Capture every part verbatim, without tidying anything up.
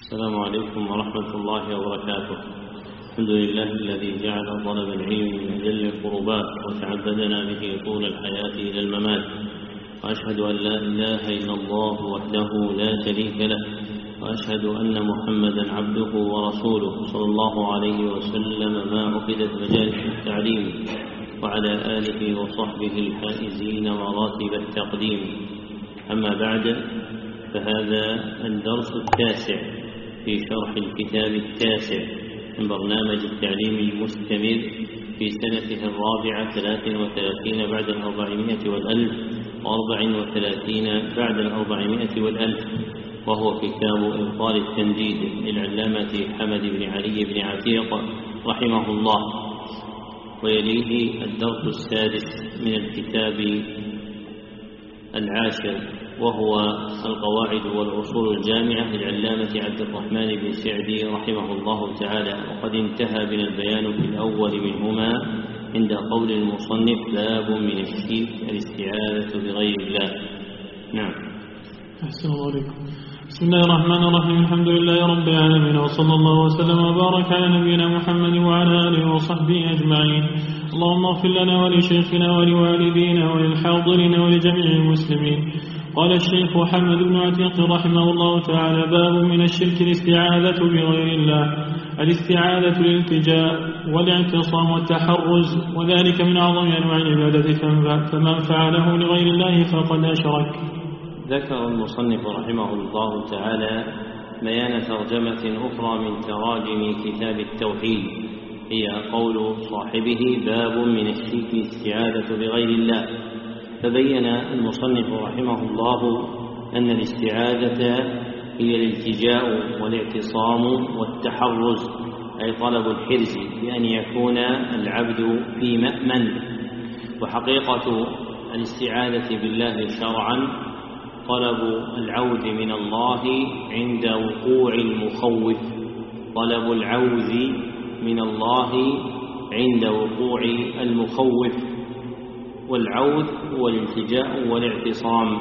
السلام عليكم ورحمة الله وبركاته. الحمد لله الذي جعل طلب العلم من أجل القربات وتعبدنا به طول الحياة إلى الممات، وأشهد أن لا إله إلا الله وحده لا شريك له، وأشهد أن محمدا عبده ورسوله صلى الله عليه وسلم ما عقدت مجالس التعليم، وعلى آله وصحبه الفائزين مراتب التقديم. أما بعد، فهذا الدرس التاسع في شرح الكتاب التاسع من برنامج التعليم المستمر في سنته الرابعة ثلاث وثلاثين بعد الأربعمائة والألف وأربع وثلاثين بعد الأربعمائة والألف، وهو كتاب إبطال التنديد للعلامة حمد بن علي بن عتيق رحمه الله. ويليه الدرس السادس من الكتاب العاشر، وهو القواعد والأصول الجامعة للعلامة عبد الرحمن بن سعدي رحمه الله تعالى. وقد انتهى بنا البيان في الأول منهما عند قول المصنف: باب من الشرك الاستعاذة بغير الله. نعم. أحسن الله عليكم. بسم الله الرحمن الرحيم. الحمد لله رب العالمين، وصلى الله وسلم وبارك على نبينا محمد وعلى آله وصحبه أجمعين. اللهم اغفر لنا ولشيخنا ولوالدينا وللحاضرين ولجميع المسلمين. قال الشيخ محمد بن عتيق رحمه الله تعالى: باب من الشرك الاستعاذة بغير الله. الاستعاذة للالتجاء والاعتصام والتحرز، وذلك من أعظم أنواع العبادة، فمن فعله لغير الله فقد أشرك. ذكر المصنف رحمه الله تعالى بيان ترجمة أخرى من تراجم كتاب التوحيد، هي قول صاحبه: باب من الشرك الاستعاذة بغير الله. فبين المصنف رحمه الله أن الاستعاذة هي الالتجاء والاعتصام والتحرز، أي طلب الحرز بأن يكون العبد في مأمن. وحقيقة الاستعاذة بالله شرعا طلب العوذ من الله عند وقوع المخوف، طلب العوذ من الله عند وقوع المخوف. والعوذ هو الالتجاء والاعتصام،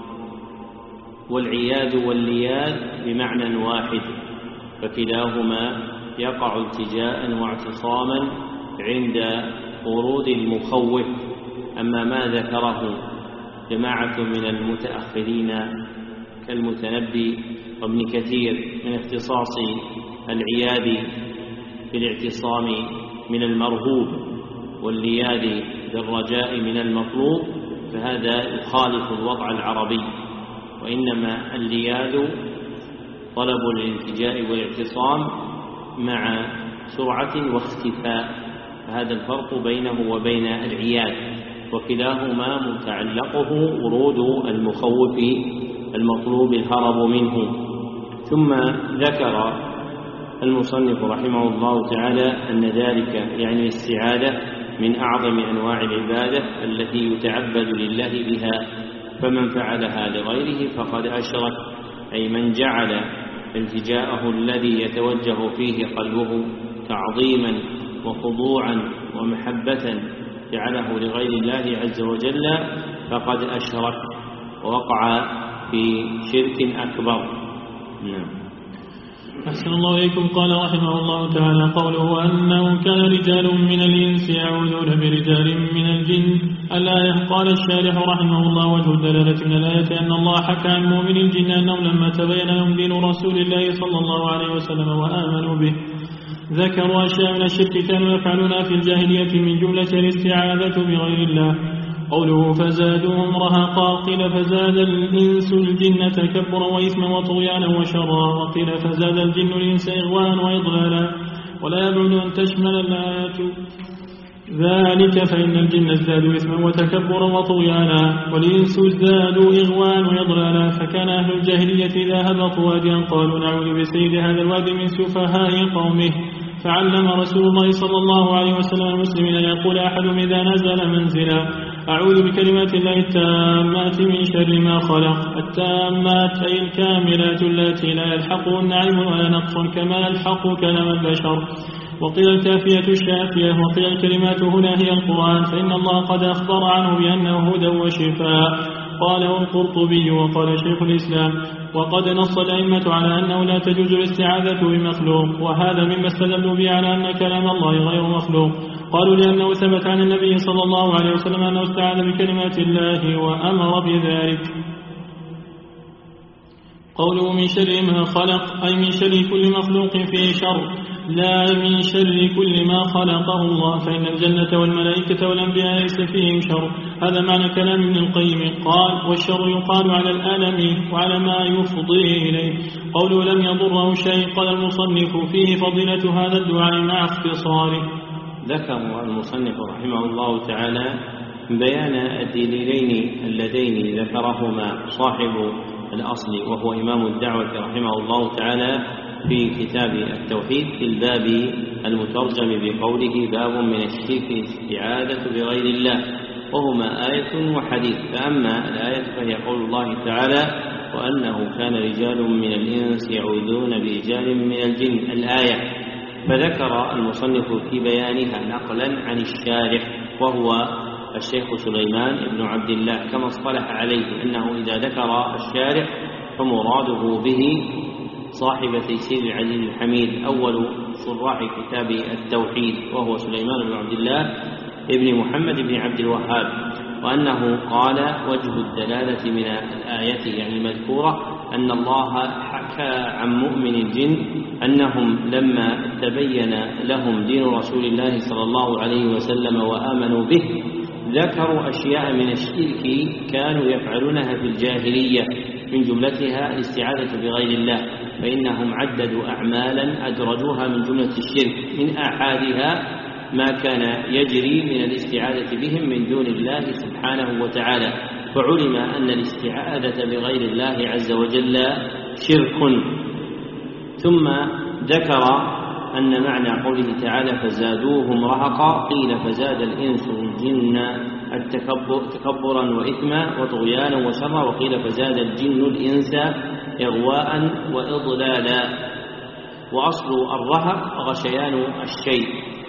والعياذ واللياذ بمعنى واحد، فكلاهما يقع التجاء واعتصاما عند ورود المخوف. أما ما ذكره جماعة من المتأخرين كالمتنبي وابن كثير من اختصاص العياذ بالاعتصام من المرهوب واللياذ بالرجاء من المطلوب، فهذا يخالف الوضع العربي، وإنما اللياذ طلب الالتجاء والاعتصام مع سرعة واختفاء، فهذا الفرق بينه وبين العياذ، وكلاهما متعلقه ورود المخوف المطلوب الهرب منه. ثم ذكر المصنف رحمه الله تعالى أن ذلك يعني الاستعاذة من أعظم أنواع العبادة التي يتعبد لله بها، فمن فعلها لغيره فقد أشرك، أي من جعل التجاءه الذي يتوجه فيه قلبه تعظيما وخضوعا ومحبة جعله لغير الله عز وجل فقد أشرك ووقع في شرك أكبر. نعم. أحسن الله إليكم. قال رحمه الله تعالى: قوله أنه كان رجال من الإنس يعوذون برجال من الجن. الآية. قال الشارح رحمه الله: وجه الدلالة من الآية أن الله حكى عن مؤمن الجن أنهم لما تبين لهم دين رسول الله صلى الله عليه وسلم وآمنوا به ذكروا أشياء من الشرك كانوا يفعلونها في الجاهلية، من جملة الاستعاذة بغير الله. قوله: فزادوهم رهقا. قيل: فزاد الإنس الجن تكبرا وإثما وطغيانا وشرا، وقيل: فزاد الجن الإنس إغواء وإضلالا. ولا يبعد أن تشمل الآيات ذلك، فإن الجن ازدادوا إثما وتكبرا وطغيانا، والإنس ازدادوا إغواء وإضلالا. فكان أهل الجاهلية إذا هبطوا واديا قالوا: نعوذ بسيد هذا الوادي من سفهاء قومه. فعلم رسول الله صلى الله عليه وسلم المسلمين أن يقول أحدهم إذا نزل منزلا: أعوذ بكلمات الله التامات من شر ما خلق. التامات أي الكاملات التي لا يلحقهن عيب ولا نقص كما يلحق كلام البشر. وقيل الكافية الشافية. وقيل الكلمات هنا هي القرآن، فإن الله قد أخبر عنه بأنه هدى وشفاء. قاله القرطبي. وقال شيخ الإسلام: وقد نص الأئمة على أنه لا تجوز الاستعاذة بمخلوق، وهذا مما استدلوا به على أن كلام الله غير مخلوق. قالوا لأنه ثبت عن النبي صلى الله عليه وسلم أنه استعاذ بكلمات الله وأمر بذلك. قوله من شر ما خلق أي من شر كل مخلوق فيه شر، لا من شر كل ما خلقه الله، فإن الجنة والملائكة والأنبياء ليس فيهم شر. هذا معنى كلام ابن القيم. قال والشر يقال على الألم وعلى ما يفضي إليه. قوله لم يضره شيء، قال المصنف فيه فضيلة هذا الدعاء مع اختصاره. ذكر المصنف رحمه الله تعالى بيان الدليلين اللذين ذكرهما صاحب الأصل وهو إمام الدعوة رحمه الله تعالى في كتاب التوحيد في الباب المترجم بقوله باب من الشرك الاستعاذة بغير الله، وهما آية وحديث. فأما الآية فهي قول الله تعالى وأنه كان رجال من الإنس يعوذون برجال من الجن الآية. فذكر المصنف في بيانها نقلا عن الشارح وهو الشيخ سليمان بن عبد الله كما اصطلح عليه أنه إذا ذكر الشارح فمراده به صاحب تيسير العزيز الحميد أول صراح كتاب التوحيد وهو سليمان بن عبد الله ابن محمد بن عبد الوهاب، وأنه قال وجه الدلالة من الآية يعني المذكورة أن الله حكى عن مؤمن الجن أنهم لما تبين لهم دين رسول الله صلى الله عليه وسلم وآمنوا به ذكروا أشياء من الشرك كانوا يفعلونها في الجاهلية من جملتها الاستعاذة بغير الله، فإنهم عددوا أعمالا أدرجوها من جملة الشرك، من أحادها ما كان يجري من الاستعاذة بهم من دون الله سبحانه وتعالى. فعلم أن الاستعاذة بغير الله عز وجل شرك. ثم ذكر أن معنى قوله تعالى فزادوهم رهقا قيل فزاد الإنس الجن التكبر تكبرا وإثما وطغيانا وشرا، وقيل فزاد الجن الإنس إغواء وإضلالا. وأصل الرهق غشيان الشيء،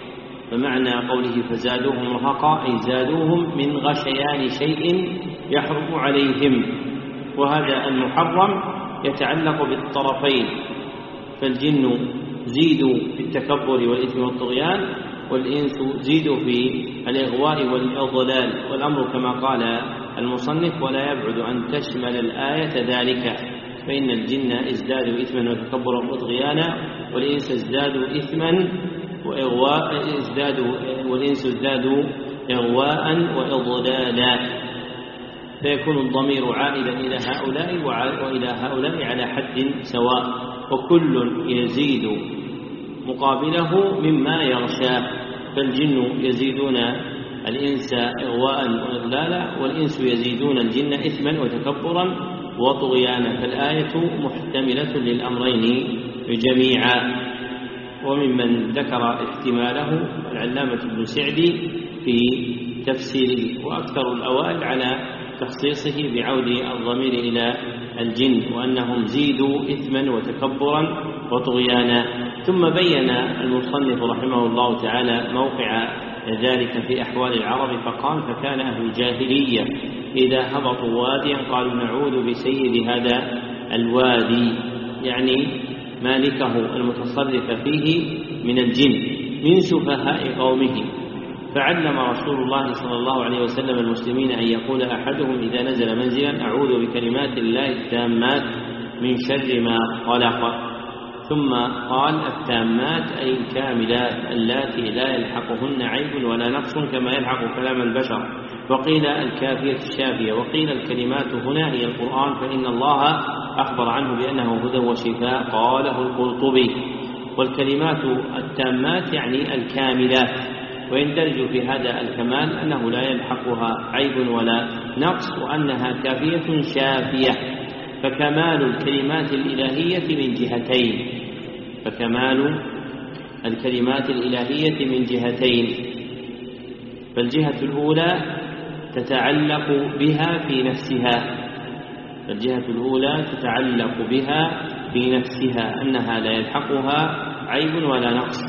فمعنى قوله فزادوهم رهقا أي زادوهم من غشيان شيء يحرم عليهم، وهذا المحرم يتعلق بالطرفين، فالجن زيدوا في التكبر والإثم والطغيان، والإنس زيدوا في الإغواء والإضلال. والأمر كما قال المصنف ولا يبعد أن تشمل الآية ذلك، فإن الجن ازدادوا إثما وتكبرا وطغيانا، والإنس ازدادوا إثما وإغواء ازدادوا والإنس ازدادوا إغواء وإضلالا، فيكون الضمير عائدا إلى هؤلاء وإلى هؤلاء على حد سواء، وكل يزيد مقابله مما يغشاه، فالجن يزيدون الإنس إغواء وإضلالا، والإنس يزيدون الجن إثما وتكبرا وطغيانا، فالآية محتملة للأمرين جميعا. وممن ذكر احتماله العلامة ابن سعدي في تفسيره، وأكثر الأوائل على تخصيصه بعود الضمير إلى الجن وأنهم زيدوا إثما وتكبرا وطغيانا. ثم بين المصنف رحمه الله تعالى موقع ذلك في أحوال العرب فقال فكان أهل الجاهلية إذا هبطوا واديا قالوا نعوذ بسيد هذا الوادي، يعني مالكه المتصرف فيه من الجن من سفهاء قومه. فعلم رسول الله صلى الله عليه وسلم المسلمين أن يقول أحدهم إذا نزل منزلا أعوذ بكلمات الله التامات من شر ما خلق. ثم قال التامات أي الكاملات اللاتي لا يلحقهن عيب ولا نقص كما يلحق كلام البشر، وقيل الكافية الشافية، وقيل الكلمات هنا هي القرآن فإن الله أخبر عنه بأنه هدى وشفاء قاله القرطبي. والكلمات التامات يعني الكاملات، ويندرج في هذا الكمال أنه لا يلحقها عيب ولا نقص، وأنها كافية شافية. فكمال الكلمات الإلهية من جهتين فكمال الكلمات الإلهية من جهتين فالجهة الأولى تتعلق بها في نفسها فالجهة الأولى تتعلق بها في نفسها أنها لا يلحقها عيب ولا نقص،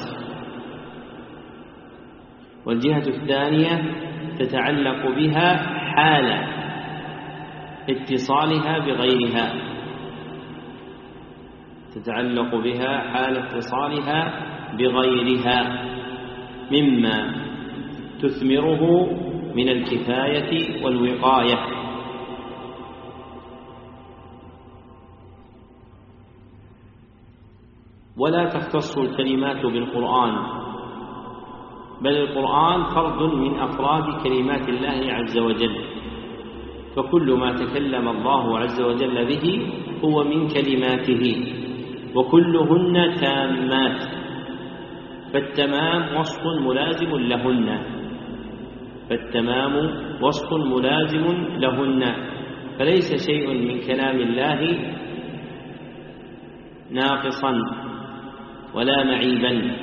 والجهة الثانية تتعلق بها حال اتصالها بغيرها، تتعلق بها حال اتصالها بغيرها مما تثمره من الكفاية والوقاية. ولا تختص الكلمات بالقرآن، بل القرآن فرد من أفراد كلمات الله عز وجل، فكل ما تكلم الله عز وجل به هو من كلماته، وكلهن تامات، فالتمام وصف ملازم لهن فالتمام وصف ملازم لهن فليس شيء من كلام الله ناقصا ولا معيبا.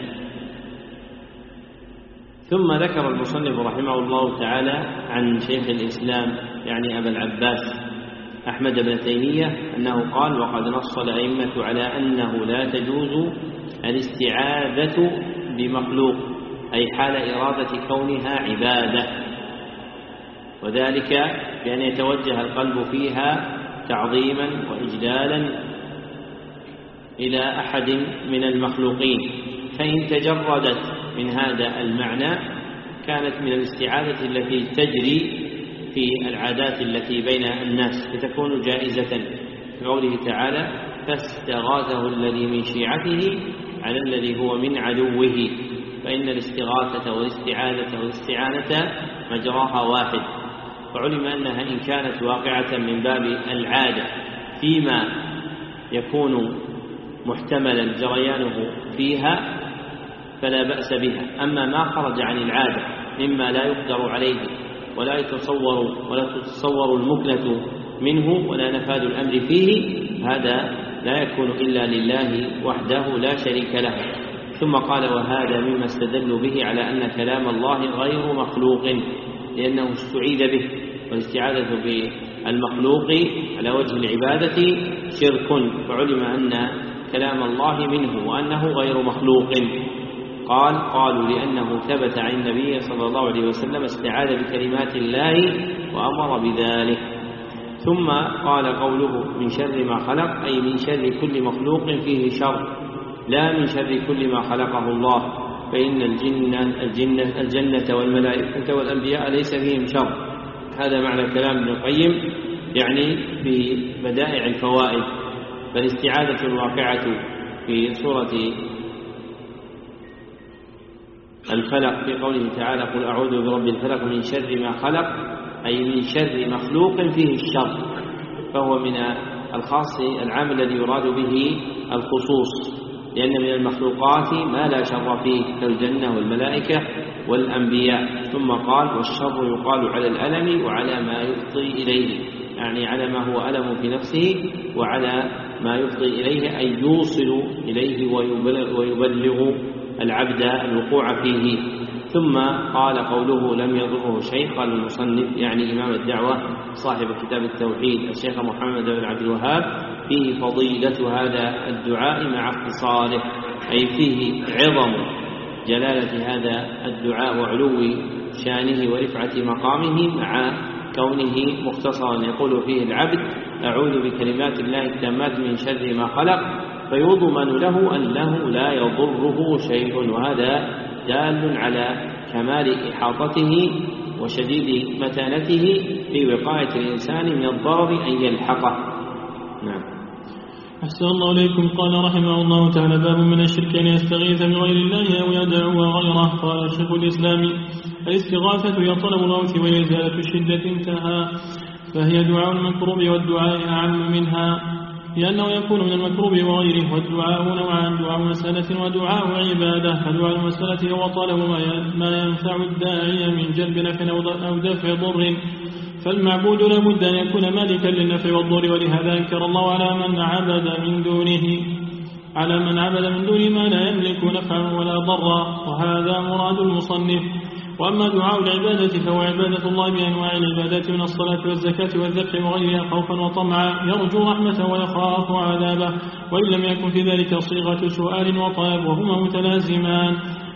ثم ذكر المصنف رحمه الله تعالى عن شيخ الإسلام يعني أبا العباس أحمد بن تيمية أنه قال: وقد نص الأئمة على أنه لا تجوز الاستعاذة بمخلوق، أي حال إرادة كونها عبادة، وذلك بأن يتوجه القلب فيها تعظيما وإجلالا إلى أحد من المخلوقين، فإن تجردت من هذا المعنى كانت من الاستعاذة التي تجري في العادات التي بين الناس، فتكون جائزة كقوله تعالى: فاستغاثه الذي من شيعته على الذي هو من عدوه، فإن الاستغاثة والاستعاذة والاستعانة مجراها واحد، فعلم أنها إن كانت واقعة من باب العادة فيما يكون محتملا جريانه فيها فلا بأس بها، أما ما خرج عن العادة مما لا يقدر عليه ولا يتصور ولا تتصور المكنة منه ولا نفاذ الأمر فيه، هذا لا يكون إلا لله وحده لا شريك له. ثم قال: وهذا مما استدلوا به على أن كلام الله غير مخلوق، لأنه استعيذ به، والاستعاذة بالمخلوق على وجه العبادة شرك، فعلم أن كلام الله منه وأنه غير مخلوق. قال: قالوا لأنه ثبت عن النبي صلى الله عليه وسلم استعاذ بكلمات الله وأمر بذلك. ثم قال: قوله من شر ما خلق، أي من شر كل مخلوق فيه شر، لا من شر كل ما خلقه الله، فإن الجنة, الجنة, الجنة والملائكة والأنبياء ليس فيهم شر. هذا معنى كلام ابن القيم يعني في بدائع الفوائد. فالاستعاذة الواقعة في سورة الفلق في قوله تعالى: قل أعوذ برب الفلق من شر ما خلق، أي من شر مخلوق فيه الشر، فهو من الخاص العام الذي يراد به الخصوص، لأن من المخلوقات ما لا شر فيه كالجنة والملائكة والأنبياء. ثم قال: والشر يقال على الألم وعلى ما يفضي إليه، يعني على ما هو ألم في نفسه وعلى ما يفضي إليه، أي يوصل إليه ويبلغ العبد الوقوع فيه. ثم قال: قوله لم يضره شيء، قال المصنف يعني إمام الدعوة صاحب كتاب التوحيد الشيخ محمد بن عبد الوهاب: فيه فضيلة هذا الدعاء مع اختصاره، أي فيه عظم جلالة هذا الدعاء وعلو شانه ورفعة مقامه مع كونه مختصرا يقول فيه العبد: أعوذ بكلمات الله التامات من شر ما خلق، فيضمن له أنه لا يضره شيء، وهذا دال على كمال إحاطته وشديد متانته في وقاية الإنسان من الضرر أن يلحقه. نعم. أحسن الله إليكم. قال رحمه الله تعالى: باب من الشرك أن يستغيث بغير الله أو يدعو غيره. قال شيخ الإسلام: الاستغاثة هي طلب الموت وإزالة الشدة، انتهى، فهي دعاء المكروب، والدعاء أعم منها، لأنه يكون من المكروب وغيره. والدعاء نوعان: دعاء مسألة ودعاء عبادة. فدعاء المسألة هو طلب ما ينفع الداعي من جلب نفع أو دفع ضر، فالمعبود لا بد أن يكون مالكا للنفع والضر، ولهذا أنكر الله على من عبد من دونه على من عبد من دونه ما لا يملك نفعا ولا ضرا، وهذا مراد المصنف. وأما دعاء العبادة فهو عبادة الله بأنواع العبادات من الصلاة والزكاة والذبح وغيرها، خوفا وطمعا، يرجو رحمته ويخاف عذابه، وإن لم يكن في ذلك صيغة سؤال وطلب وهما متلازمان،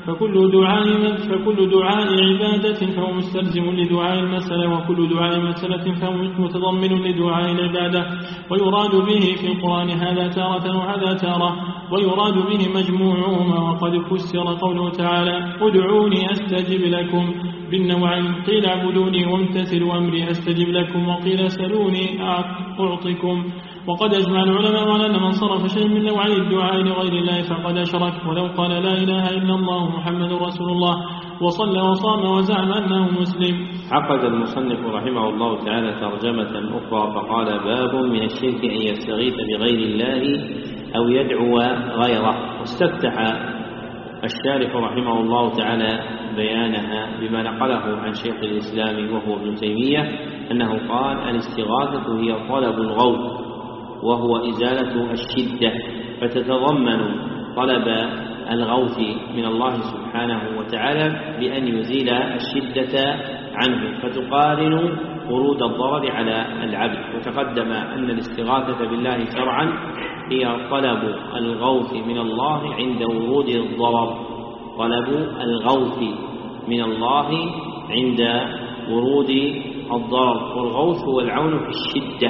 فكل دعاء فكل دعاء عبادة فهو مستلزم لدعاء المسألة، وكل دعاء مسألة فهو متضمن لدعاء العبادة، ويراد به في القرآن هذا تارة وهذا تارة، ويراد به مجموعهما. وقد فسر قوله تعالى ادعوني أستجب لكم بالنوعين، قيل اعبدوني وامتثلوا أمري أستجب لكم، وقيل سلوني أعطكم. وقد أجمع العلماء على أن من صرف شيء من نوعي الدعاء لغير الله فقد أشرك، ولو قال لا إله إلا الله محمد رسول الله وصلى وصام وزعم أنه مسلم. عقد المصنف رحمه الله تعالى ترجمة أخرى فقال باب من الشرك أن يستغيث بغير الله أو يدعو غيره. واستفتح الشارح رحمه الله تعالى بيانها بما نقله عن شيخ الإسلام وهو ابن تيمية أنه قال الاستغاثة هي طلب الغوث وهو إزالة الشدة، فتتضمن طلب الغوث من الله سبحانه وتعالى بأن يزيل الشدة عنه، فتقارن ورود الضرر على العبد. وتقدم أن الاستغاثة بالله شرعا هي طلب الغوث من الله عند ورود الضرر، طلب الغوث من الله عند ورود الضرر، والغوث هو العون في الشدة.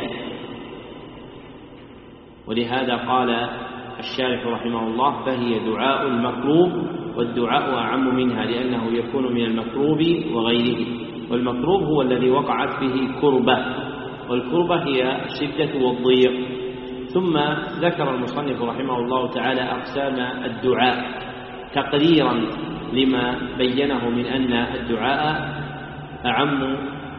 ولهذا قال الشارح رحمه الله فهي دعاء المكروب، والدعاء أعم منها لأنه يكون من المكروب وغيره. والمكروب هو الذي وقعت فيه كربة، والكربة هي الشدة والضيق. ثم ذكر المصنف رحمه الله تعالى أقسام الدعاء تقريرا لما بينه من أن الدعاء أعم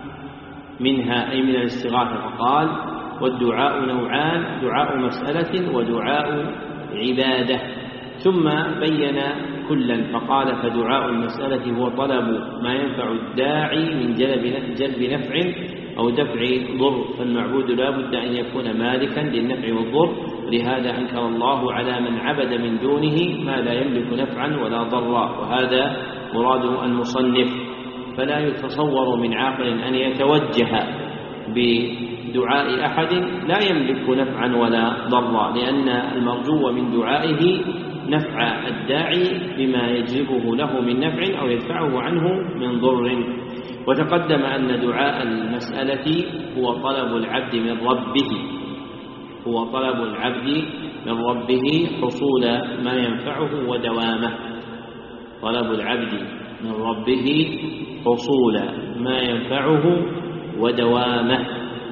منها أي من الاستغاثة، فقال والدعاء نوعان، دعاء مسألة ودعاء عبادة. ثم بين كلا فقال فدعاء المسألة هو طلب ما ينفع الداعي من جلب, جلب نفع أو دفع ضر، فالمعبود لا بد أن يكون مالكا للنفع والضر، لهذا أنكر الله على من عبد من دونه ما لا يملك نفعا ولا ضرا، وهذا مراد المصنف. فلا يتصور من عاقل أن يتوجه بدعاء أحد لا يملك نفعا ولا ضرا، لأن المرجو من دعائه نفع الداعي بما يجلبه له من نفع أو يدفعه عنه من ضر. وتقدم أن دعاء المسألة هو طلب العبد من ربه هو طلب العبد من ربه حصول ما ينفعه ودوامه، طلب العبد من ربه حصول ما ينفعه ودوامه،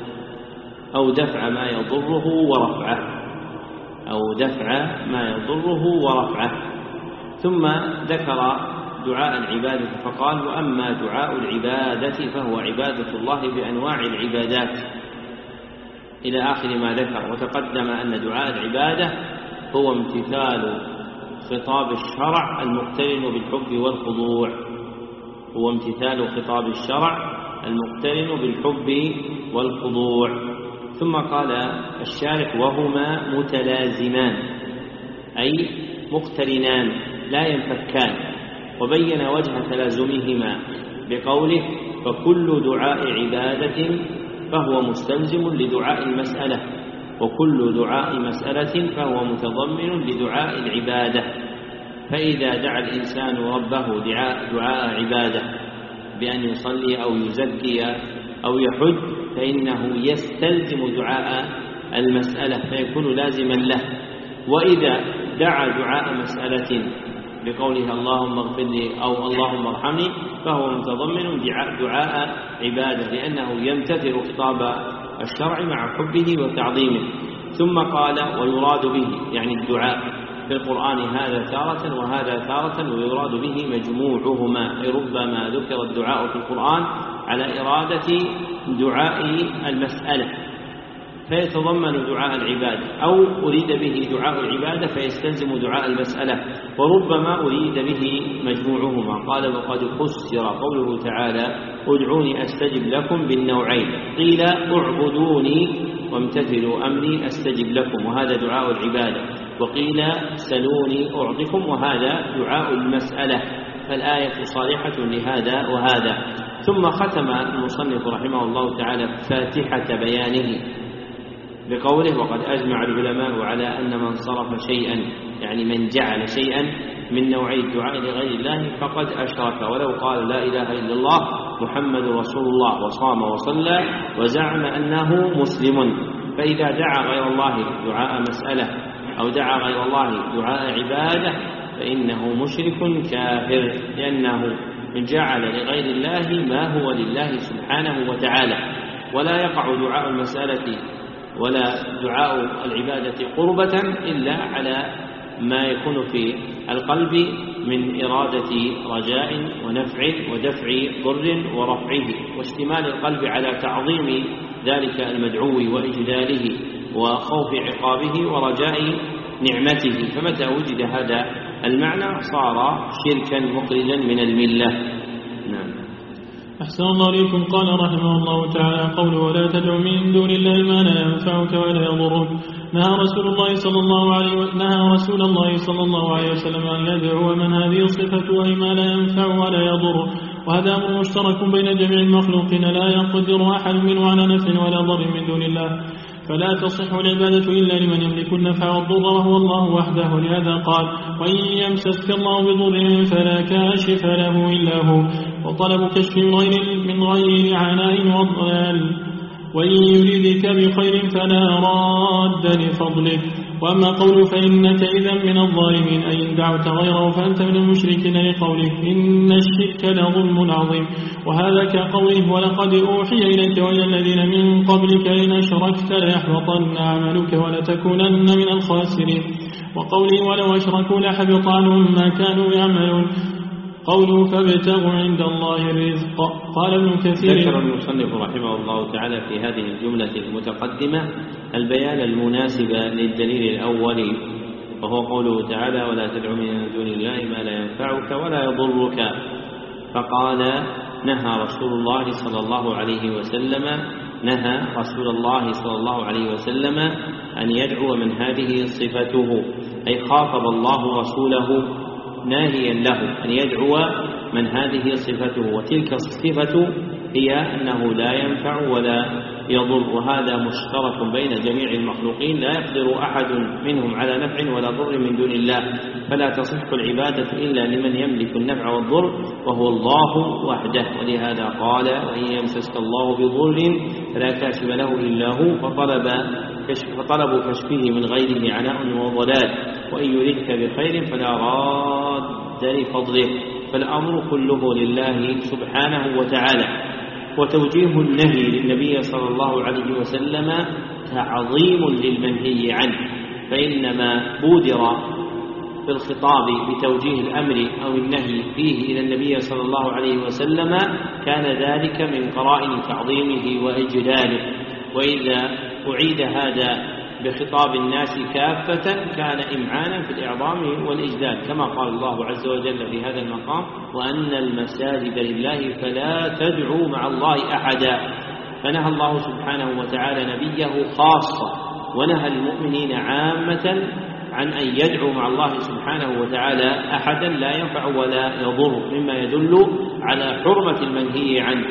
أو دفع ما يضره ورفعه أو دفع ما يضره ورفعه. ثم ذكر دعاء العبادة فقال وأما دعاء العبادة فهو عبادة الله بأنواع العبادات إلى آخر ما ذكر. وتقدم أن دعاء العبادة هو امتثال خطاب الشرع المقترن بالحب والخضوع هو امتثال خطاب الشرع المقترن بالحب والخضوع. ثم قال الشارح وهما متلازمان أي مقترنان لا ينفكان، وبين وجه تلازمهما بقوله فكل دعاء عبادة فهو مستلزم لدعاء المسألة، وكل دعاء مسألة فهو متضمن لدعاء العبادة. فإذا دعا الإنسان ربه دعاء, دعاء عبادة بأن يصلي أو يزكي أو يحج فإنه يستلزم دعاء المسألة فيكون لازما له. وإذا دعا دعاء مسألة بقوله اللهم اغفر لي أو اللهم ارحمني فهو متضمن دعاء عبادة لأنه يمتثل خطاب الشرع مع حبه وتعظيمه. ثم قال ويراد به يعني الدعاء في القرآن هذا تارة وهذا تارة، ويراد به مجموعهما، ربما ذكر الدعاء في القرآن على إرادة دعاء المسألة فيتضمن دعاء العبادة، أو أريد به دعاء العبادة فيستلزم دعاء المسألة، وربما أريد به مجموعهما. قال وقد فسر قوله تعالى ادعوني أستجب لكم بالنوعين، قيل اعبدوني وامتثلوا أمري أستجب لكم وهذا دعاء العبادة، وقيل سلوني أعطكم وهذا دعاء المسألة، فالآية صالحة لهذا وهذا. ثم ختم المصنف رحمه الله تعالى فاتحة بيانه بقوله وقد أجمع العلماء على أن من صرف شيئا يعني من جعل شيئا من نوعي الدعاء لغير الله فقد أشرك، ولو قال لا إله إلا الله محمد رسول الله وصام وصلى وزعم أنه مسلم. فإذا دعا غير الله دعاء مسألة أو دعا غير الله دعاء عبادة فإنه مشرك كافر، لأنه جعل لغير الله ما هو لله سبحانه وتعالى. ولا يقع دعاء المسألة ولا دعاء العبادة قربة إلا على ما يكون في القلب من إرادة رجاء ونفع ودفع ضر ورفعه، واشتمال القلب على تعظيم ذلك المدعو وإجلاله وخوف عقابه ورجاء نعمته. فمتى وجد هذا المعنى صار شركا مخرجا من الملة. نعم. أحسن الله عليكم. قال رحمه الله تعالى قوله ولا تدع من دون الله ما لا ينفعك ولا يضرك. نهى رسول الله صلى الله عليه نهى رسول الله صلى الله عليه وسلم أن يدعو من هذه الصفة أي ما لا ينفع ولا يضر، وهذا أمر مشترك بين جميع المخلوقين لا يقدر أحد منه على نفع ولا ضر من دون الله، فلا تصح العبادة إلا لمن يملك النفع والضر وهو الله وحده. ولهذا قال وإن يمسسك الله بضر فلا كاشف له إلا هو، وطلب كشف من غير, من غير عناء وضلال، وإن يريدك بخير فلا راد لفضله. وأما قوله فإنك إذا من الظالمين أي إن دعوت غيره فأنت من المشركين لقوله إن الشرك لظلم عظيم، وهذا كقوله ولقد أوحي إليك وإلى الذين من قبلك إن أشركت ليحبطن عملك ولتكونن من الخاسرين. وقوله ولو أشركوا لحبط عنهم ما كانوا يعملون. قوله فابتغوا عند الله الرزق. قال ابن كثير ذكر المصنف رحمه الله تعالى في هذه الجملة المتقدمة البيان المناسب للدليل الأول، وهو قوله تعالى ولا تدع من دون الله ما لا ينفعك ولا يضرك. فقال نهى رسول الله صلى الله عليه وسلم نهى رسول الله صلى الله عليه وسلم أن يدعو من هذه صفته، أي خاطب الله رسوله ناهيا له أن يدعو من هذه صفته، وتلك الصفة هي أنه لا ينفع ولا يضر، وهذا مشترك بين جميع المخلوقين لا يقدر أحد منهم على نفع ولا ضر من دون الله، فلا تصح العبادة إلا لمن يملك النفع والضر وهو الله وحده. ولهذا قال وإن يمسسك الله بضر فلا كاشف له إلا هو، فطلب كشف فطلب كشفه من غيره عناء وضلال، وإن يردك بخير فلا راد لفضله. فالأمر كله لله سبحانه وتعالى. وتوجيه النهي للنبي صلى الله عليه وسلم تعظيم للمنهي عنه، فإنما بودر في الخطاب بتوجيه الأمر أو النهي فيه إلى النبي صلى الله عليه وسلم كان ذلك من قرائن تعظيمه وإجلاله، وإذا أعيد هذا بخطاب الناس كافة كان إمعانا في الإعظام والإجلال، كما قال الله عز وجل في هذا المقام وأن المساجد لله فلا تدعوا مع الله أحدا. فنهى الله سبحانه وتعالى نبيه خاصة ونهى المؤمنين عامة عن أن يدعوا مع الله سبحانه وتعالى أحدا لا ينفع ولا يضر، مما يدل على حرمة المنهي عنه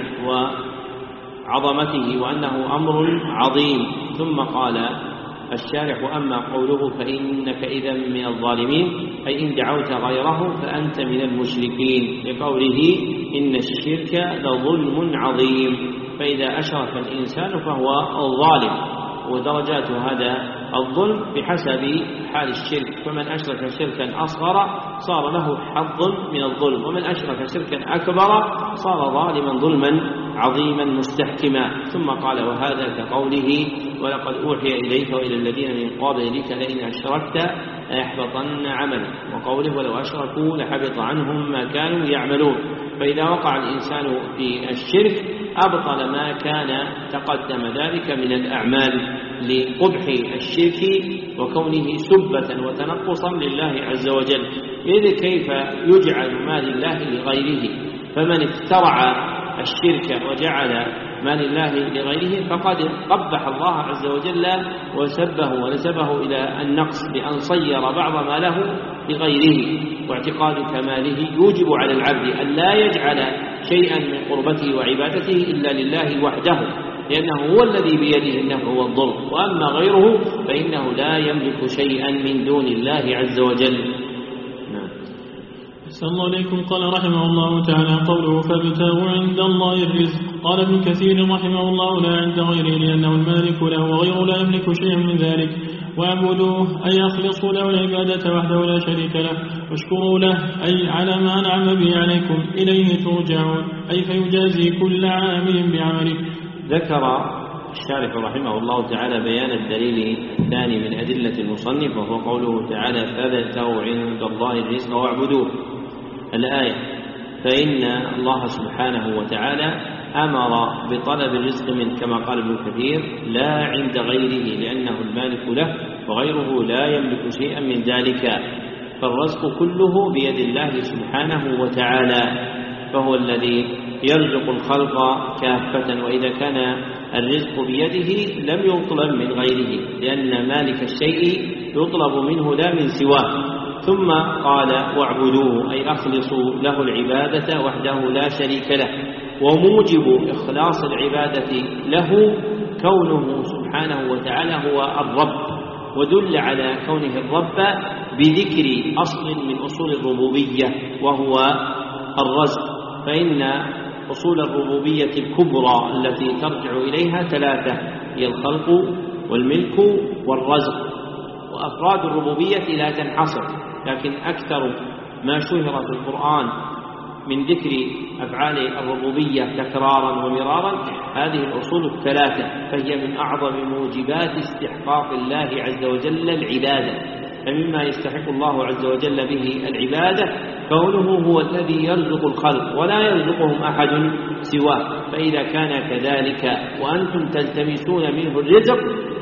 وعظمته وأنه أمر عظيم. ثم قال الشارح أما قوله فإنك إذا من الظالمين أي إن دعوت غيره فأنت من المشركين، لقوله إن الشرك لظلم عظيم، فإذا أشرك الإنسان فهو الظالم، ودرجات هذا الظلم بحسب حال الشرك، فمن أشرك شركا أصغر صار له حظ من الظلم، ومن أشرك شركا أكبر صار ظالما ظلما عظيما مستحكما. ثم قال وهذا كقوله ولقد أوحي إليك وإلى الذين من قبلك لئن أشركت ليحبطن عملك، وقوله ولو أشركوا لحبط عنهم ما كانوا يعملون. فإذا وقع الإنسان في الشرك أبطل ما كان تقدم ذلك من الأعمال لقبح الشرك وكونه سبة وتنقصا لله عز وجل. إذ كيف يجعل ما لله لغيره؟ فمن افترع الشرك وجعل ما لله لغيره فقد قبح الله عز وجل وسبه ونسبه إلى النقص بأن صير بعض ما له لغيره. واعتقاد كماله يوجب على العبد أن لا يجعل شيئا من قربته وعبادته إلا لله وحده، لأنه هو الذي بيده النفع والضر، وأما غيره فإنه لا يملك شيئا من دون الله عز وجل. أحسن الله إليكم. قال رحمه الله تعالى قوله فابتغوا عند الله الرزق. قال ابن كثير رحمه الله لا عند غيره لأنه المالك له وغيره لا يملك شيئا من ذلك. واعبدوه أي أخلصوا له العبادة وحده لا شريك له، واشكروا له أي على ما أنعم به عليكم، إليه ترجعون أي فيجازي كل عامل بعمله. ذكر الشارح رحمه الله تعالى بيان الدليل الثاني من أدلة المصنف، وهو قوله تعالى فابتغوا عند الله الرزق واعبدوه. الآية فإن الله سبحانه وتعالى أمر بطلب الرزق منه كما قال ابن كثير لا عند غيره لأنه المالك له وغيره لا يملك شيئا من ذلك، فالرزق كله بيد الله سبحانه وتعالى، فهو الذي يرزق الخلق كافة، وإذا كان الرزق بيده لم يطلب من غيره لأن مالك الشيء يطلب منه لا من سواه. ثم قال واعبدوه أي أخلصوا له العبادة وحده لا شريك له، وموجب إخلاص العبادة له كونه سبحانه وتعالى هو الرب، ودل على كونه الرب بذكر أصل من أصول الربوبية وهو الرزق، فإن أصول الربوبية الكبرى التي ترجع إليها ثلاثة هي الخلق والملك والرزق، وأفراد الربوبية لا تنحصر، لكن أكثر ما شهر في القرآن من ذكر أفعال الربوبية تكرارا ومرارا هذه الأصول الثلاثة، فهي من أعظم موجبات استحقاق الله عز وجل العبادة. فمما يستحق الله عز وجل به العبادة كونه هو الذي يرزق الخلق ولا يرزقهم أحد سواه، فإذا كان كذلك وأنتم تلتمسون منه الرزق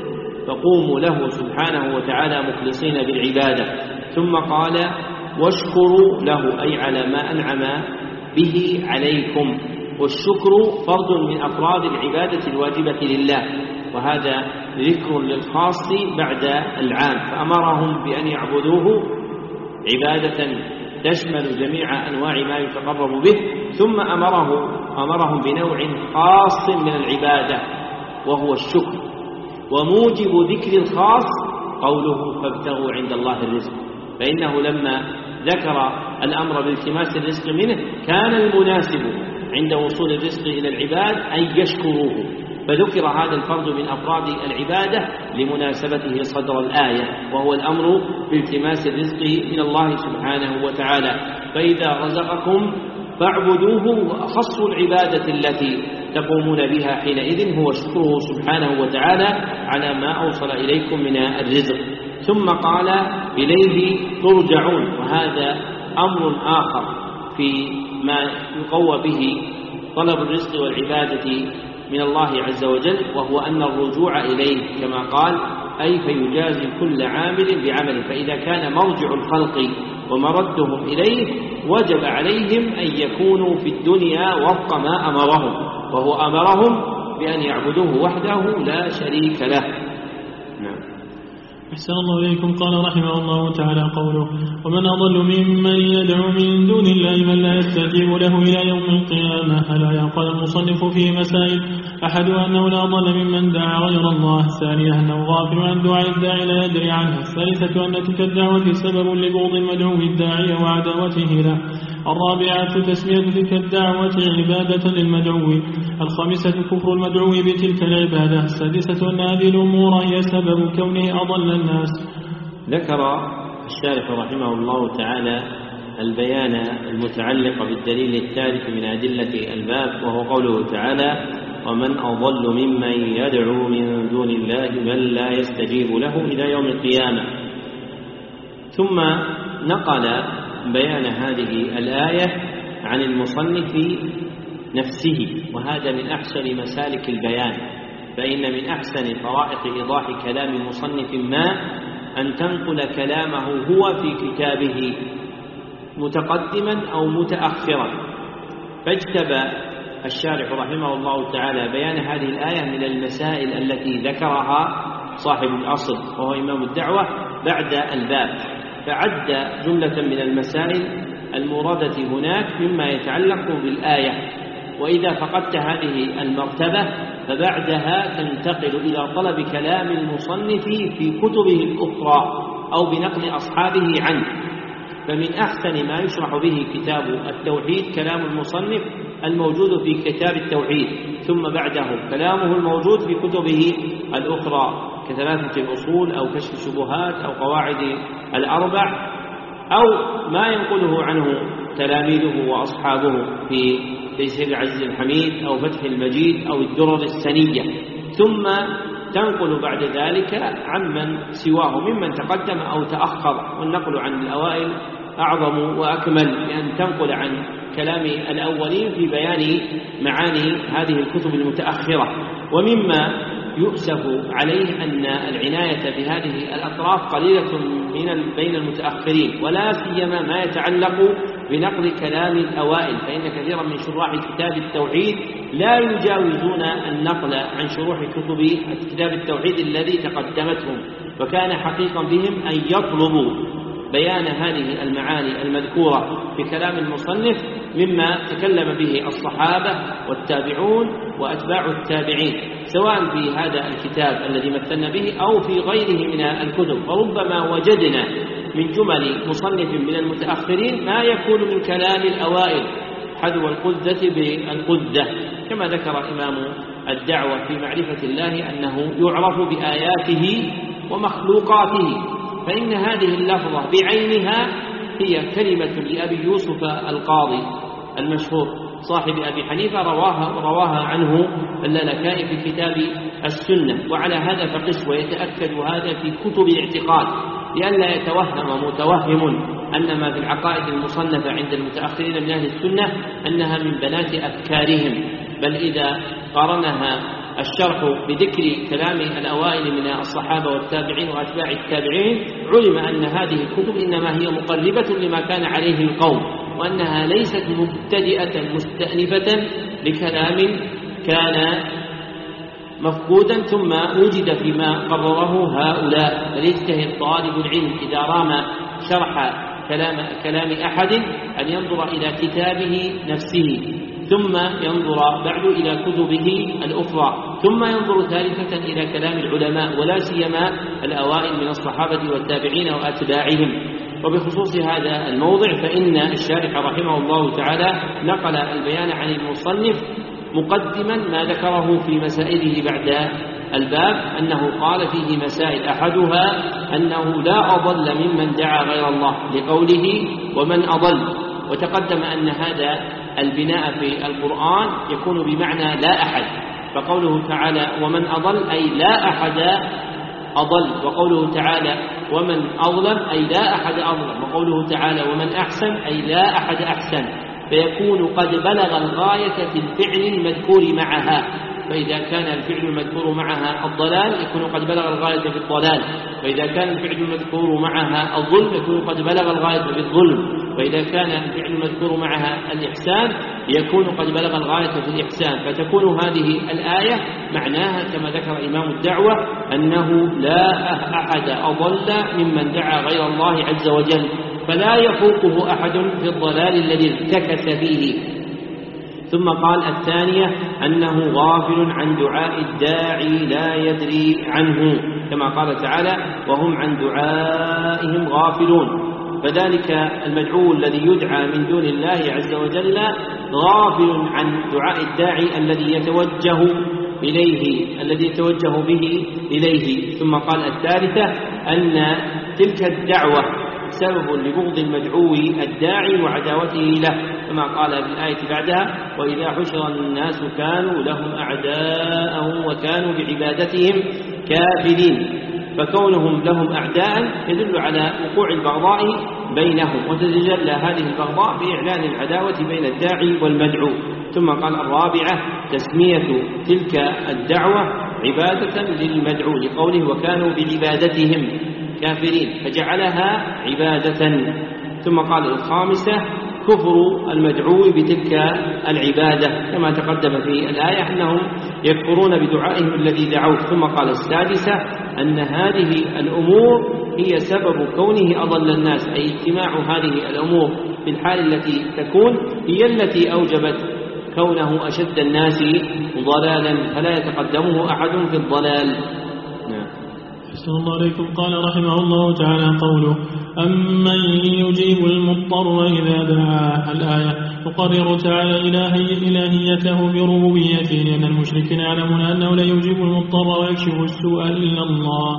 فقوموا له سبحانه وتعالى مخلصين بالعبادة. ثم قال واشكروا له أي على ما أنعم به عليكم، والشكر فرض من أفراد العبادة الواجبة لله، وهذا ذكر للخاص بعد العام، فأمرهم بأن يعبدوه عبادة تشمل جميع أنواع ما يتقرب به، ثم أمره أمرهم بنوع خاص من العبادة وهو الشكر. وموجب ذكر الخاص قوله فابتغوا عند الله الرزق، فإنه لما ذكر الأمر بالتماس الرزق منه كان المناسب عند وصول الرزق إلى العباد أن يشكروه، فذكر هذا الفرض من أفراد العبادة لمناسبته صدر الآية، وهو الأمر بالتماس الرزق من الله سبحانه وتعالى. فإذا رزقكم فاعبدوه، وأخص العبادة التي تقومون بها حينئذ هو شكره سبحانه وتعالى على ما أوصل إليكم من الرزق. ثم قال إليه ترجعون، وهذا أمر آخر في ما يقوى به طلب الرزق والعبادة من الله عز وجل، وهو أن الرجوع إليه كما قال أي فيجازي كل عامل بعمله، فإذا كان مرجع الخلق ومردهم إليه وجب عليهم أن يكونوا في الدنيا وفق ما أمرهم، وهو أمرهم بأن يعبدوه وحده لا شريك له. نعم. أحسن الله إليكم. قال رحمه الله تعالى قوله ومن أضل ممن يدعو من دون الله من لا يستجيب له إلى يوم القيامة. ألا قال المصنف في مسائل: أحدها أنه لا أضل ممن دعا غير الله، الثانية أنه غافل عن دعاء الداعي لا يدري عنه، الثالثة أن تلك الدعوة سبب لبغض المدعو الداعي وعداوته له، الرابعة تسمية تلك الدعوة عبادة للمدعو، الخامسة كفر المدعو بتلك العبادة، السادسة أن هذه الأمور هي سبب كونه أضل الناس. ذكر الشارح رحمه الله تعالى البيان المتعلق بالدليل الثالث من أدلة الباب، وهو قوله تعالى ومن أضل ممن يدعو من دون الله من لا يستجيب له إلى يوم القيامة. ثم نقل بيان هذه الآية عن المصنف نفسه، وهذا من أحسن مسالك البيان، فإن من أحسن طرائق إيضاح كلام مصنف ما أن تنقل كلامه هو في كتابه متقدما أو متأخرا. فاجتبى الشارح رحمه الله تعالى بيان هذه الآية من المسائل التي ذكرها صاحب الأصل وهو إمام الدعوة بعد الباب، فعد جملة من المسائل الموردة هناك مما يتعلق بالآية، وإذا فقدت هذه المرتبة فبعدها تنتقل إلى طلب كلام المصنف في كتبه الأخرى أو بنقل أصحابه عنه. فمن أحسن ما يشرح به كتاب التوحيد كلام المصنف الموجود في كتاب التوحيد، ثم بعده كلامه الموجود في كتبه الأخرى كثلاثة الأصول أو كشف الشبهات أو قواعد الأربع، أو ما ينقله عنه تلاميذه وأصحابه في تيسير العزيز الحميد أو فتح المجيد أو الدرر السنية، ثم تنقل بعد ذلك عمن سواه ممن تقدم أو تأخر. والنقل عن الأوائل أعظم وأكمل بأن تنقل عن كلام الأولين في بيان معاني هذه الكتب المتأخرة. ومما يؤسف عليه أن العناية بهذه الأطراف قليلة من بين المتأخرين، ولا سيما ما يتعلق بنقل كلام الأوائل، فإن كثيرا من شراح كتاب التوحيد لا يجاوزون النقل عن شروح كتب كتاب التوحيد الذي تقدمتهم، وكان حقيقا بهم أن يطلبوا بيان هذه المعاني المذكورة في كلام المصنف مما تكلم به الصحابة والتابعون وأتباع التابعين، سواء في هذا الكتاب الذي مثلنا به أو في غيره من الكتب. وربما وجدنا من جمل مصنف من المتأخرين ما يكون من كلام الأوائل حذو القذة بالقذة، كما ذكر إمام الدعوة في معرفة الله أنه يعرف بآياته ومخلوقاته، فإن هذه اللفظة بعينها هي كلمة لأبي يوسف القاضي المشهور صاحب أبي حنيفة، رواها, رواها عنه اللالكائي في كتاب السنة. وعلى هذا فقس ويتأكد هذا في كتب الاعتقاد، لئلا يتوهم متوهم أن ما في العقائد المصنفة عند المتأخرين من أهل السنة أنها من بنات أفكارهم، بل إذا قارنها الشرح بذكر كلام الأوائل من الصحابة والتابعين وأتباع التابعين علم أن هذه الكتب إنما هي مقربة لما كان عليه القوم، وأنها ليست مبتدئة مستأنفة لكلام كان مفقودا ثم وجد فيما قرره هؤلاء. بل يجتهد طالب العلم إذا رام شرح كلام, كلام أحد أن ينظر إلى كتابه نفسه، ثم ينظر بعد إلى كتبه الأخرى، ثم ينظر ثالثة إلى كلام العلماء ولا سيما الأوائل من الصحابة والتابعين وأتباعهم. وبخصوص هذا الموضع فإن الشارح رحمه الله تعالى نقل البيان عن المصنف مقدما ما ذكره في مسائله بعد الباب، أنه قال فيه مسائل أحدها أنه لا أضل ممن دعا غير الله لقوله ومن أضل، وتقدم أن هذا البناء في القرآن يكون بمعنى لا أحد، فقوله تعالى ومن أضل أي لا أحد أضل، وقوله تعالى ومن أظلم أي لا أحد أظلم، وقوله تعالى ومن أحسن أي لا أحد أحسن، فيكون قد بلغ الغاية في الفعل المذكور معها. فإذا كان الفعل المذكور معها الضلال يكون قد بلغ الغاية في الضلال، وإذا كان الفعل المذكور معها الظلم يكون قد بلغ الغاية في الظلم، وإذا كان الفعل المذكور معها الإحسان يكون قد بلغ الغاية في الإحسان. فتكون هذه الآية معناها كما ذكر إمام الدعوة أنه لا أحد أضل ممن دعا غير الله عز وجل، فلا يفوقه أحد في الضلال الذي ارتكس فيه. ثم قال الثانية أنه غافل عن دعاء الداعي لا يدري عنه، كما قال تعالى وهم عن دعائهم غافلون، فذلك المدعو الذي يدعى من دون الله عز وجل غافل عن دعاء الداعي الذي يتوجه إليه الذي يتوجه به إليه. ثم قال الثالثة أن تلك الدعوة سبب لبغض المدعو الداعي وعداوته له، كما قال في الآية بعدها وإذا حشر الناس كانوا لهم أعداء وكانوا بعبادتهم كافرين. فكونهم لهم أعداء يدل على وقوع البغضاء بينهم، وتتجلى هذه البغضاء بإعلان العداوة بين الداعي والمدعو. ثم قال الرابعة تسمية تلك الدعوة عبادة للمدعو لقوله وكانوا بعبادتهم كافرين فجعلها عبادة. ثم قال الخامسة كفر المدعو بتلك العبادة كما تقدم في الآية أنهم يكفرون بدعائهم الذي دعوه. ثم قال السادسة أن هذه الأمور هي سبب كونه أضل الناس، أي اجتماع هذه الأمور في الحال التي تكون هي التي أوجبت كونه أشد الناس ضلالا فلا يتقدمه أحد في الضلال. أحسن الله عليكم. قال رحمه الله تعالى قوله أمن يجيب المضطر إذا دعاه. الآية تقرر تعالى إلهي إلهيته بربوبيته، لأن المشركين يعلمون أنه لا يجيب المضطر ويكشف السوء إلا الله،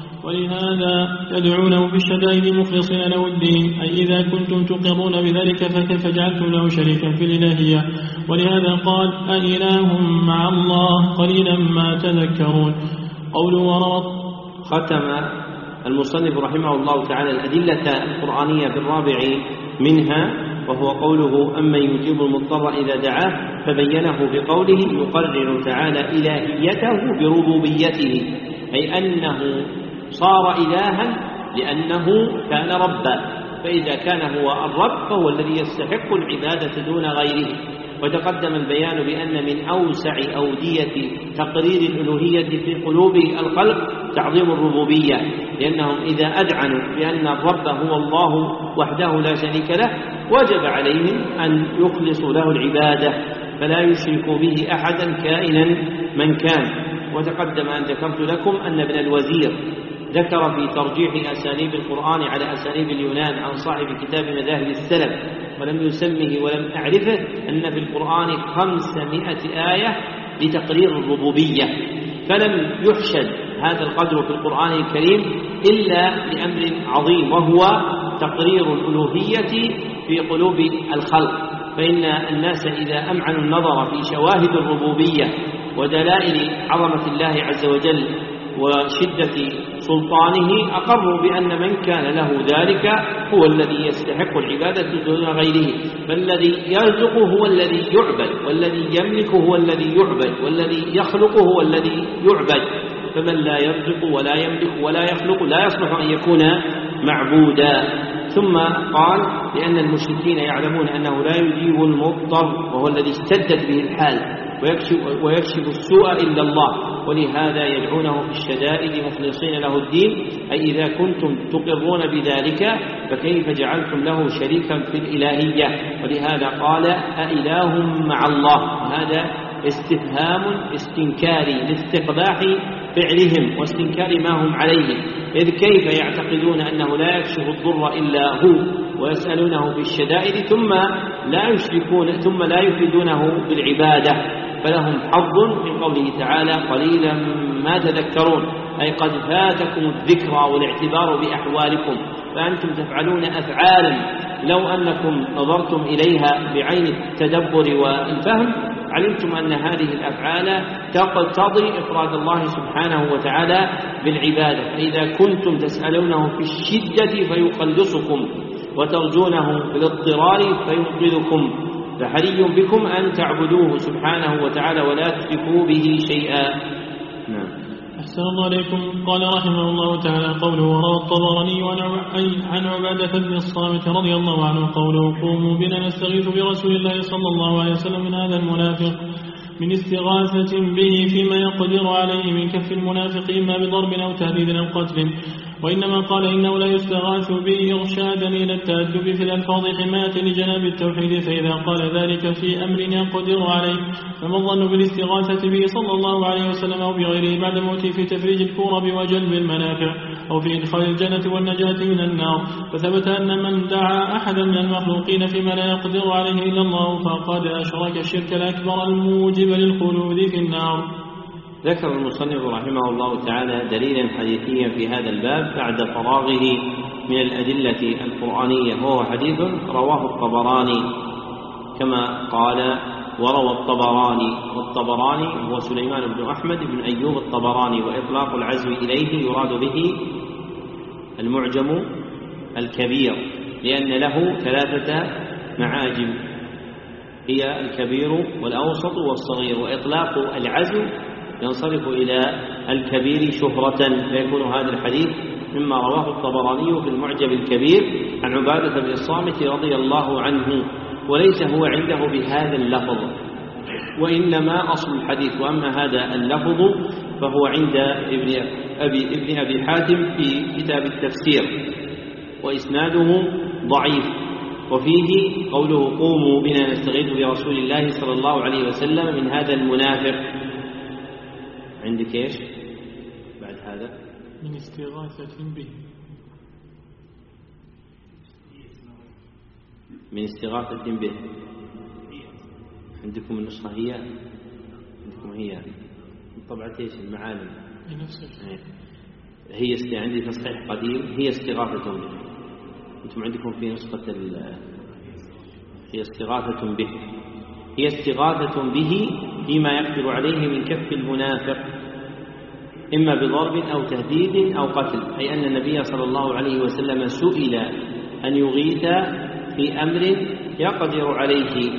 ولهذا يدعونه في الشدائد مخلصين له الدين، أي إذا كنتم تقرون بذلك فكيف جعلتم له شريكا في الإلهية. ولهذا قال أإله مع الله قليلا ما تذكرون. قوله وروى. ختم المصنف رحمه الله تعالى الأدلة القرآنية بالرابع منها، وهو قوله أمن يجيب المضطر إذا دعاه، فبينه بقوله يقرر تعالى إلهيته بربوبيته، أي أنه صار إلها لأنه كان ربا، فإذا كان هو الرب فهو الذي يستحق العبادة دون غيره. وتقدم البيان بأن من أوسع أودية تقرير الألوهية في قلوب الخلق تعظيم الربوبية، لأنهم إذا أذعنوا بأن الرب هو الله وحده لا شريك له وجب عليهم أن يخلصوا له العبادة فلا يشركوا به أحدا كائنا من كان. وتقدم أن ذكرت لكم أن ابن الوزير ذكر في ترجيح أساليب القرآن على أساليب اليونان عن صاحب كتاب مذاهب السلف، ولم يسمه ولم أعرفه، أن في القرآن خمسمائة آية لتقرير الربوبية، فلم يحشد هذا القدر في القرآن الكريم إلا لأمر عظيم، وهو تقرير الألوهية في قلوب الخلق. فإن الناس إذا أمعنوا النظر في شواهد الربوبية ودلائل عظمة الله عز وجل وشدة سلطانه أقروا بأن من كان له ذلك هو الذي يستحق العبادة دون غيره، فالذي يرزق هو الذي يعبد، والذي يملك هو الذي يعبد، والذي يخلق هو الذي يعبد، فمن لا يرزق ولا يملك ولا يخلق لا يصلح أن يكون معبودا. ثم قال لأن المشركين يعلمون أنه لا يجيب المضطر وهو الذي اشتدت به الحال ويكشف, ويكشف السوء إلا الله، ولهذا يدعونه في الشدائد مخلصين له الدين، أي إذا كنتم تقرون بذلك فكيف جعلتم له شريكا في الإلهية. ولهذا قال أإله مع الله، وهذا استفهام استنكاري لاستقباح فعلهم واستنكار ما هم عليه، إذ كيف يعتقدون أنه لا يكشف الضر إلا هو ويسألونه في الشدائد ثم لا يشركون ثم لا يفيدونه بالعبادة، فلهم حظ من قوله تعالى قليلا ما تذكرون، أي قد فاتكم الذكرى والاعتبار بأحوالكم، فأنتم تفعلون أفعالا لو أنكم نظرتم إليها بعين التدبر والفهم علمتم أن هذه الأفعال تقتضي إفراد الله سبحانه وتعالى بالعبادة. فإذا كنتم تسألونه في الشدة فيخلصكم وترجونه في الاضطرار فينقذكم، فحري بكم أن تعبدوه سبحانه وتعالى ولا تشركوا به شيئا. نعم. أحسن الله عليكم. قال رحمه الله تعالى قوله وروى الطبراني عن عبادة بن الصامت رضي الله عنه قوله قوموا بنا نستغيث برسول الله صلى الله عليه وسلم من هذا المنافق من استغاثة به فيما يقدر عليه من كف المنافق إما بضرب أو تهديد أو قتل، وإنما قال إنه لا يستغاث به إرشادا إلى التأدب في الألفاظ حماية لجناب التوحيد، فإذا قال ذلك في أمر يقدر عليه فما الظن بالاستغاثة به صلى الله عليه وسلم أو بغيره بعد موته في تفريج الكرب وجلب المنافع أو في إدخال الجنة والنجاة من النار؟ فثبت أن من دعا أحدا من المخلوقين فيما لا يقدر عليه إلا الله فقد أشرك الشرك الأكبر الموجب للخلود في النار. ذكر المصنف رحمه الله تعالى دليلا حديثيا في هذا الباب بعد فراغه من الأدلة القرآنية، وهو حديث رواه الطبراني كما قال وروى الطبراني، والطبراني هو سليمان بن أحمد بن أيوب الطبراني، وإطلاق العزو إليه يراد به المعجم الكبير لأن له ثلاثة معاجم هي الكبير والأوسط والصغير، وإطلاق العزو ينصرف إلى الكبير شهرة، فيكون هذا الحديث مما رواه الطبراني في المعجم الكبير عن عبادة بن الصامت رضي الله عنه، وليس هو عنده بهذا اللفظ وإنما أصل الحديث، وأما هذا اللفظ فهو عند ابن أبي, ابن أبي حاتم في كتاب التفسير وإسناده ضعيف، وفيه قوله قوموا بنا نستغيث برسول الله صلى الله عليه وسلم من هذا المنافق. عندك ايش بعد هذا؟ من استغاثة به من استغاثة به. عندكم النسخة هي عندكم هي طبعت ايش المعالم هي است... عندي تصحيح قديم هي استغاثة به. انتم عندكم في نسخة ال... هي استغاثة به هي استغاثة به فيما يقدر عليه من كف المنافق إما بضرب أو تهديد أو قتل، أي أن النبي صلى الله عليه وسلم سئل أن يغيث في أمر يقدر عليه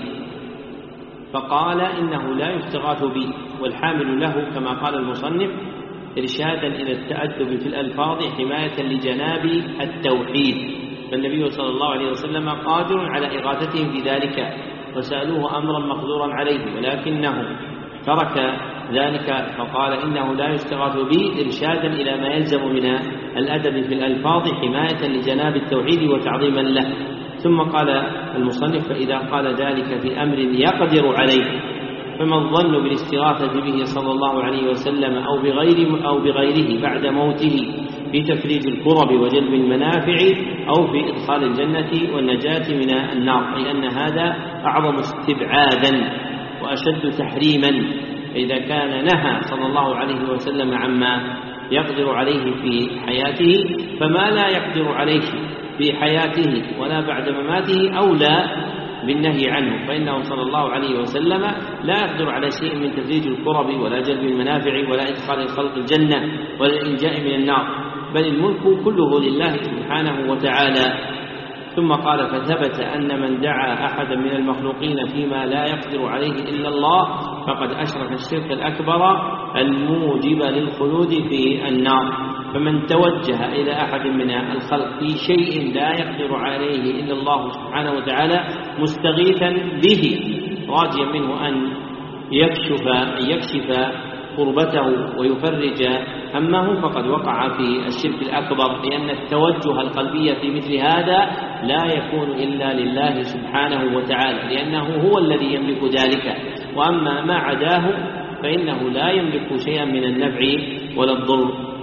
فقال إنه لا يستغاث بي، والحامل له كما قال المصنف إرشادا إلى التأدب في الألفاظ حماية لجناب التوحيد، فالنبي صلى الله عليه وسلم قادر على إغاثتهم في ذلك وسألوه أمرا مقدورا عليه، ولكنه ترك ذلك فقال إنه لا يستغاث بي إرشادا إلى ما يلزم من الأدب في الألفاظ حماية لجناب التوحيد وتعظيما له. ثم قال المصنف فإذا قال ذلك في أمر يقدر عليه فما الظن بالاستغاثة به صلى الله عليه وسلم أو بغير أو بغيره بعد موته في تفريج الكرب وجلب المنافع أو في إدخال الجنة والنجاة من النار، أي أن هذا أعظم استبعادا وأشد تحريما. إذا كان نهى صلى الله عليه وسلم عما يقدر عليه في حياته فما لا يقدر عليه في حياته ولا بعد مماته أولى بالنهي عنه، فإنه صلى الله عليه وسلم لا يقدر على شيء من تفريج الكرب ولا جلب المنافع ولا إدخال الخلق الجنة ولا الإنجاء من النار، بل الملك كله لله سبحانه وتعالى. ثم قال فثبت أن من دعا أحدا من المخلوقين فيما لا يقدر عليه إلا الله فقد أشرك الشرك الأكبر الموجب للخلود في النار. فمن توجه إلى أحد من الخلق في شيء لا يقدر عليه إلا الله سبحانه وتعالى مستغيثا به راجيا منه أن يكشف, يكشف قربته ويفرج همه فقد وقع في الشرك الأكبر، لأن التوجه القلبي في مثل هذا لا يكون إلا لله سبحانه وتعالى، لأنه هو الذي يملك ذلك، وأما ما عداه فإنه لا يملك شيئا من النفع ولا الضر.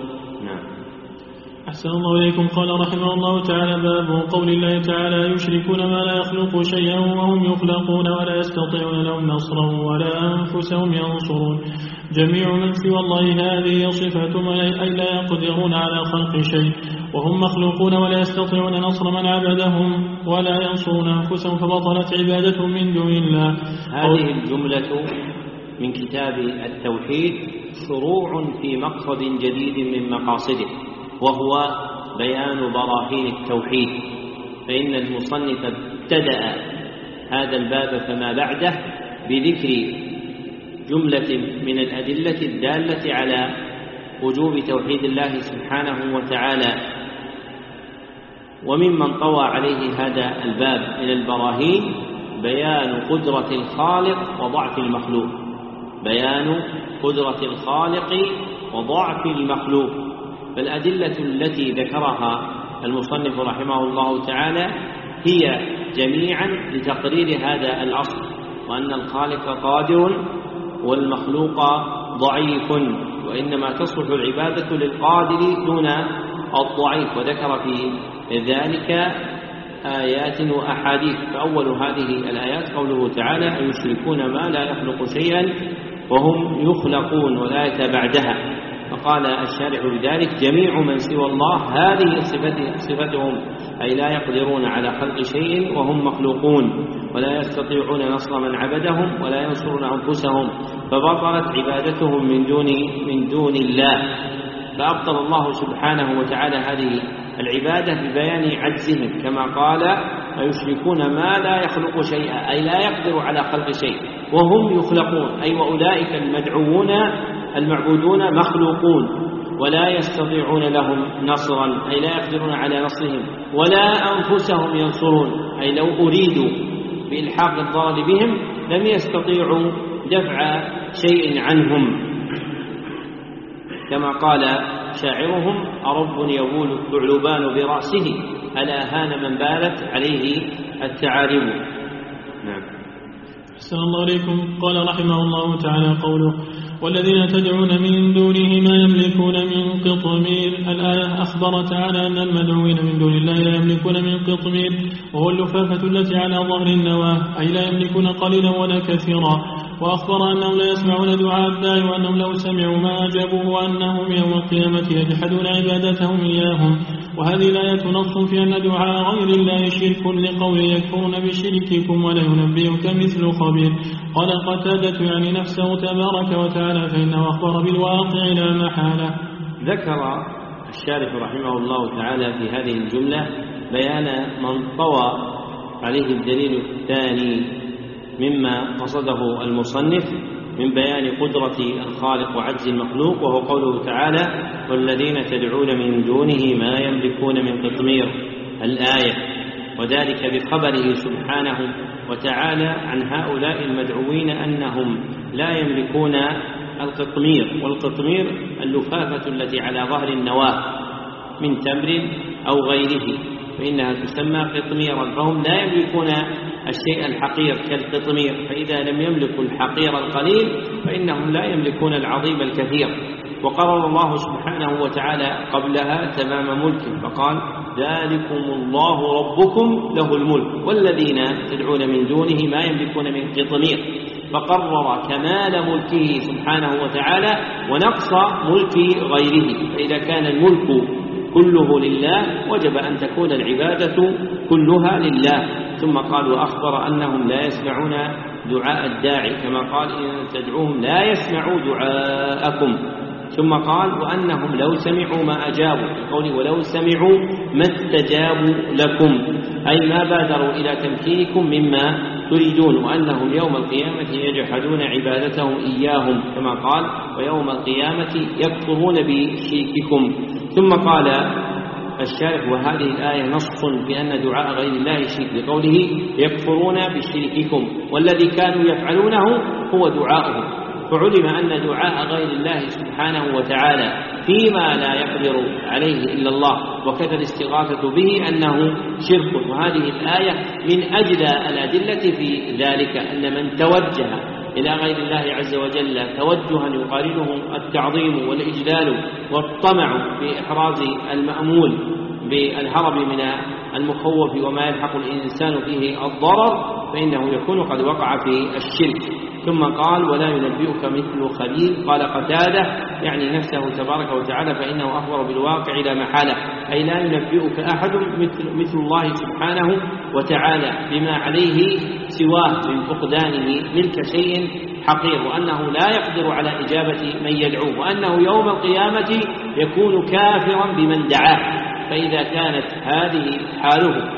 أحسن الله إليكم. قال رحمه الله تعالى باب قول الله تعالى يشركون ما لا يخلق شيئا وهم يخلقون ولا يستطيعون لهم نصرا ولا أنفسهم ينصرون. جميع من سوى الله هذه صفاتهم أي لا يقدرون على خلق شيء وهم مخلوقون ولا يستطيعون نصر من عبدهم ولا ينصرون أنفسهم فبطلت عبادتهم من دون الله. هذه الجملة من كتاب التوحيد شروع في مقصد جديد من مقاصده، وهو بيان براهين التوحيد، فإن المصنف ابتدأ هذا الباب فما بعده بذكر جملة من الأدلة الدالة على وجوب توحيد الله سبحانه وتعالى. وممن طوى عليه هذا الباب من البراهين بيان قدرة الخالق وضعف المخلوق بيان قدرة الخالق وضعف المخلوق فالأدلة التي ذكرها المصنف رحمه الله تعالى هي جميعا لتقرير هذا الأصل، وأن الخالق قادر والمخلوق ضعيف، وإنما تصلح العبادة للقادر دون الضعيف، وذكر في ذلك آيات وأحاديث. فأول هذه الآيات قوله تعالى أن يشركون ما لا يخلق شيئا وهم يخلقون والآية بعدها فقال الشارع بذلك جميع من سوى الله هذه صفتهم أي لا يقدرون على خلق شيء وهم مخلوقون ولا يستطيعون نصر من عبدهم ولا ينصرون أنفسهم فبطلت عبادتهم من دون, من دون الله. فأبطل الله سبحانه وتعالى هذه العبادة ببيان عجزهم كما قال ويشركون ما لا يخلق شيئا أي لا يقدر على خلق شيء وهم يخلقون أي وأولئك المدعوون المعبودون مخلوقون ولا يستطيعون لهم نصرا أي لا يقدرون على نصرهم ولا أنفسهم ينصرون أي لو أريدوا بإلحاق الضرر بهم لم يستطيعوا دفع شيء عنهم، كما قال شاعرهم أرب يبول ثعلبان برأسه ألا هان من بالت عليه التعارب. نعم. أحسن الله إليكم. قال رحمه الله تعالى قوله والذين تدعون من دونه ما يملكون من قطمير. الآية أخبر تعالى أن المدعوين من دون الله لا يملكون من قطمير، وهو اللفافة التي على ظهر النواة، أي لا يملكون قليلا ولا كثيرا. وأخبر أنهم لا يسمعون دعاء الداعي، وأنهم لو سمعوا ما أجابوه، وأنهم يوم القيامة يجحدون عبادتهم إياهم. وهذه الآية نص في أن دعاء غير الله شرك، لقول يكفرون بشرككم ولا ينبئك مثل خبير. قال قتادة يعني نفسه تبارك وتعالى، فإنه أخبر بالواقع لا محالة. ذكر الشارح رحمه الله تعالى في هذه الجملة بيان من طوى عليه الدليل الثاني مما قصده المصنف من بيان قدرة الخالق وعجز المخلوق، وهو قوله تعالى: والذين تدعون من دونه ما يملكون من قطمير، الآية، وذلك بخبره سبحانه وتعالى عن هؤلاء المدعوين أنهم لا يملكون القطمير. والقطمير اللفافة التي على ظهر النواة من تمر أو غيره، فإنها تسمى قطميرا، فهم لا يملكون الشيء الحقير كالقطمير، فإذا لم يملكوا الحقير القليل فإنهم لا يملكون العظيم الكثير. وقرر الله سبحانه وتعالى قبلها تمام ملكه فقال: ذلكم الله ربكم له الملك والذين تدعون من دونه ما يملكون من قطمير، فقرر كمال ملكه سبحانه وتعالى ونقص ملك غيره. فإذا كان الملك كله لله وجب أن تكون العبادة كلها لله. ثم قال: وأخبر أنهم لا يسمعون دعاء الداعي، كما قال: إن تدعوهم لا يسمعوا دعاءكم. ثم قال: وأنهم لو سمعوا ما أجابوا، قوله ولو سمعوا ما استجابوا لكم، أي ما بادروا إلى تمكينكم مما تريدون، وأنهم يوم القيامة يجحدون عبادتهم إياهم، كما قال: ويوم القيامة يكفرون بشرككم. ثم قال الشارح: وهذه الآية نص بأن دعاء غير الله شرك، لقوله يكفرون بشرككم، والذي كانوا يفعلونه هو دعاؤهم. فعلم أن دعاء غير الله سبحانه وتعالى فيما لا يقدر عليه إلا الله وكذا الاستغاثة به أنه شرك. وهذه الآية من أجل الأدلة في ذلك، أن من توجه إلى غير الله عز وجل توجها يقارنه التعظيم والإجلال والطمع في إحراز المأمول بالهرب من المخوف وما يلحق الإنسان فيه الضرر، فإنه يكون قد وقع في الشرك. ثم قال: ولا ينبئك مثل خبير. قال قتادة يعني نفسه تبارك وتعالى، فإنه أخبر بالواقع لا محالة، أي لا ينبئك أحد مثل, مثل الله سبحانه وتعالى بما عليه سواه من فقدانه ملك شيء حقير، وأنه لا يقدر على إجابة من يدعوه، وأنه يوم القيامة يكون كافرا بمن دعاه. فإذا كانت هذه حاله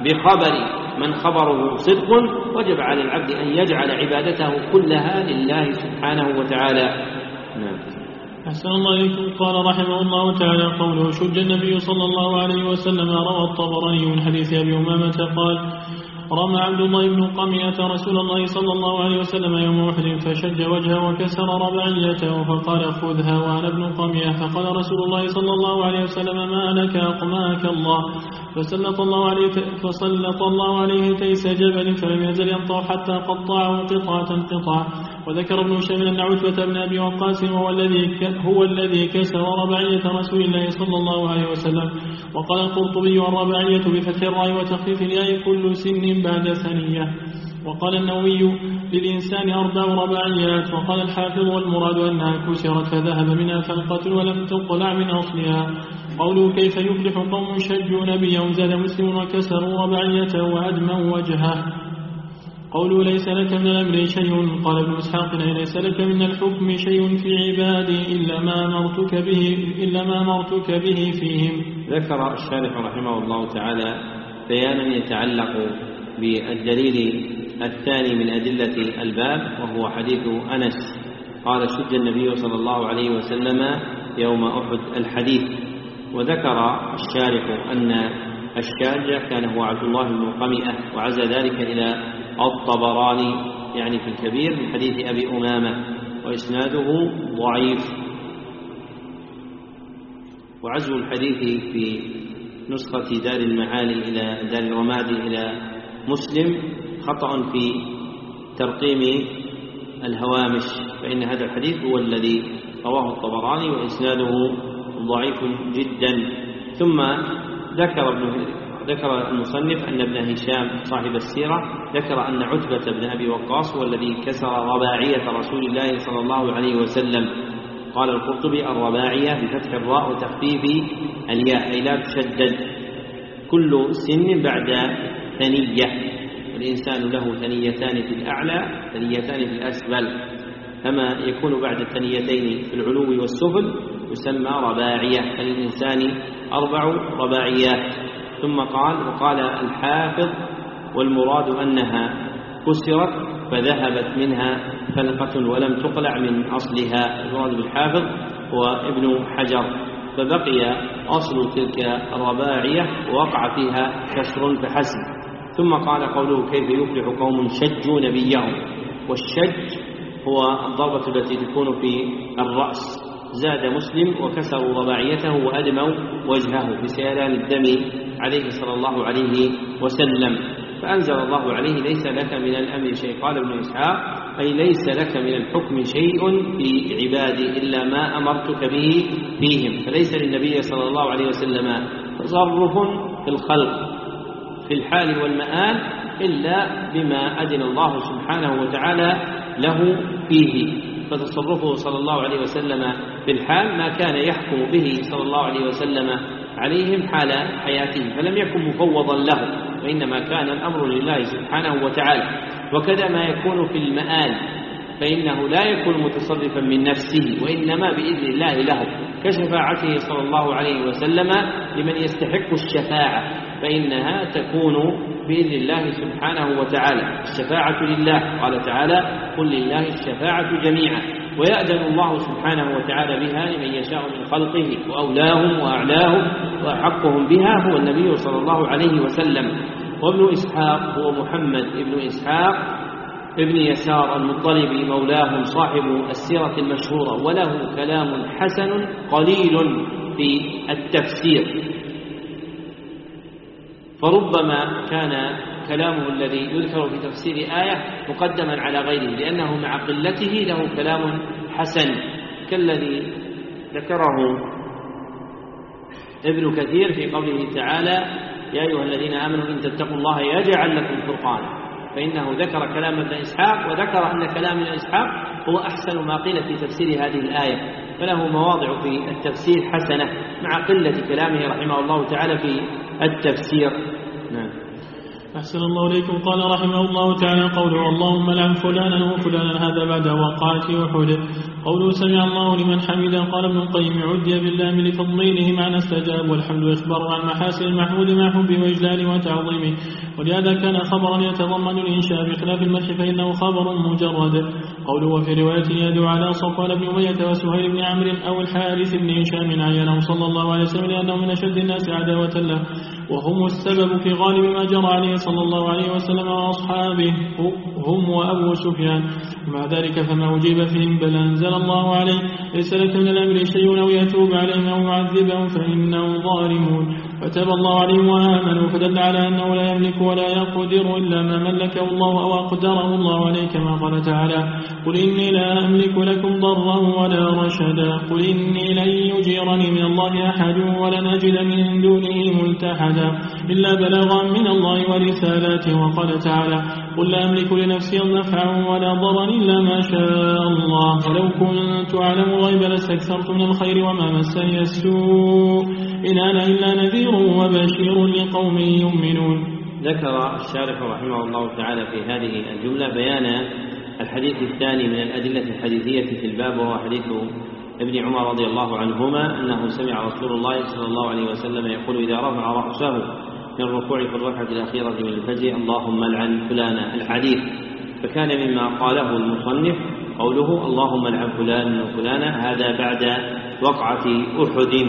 بخبر من خبره صدق وجب على العبد أن يجعل عبادته كلها لله سبحانه وتعالى. نعم. أحسن الله إليكم. قال رحمه الله تعالى: قوله شج النبي صلى الله عليه وسلم. روى الطبراني من حديث أبي أمامة قال: رمى عبد الله بن قمية رسول الله صلى الله عليه وسلم يوم أحد فشج وجهه وكسر رباعيته فقال: خذها وأنا ابن قمية. فقال رسول الله صلى الله عليه وسلم: ما لك أقماك الله. فسلط الله عليه فسلط الله عليه تيس جبل فلم يزل ينطع حتى قطعه قطعة قطعة. وذكر ابن هشام أن عتبة بن أبي وقاص هو الذي هو الذي كسر رباعية رسول الله صلى الله عليه وسلم. وقال القرطبي: الرباعية بفتح الراء وتخفيف الياء كل سن بعد ثانية. وقال النووي: للإنسان أربع رباعيات. وقال الحافظ: والمراد أنها كسرت فذهب منها فالقتل ولم تقلع من أصلها. قوله: كيف يفلح قوم شجوا نبيهم. زاد مسلم: وكسروا رباعيته وأدموا وجهه. قوله: ليس لك من الأمر شيء. قال ابن إسحاق: ليس لك من الحكم شيء في عبادي إلا ما أمرتك به إلا ما أمرتك به فيهم. ذكر الشارح رحمه الله تعالى بيانا يتعلق بالدليل الثاني من أدلة الباب، وهو حديث أنس قال: شج النبي صلى الله عليه وسلم يوم أحد الحديث. وذكر الشارح أن الشاج كان هو عبد الله بن قميئة، وعزى ذلك إلى الطبراني يعني في الكبير من حديث أبي أمامة، وإسناده ضعيف. وعزو الحديث في نسخة دار المعالي إلى دار الرمادي إلى مسلم خطأ في ترقيم الهوامش، فإن هذا الحديث هو الذي رواه الطبراني وإسناده ضعيف جدا. ثم ذكر ابن ذكر المصنف أن ابن هشام صاحب السيرة ذكر أن عتبة بن أبي وقاص هو الذي كسر رباعية رسول الله صلى الله عليه وسلم. قال القرطبي: الرباعية بفتح الراء وتخفيف الياء، أي لا تشدد، كل سن بعد ثنية، والإنسان له ثنيتان في الأعلى ثنيتان في الأسفل، فما يكون بعد الثنيتين في العلو والسفل يسمى رباعية، فللإنسان أربع رباعيات. ثم قال: وقال الحافظ: والمراد أنها كسرت فذهبت منها فلقة ولم تقلع من أصلها. المراد بالحافظ هو ابن حجر، فبقي أصل تلك الرباعية ووقع فيها كسر فحسب. ثم قال: قوله: كيف يفلح قوم شجوا نبيهم. والشج هو الضربة التي تكون في الرأس. زاد مسلم: وكسروا رباعيته وأدموا وجهه بسيلان الدم عليه صلى الله عليه وسلم. فأنزل الله عليه: ليس لك من الأمر شيء. قال ابن إسحاق: أي ليس لك من الحكم شيء في عبادي إلا ما أمرتك به فيهم. فليس للنبي صلى الله عليه وسلم تصرف في الخلق في الحال والمآل إلا بما أذن الله سبحانه وتعالى له فيه. فتصرفه صلى الله عليه وسلم في الحال ما كان يحكم به صلى الله عليه وسلم عليهم حال حياته، فلم يكن مفوضا له، وإنما كان الأمر لله سبحانه وتعالى. وكذا ما يكون في المآل، فإنه لا يكون متصرفا من نفسه، وإنما بإذن الله له، كشفاعته صلى الله عليه وسلم لمن يستحق الشفاعة، فإنها تكون بإذن الله سبحانه وتعالى. الشفاعة لله، قال تعالى: قل لله الشفاعة جميعا، ويأذن الله سبحانه وتعالى بها لمن يشاء من خلقه، وأولاهم وأعلاهم وأحقهم بها هو النبي صلى الله عليه وسلم. وابن إسحاق هو محمد ابن إسحاق ابن يسار المطلبي مولاهم صاحب السيرة المشهورة، وله كلام حسن قليل في التفسير، فربما كان كلامه الذي يذكر في تفسير آية مقدما على غيره، لأنه مع قلته له كلام حسن، كالذي ذكره ابن كثير في قوله تعالى: يا أيها الذين آمنوا إن تتقوا الله يجعل لكم فرقانا. فإنه ذكر كلام ابن إسحاق، وذكر أن كلام ابن إسحاق هو أحسن ما قيل في تفسير هذه الآية، فله مواضع في التفسير حسنة مع قلة كلامه رحمه الله تعالى في التفسير. نعم. أحسن الله إليكم. قال رحمه الله تعالى: قوله: اللهم لعن فلانا وفلانا، هذا بعد وقعة أحد. قوله: سمع الله لمن حمده. قال ابن القيم: عدي باللام لتضمينه معنى استجاب، والحمد إخبار عن محاسن المحمود مع حبه وإجلاله وتعظيمه، ولهذا كان خبرا يتضمن الإنشاء، بخلاف المدح فإنه خبر مجرد. قوله: وفي رواية يدعو على صفوان بن أمية وسهيل بن عمرو أو الحارث بن هشام عينه صلى الله عليه وسلم لأنه من أشد الناس عداوة له، وهم السبب في غالب ما جرى عليه صلى الله عليه وسلم وأصحابه هم وأبو سفيان. ومع ذلك فما أجيب فيهم، بل أنزل الله عليه: ليس لك من الأمر شيء أو يتوب عليهم أو يعذبهم فإنهم ظالمون. فتاب الله عليهم وآمنوا، فدل على أنه لا يملك ولا يقدر إلا ما ملكه الله أو أقدره الله عليه، كما قال تعالى: قل إني لا أملك لكم ضرا ولا رشدا، قل إني لن يجيرني من الله أحد ولن أجد من دونه ملتحدا إلا بلاغا من الله ورسالاته. وقال تعالى: قل لا أملك لنفسي نفعا ولا ضرا إلا ما شاء الله، ولو كنت أعلم الغيب لاستكثرت من الخير وما مسني السوء إن أنا إلا نذير وبشير لقوم يؤمنون. ذكر الشارح رحمه الله تعالى في هذه الجملة بيان الحديث الثاني من الأدلة الحديثية في الباب، وهو حديث ابن عمر رضي الله عنهما أنه سمع رسول الله صلى الله عليه وسلم يقول إذا رفع رأسه من الركوع في الركعة الأخيرة من الفجر: اللهم لعن فلانا، الحديث. فكان مما قاله المصنف قوله: اللهم لعن فلانا وفلانا، هذا بعد وقعة أحد،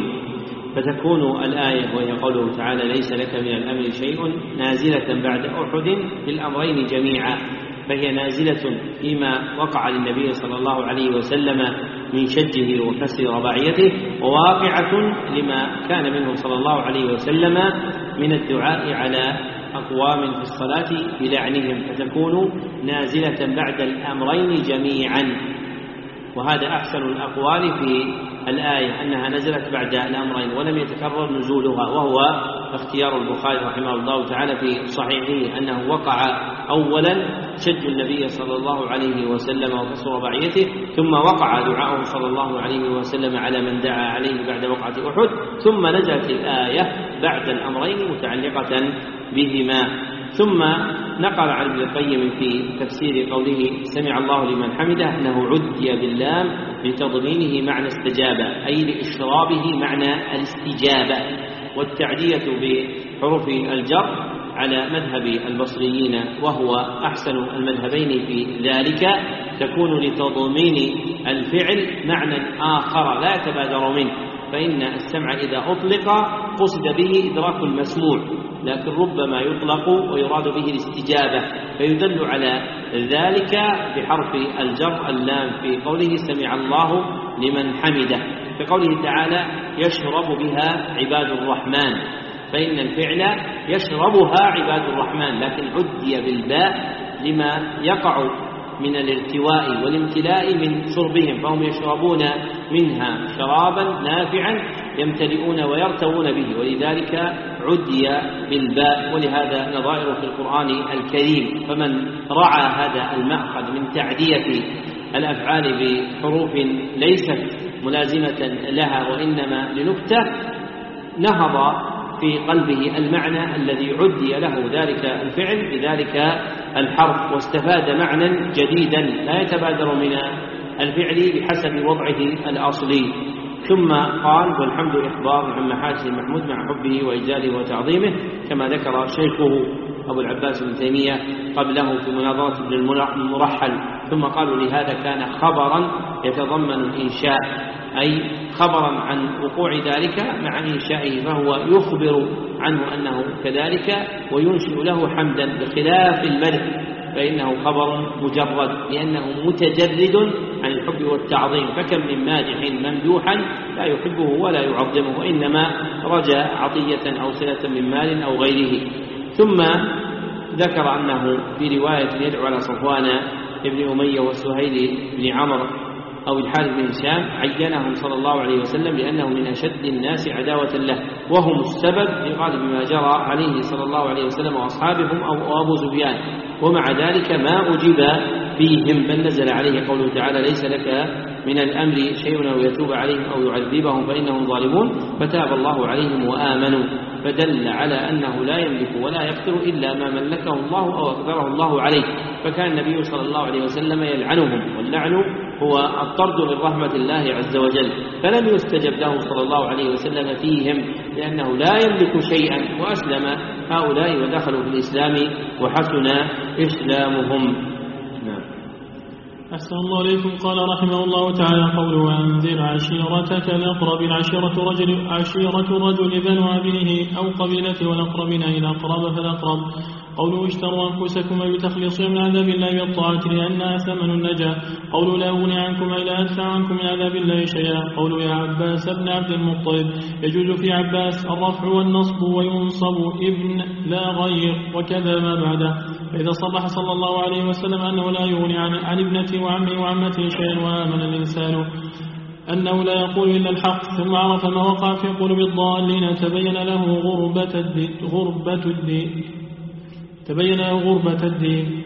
فتكون الآية وهي قوله تعالى: ليس لك من الأمر شيء، نازلة بعد أحد بالأمرين جميعا، فهي نازلة فيما وقع للنبي صلى الله عليه وسلم من شجه وكسر رباعيته، وواقعة لما كان منه صلى الله عليه وسلم من الدعاء على أقوام في الصلاة بلعنهم، فتكون نازلة بعد الأمرين جميعا. وهذا أحسن الأقوال في الآية، أنها نزلت بعد الأمرين ولم يتكرر نزولها، وهو اختيار البخاري رحمه الله تعالى في صحيحه، أنه وقع أولا شد النبي صلى الله عليه وسلم وقصر بعيته، ثم وقع دعاءه صلى الله عليه وسلم على من دعا عليه بعد وقعة أحد، ثم نزلت الآية بعد الأمرين متعلقة بهما. ثم نقل عن ابن القيم في تفسير قوله سمع الله لمن حمده أنه عدي باللام لتضمينه معنى استجابة، أي لإشرابه معنى الاستجابة، والتعدية بحروف الجر على مذهب البصريين وهو أحسن المذهبين في ذلك، تكون لتضمين الفعل معنى آخر لا يتبادر منه، فإن السمع إذا أطلق قصد به إدراك المسموع، لكن ربما يطلق ويراد به الاستجابة، فيدل على ذلك بحرف الجر اللام في قوله سمع الله لمن حمده، في قوله تعالى يشرب بها عباد الرحمن، فإن الفعل يشربها عباد الرحمن، لكن عدي بالباء لما يقع من الارتواء والامتلاء من شربهم، فهم يشربون منها شرابا نافعا يمتلئون ويرتوون به، ولذلك عدي بالباء، ولهذا نظائر في القرآن الكريم. فمن رعى هذا المأخذ من تعدية الأفعال بحروف ليست ملازمة لها وإنما لنكتة، نهض في قلبه المعنى الذي عدي له ذلك الفعل بذلك الحرف، واستفاد معنى جديدا لا يتبادر من الفعل بحسب وضعه الأصلي. ثم قال والحمد إخبار عن محاسن المحمود مع حبه وإجلاله وتعظيمه، كما ذكر شيخه أبو العباس بن تيمية قبله في مناظرة ابن المرحل. ثم قالوا لهذا كان خبرا يتضمن الإنشاء، أي خبرا عن وقوع ذلك مع إنشائه، فهو يخبر عنه أنه كذلك وينشئ له حمدا، بخلاف المدح فإنه خبر مجرد لأنه متجرد عن الحب والتعظيم، فكم من مادح ممدوحا لا يحبه ولا يعظمه، وإنما رجاء عطية أو صلة من مال أو غيره. ثم ذكر أنه في رواية يدعو على صفوان ابن أمية وسهيل بن عمرو أو الحارث بن هشام عينهم صلى الله عليه وسلم لأنه من أشد الناس عداوة له، وهم السبب في غالب ما جرى عليه صلى الله عليه وسلم وأصحابهم أو أبو سفيان، ومع ذلك ما أجيب فيهم، بل نزل عليه قوله تعالى ليس لك من الأمر شيء أو يتوب عليهم أو يعذبهم فإنهم ظالمون، فتاب الله عليهم وآمنوا، فدل على أنه لا يملك ولا يقدر إلا ما ملكه الله أو أقدره الله عليه. فكان النبي صلى الله عليه وسلم يلعنهم، واللعن هو الطرد من رحمة الله عز وجل، فلم يستجب له صلى الله عليه وسلم فيهم لأنه لا يملك شيئا، وأسلم هؤلاء ودخلوا في الإسلام وحسن إسلامهم. أحسن الله عليكم. قال رحمه الله تعالى قوله وأنذر عشيرتك الأقربين، عشيرة رجل عشيرة الرجل بنو ابنه أو قبيلته، والأقربين إلى أقرب فالأقرب. قوله اشتروا أنفسكم أي بتخليصهم من عذاب الله والطاعة لأنها ثمن النجاة. قوله لا أغني عنكم أي لا أدفع عنكم من عذاب الله شيئا. قوله يا عباس ابن عبد المطلب، يجوز في عباس الرفع والنصب وينصب ابن لا غير، وكذا ما بعده. فإذا صرح صلى الله عليه وسلم أنه لا يغني عن, عن ابنته وعمه وعمته شيئا، وآمن الإنسان أنه لا يقول إلا الحق، ثم عرف ما وقع في قلوب الضالين، تبين له غربة الدين, غربة الدين تبين له غربة الدين.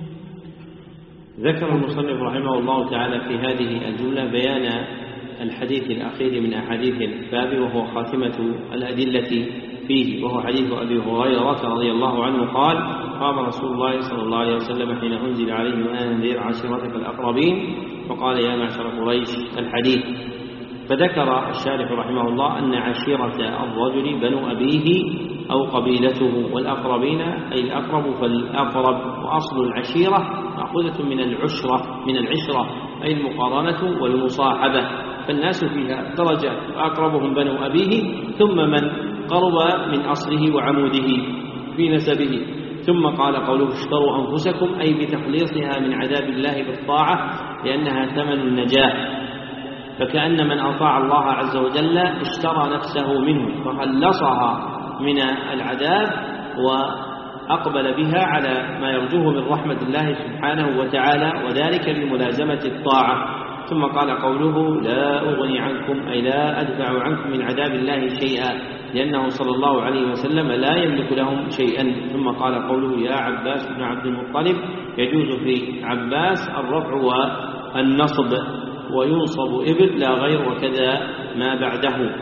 ذكر المصنف رحمه الله تعالى في هذه الجملة بيان الحديث الأخير من أحاديث الباب، وهو خاتمة الأدلة فيه، وهو حديث أبي هريرة رضي الله عنه قال قام رسول الله صلى الله عليه وسلم حين أنزل عليه وأنذر عشيرتك الأقربين، فقال يا معشر قريش الحديث. فذكر الشارح رحمه الله أن عشيرة الرجل بنو أبيه أو قبيلته، والأقربين أي الأقرب فالأقرب، وأصل العشيرة مأخوذة من العشرة من العشرة أي المقارنة والمصاحبة، فالناس فيها درجات، وأقربهم بنو أبيه ثم من قرب من أصله وعموده في نسبه. ثم قال قوله اشتروا أنفسكم أي بتخليصها من عذاب الله بالطاعة لأنها ثمن النجاة، فكأن من أطاع الله عز وجل اشترى نفسه منه فخلصها من العذاب أقبل بها على ما يرجوه من رحمة الله سبحانه وتعالى، وذلك بملازمة الطاعة. ثم قال قوله لا أغني عنكم أي لا أدفع عنكم من عذاب الله شيئا، لأنه صلى الله عليه وسلم لا يملك لهم شيئا. ثم قال قوله يا عباس بن عبد المطلب، يجوز في عباس الرفع والنصب، وينصب ابن لا غير، وكذا ما بعده.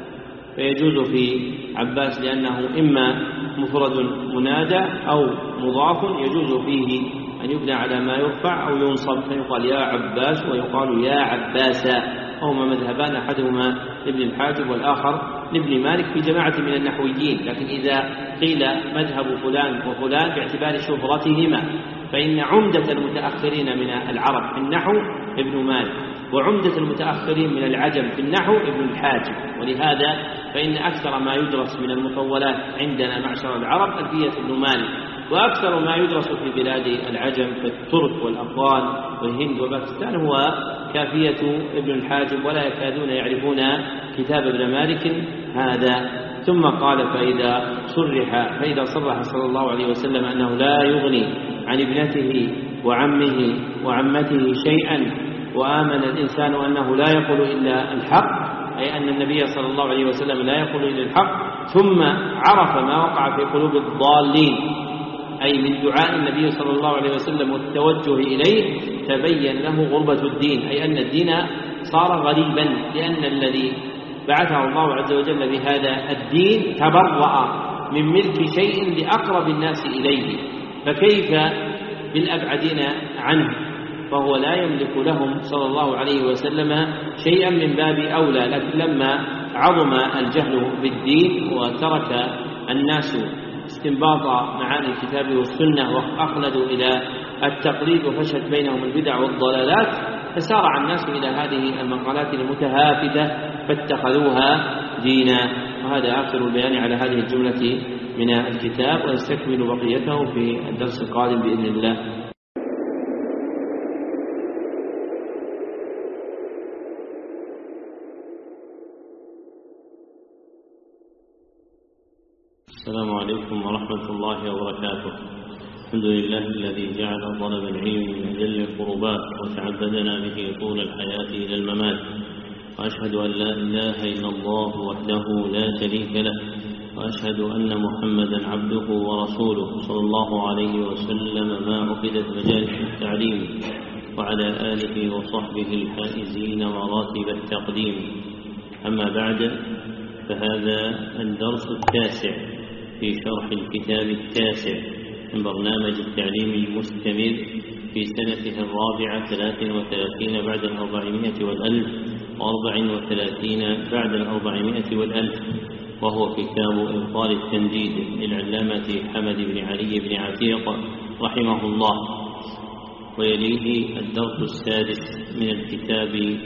فيجوز في عباس لأنه إما مفرد منادى أو مضاف، يجوز فيه أن يبنى على ما يرفع أو ينصب، فيقال يا عباس ويقال يا عباسا، هما مذهبان أحدهما لابن الحاجب والآخر لابن مالك في جماعة من النحويين. لكن إذا قيل مذهب فلان وفلان باعتبار شهرتهما، فإن عمدة المتأخرين من العرب في النحو ابن مالك، وعمدة المتأخرين من العجم في النحو ابن الحاجب، ولهذا فإن أكثر ما يدرس من المطولات عندنا معشر العرب ألفية ابن مالك، وأكثر ما يدرس في بلاد العجم كالترك والأفغان والهند وباكستان هو كافية ابن الحاجب، ولا يكادون يعرفون كتاب ابن مالك هذا. ثم قال فإذا صرح فإذا صرح صلى الله عليه وسلم أنه لا يغني عن ابنته وعمه وعمته شيئا، وآمن الإنسان أنه لا يقول إلا الحق، أي أن النبي صلى الله عليه وسلم لا يقول إلا الحق، ثم عرف ما وقع في قلوب الضالين، أي من دعاء النبي صلى الله عليه وسلم والتوجه إليه، تبين له غربة الدين، أي أن الدين صار غريبا، لأن الذي بعثه الله عز وجل بهذا الدين تبرأ من ملك شيء لأقرب الناس إليه، فكيف بالأبعدين عنه؟ فهو لا يملك لهم صلى الله عليه وسلم شيئا من باب أولى. لكن لما عظم الجهل بالدين وترك الناس استنباط معاني الكتاب والسنة وأخلدوا إلى التقليد وفشت بينهم البدع والضلالات، فسارع الناس إلى هذه المقالات المتهافتة فاتخذوها دينا. وهذا آخر البيان على هذه الجملة من الكتاب، ونستكمل بقيته في الدرس القادم بإذن الله. السلام عليكم ورحمة الله وبركاته. الحمد لله الذي جعل طلب العلم من أجل القربات وتعبدنا به طول الحياة إلى الممات، وأشهد أن لا إله إلا الله وحده لا شريك له، وأشهد أن محمدا عبده ورسوله صلى الله عليه وسلم ما أخذت مجالس التعليم، وعلى آله وصحبه الحائزين مراتب التقديم. أما بعد، فهذا الدرس التاسع في شرح الكتاب التاسع من برنامج التعليم المستمر في سنته الرابعة ثلاث وثلاثين بعد الأربعمائة والألف وأربع وثلاثين بعد الأربعمائة والألف، وهو كتاب إبطال التنديد للعلامة حمد بن علي بن عتيق رحمه الله. ويليه الدرس السادس من الكتاب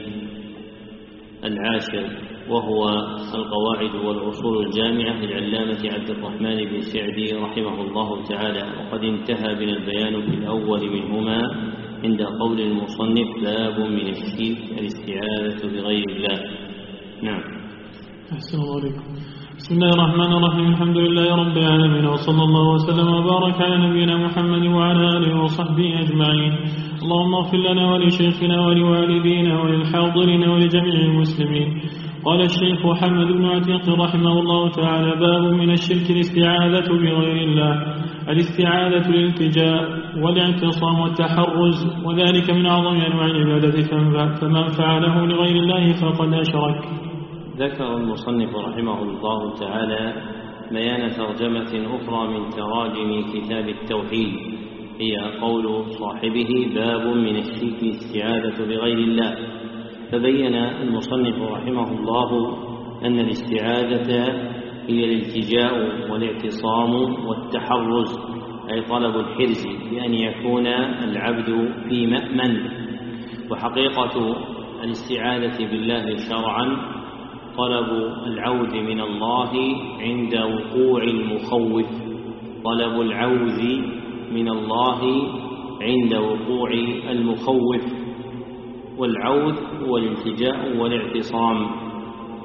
العاشر، وهو القواعد والأصول الجامعة للعلامة عبد الرحمن بن سعدي رحمه الله تعالى. وقد انتهى بنا البيان في الأول منهما عند قول المصنف باب من الشرك الاستعاذة بغير الله. نعم. أحسن الله عليكم. بسم الله الرحمن الرحيم. الحمد لله رب العالمين، وصلى الله وسلم وبارك على نبينا محمد وعلى آله وصحبه أجمعين. اللهم اغفر لنا ولشيخنا ولوالدينا وللحاضرين ولجميع المسلمين. قال الشيخ محمد بن عتيق رحمه الله تعالى: باب من الشرك الاستعاذة بغير الله. الاستعاذة الالتجاء والاعتصام والتحرز، وذلك من أعظم أنواع العبادة، فمن فعله لغير الله فقد أشرك. ذكر المصنف رحمه الله تعالى بيان ترجمة أخرى من تراجم كتاب التوحيد، هي قول صاحبه باب من الشرك الاستعاذة بغير الله. فبين المصنف رحمه الله أن الاستعاذة هي الالتجاء والاعتصام والتحرز، أي طلب الحرز بأن يكون العبد في مأمن. وحقيقة الاستعاذة بالله شرعا طلب العوذ من الله عند وقوع المخوف، طلب العوذ من الله عند وقوع المخوف. والعوذ هو الالتجاء والاعتصام،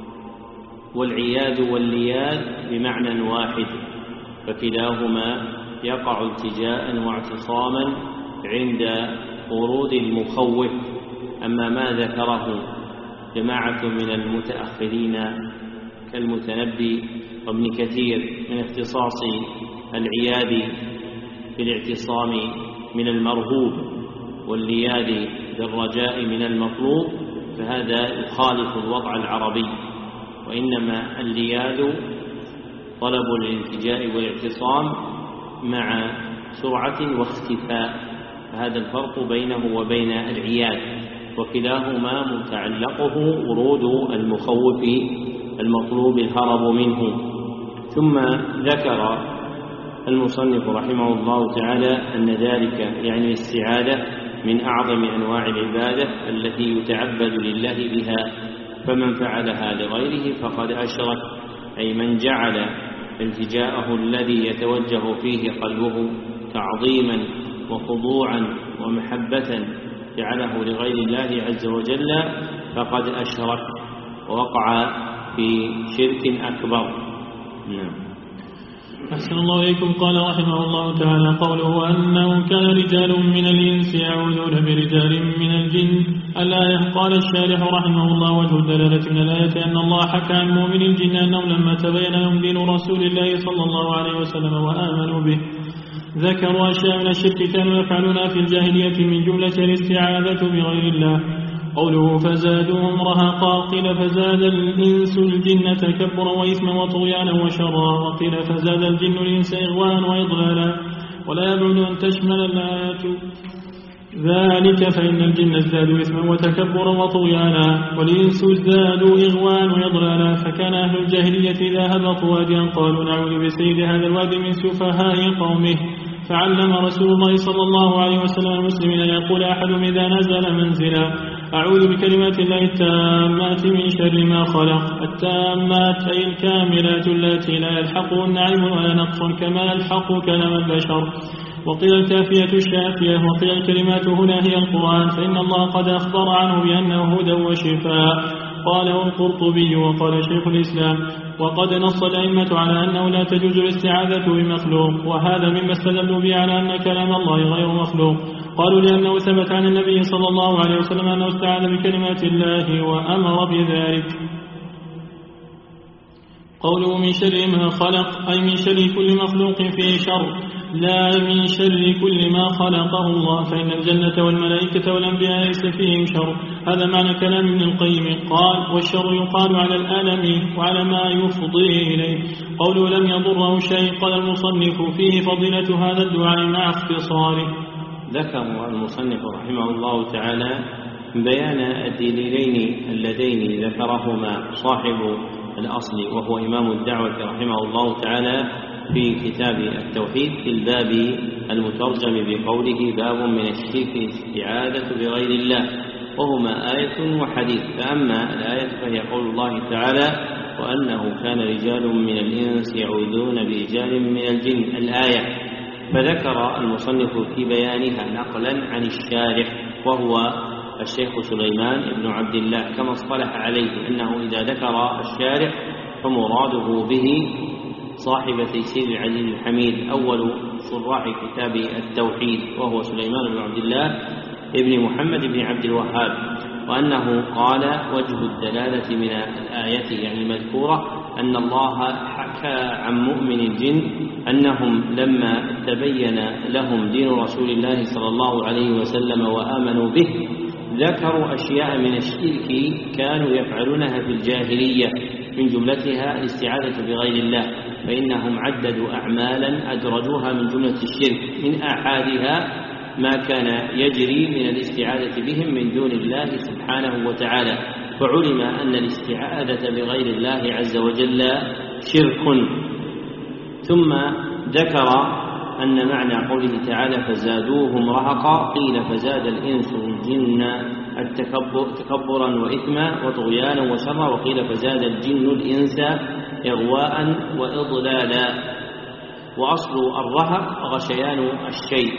والعياذ واللياذ بمعنى واحد، فكلاهما يقع التجاء واعتصاما عند ورود المخوف. أما ما ذكره جماعة من المتأخرين كالمتنبي وابن كثير من اختصاص العياد بالاعتصام من المرهوب واللياذ بالرجاء من المطلوب، فهذا يخالف الوضع العربي، وإنما اللياذ طلب الالتجاء والاعتصام مع سرعة واختفاء، فهذا الفرق بينه وبين العياد، وكلاهما متعلقه ورود المخوف المطلوب الهرب منه. ثم ذكر المصنف رحمه الله تعالى أن ذلك يعني الاستعاذة من أعظم أنواع العبادة التي يتعبد لله بها، فمن فعلها لغيره فقد أشرك، أي من جعل التجاءه الذي يتوجه فيه قلبه تعظيما وخضوعا ومحبة جعله لغير الله عز وجل فقد أشرك ووقع في شرك أكبر. نعم. أحسن الله إليكم. قال رحمه الله تعالى: قوله أنه كان رجال من الإنس يعوذون برجال من الجن. الآية. قال الشارح رحمه الله: وجه الدلالة من الآية أن الله حكى عن مؤمن الجن أنهم لما تبين لهم دين رسول الله صلى الله عليه وسلم وآمنوا به ذكروا أشياء من الشرك كانوا يفعلونها في الجاهلية من جملة الاستعاذة بغير الله. قوله فزادوهم رهقا، قيل فزاد الإنس الجن تكبرا وإثما وطغيانا وشرا، وقيل فزاد الجن الإنس إغواء وإضلالا. ولا يبعد أن تشمل الآيات ذلك، فإن الجن ازدادوا إثما وتكبرا وطغيانا، والإنس ازدادوا إغواء وإضلالا. فكان أهل الجاهلية إذا هبطوا واديا قالوا نعوذ بسيد هذا الوادي من سفهاء قومه، فعلم رسول الله صلى الله عليه وسلم المسلمين أن يقول أحدهم إذا نزل منزلا: أعوذ بكلمات الله التامات من شر ما خلق. التامات أي الكاملات التي لا يلحقهن عيب ولا نقص كما يلحق كلام البشر. وقيل الكافية الشافية. وقيل الكلمات هنا هي القرآن، فإن الله قد أخبر عنه بأنه هدى وشفاء. قاله القرطبي وقال شيخ الإسلام: وقد نص الأئمة على أنه لا تجوز الاستعاذة بمخلوق، وهذا مما استدلوا به على أن كلام الله غير مخلوق. قالوا لأنه ثبت عن النبي صلى الله عليه وسلم أنه استعاذ بكلمات الله وأمر بذلك. قوله من شر ما خلق، أي من شر كل مخلوق فيه شر، لا من شر كل ما خلقه الله، فإن الجنة والملائكة والأنبياء ليس فيهم شر. هذا معنى كلام ابن القيم. قال: والشر يقال على الألم وعلى ما يفضي إليه. قوله لم يضره شيء، قال المصنف فيه فضيلة هذا الدعاء مع اختصاره. ذكر المصنف رحمه الله تعالى بيان الدليلين اللذين ذكرهما صاحب الأصل وهو إمام الدعوة رحمه الله تعالى في كتاب التوحيد في الباب المترجم بقوله باب من الشرك الاستعاذة بغير الله، وهما آية وحديث. فأما الآية فهي قول الله تعالى: وأنه كان رجال من الإنس يعوذون برجال من الجن، الآية. فذكر المصنف في بيانها نقلا عن الشارح وهو الشيخ سليمان بن عبد الله، كما اصطلح عليه أنه إذا ذكر الشارح فمراده به صاحب تيسير العزيز الحميد أول شراح كتاب التوحيد، وهو سليمان بن عبد الله ابن محمد بن عبد الوهاب. وأنه قال: وجه الدلالة من الآية يعني المذكورة أن الله حكى عن مؤمن الجن أنهم لما تبين لهم دين رسول الله صلى الله عليه وسلم وآمنوا به ذكروا أشياء من الشرك كانوا يفعلونها في الجاهلية من جملتها الاستعاذة بغير الله، فإنهم عددوا أعمالا أدرجوها من جملة الشرك، من أحادها ما كان يجري من الاستعاذة بهم من دون الله سبحانه وتعالى، فعلم أن الاستعاذة بغير الله عز وجل شرك. ثم ذكر أن معنى قوله تعالى فزادوهم رهقا، قيل فزاد الإنس الجن التكبر تكبرا وإثما وطغيانا وشرا، وقيل فزاد الجن الإنس إغواء وإضلالا. وأصل الرهق غشيان الشيء،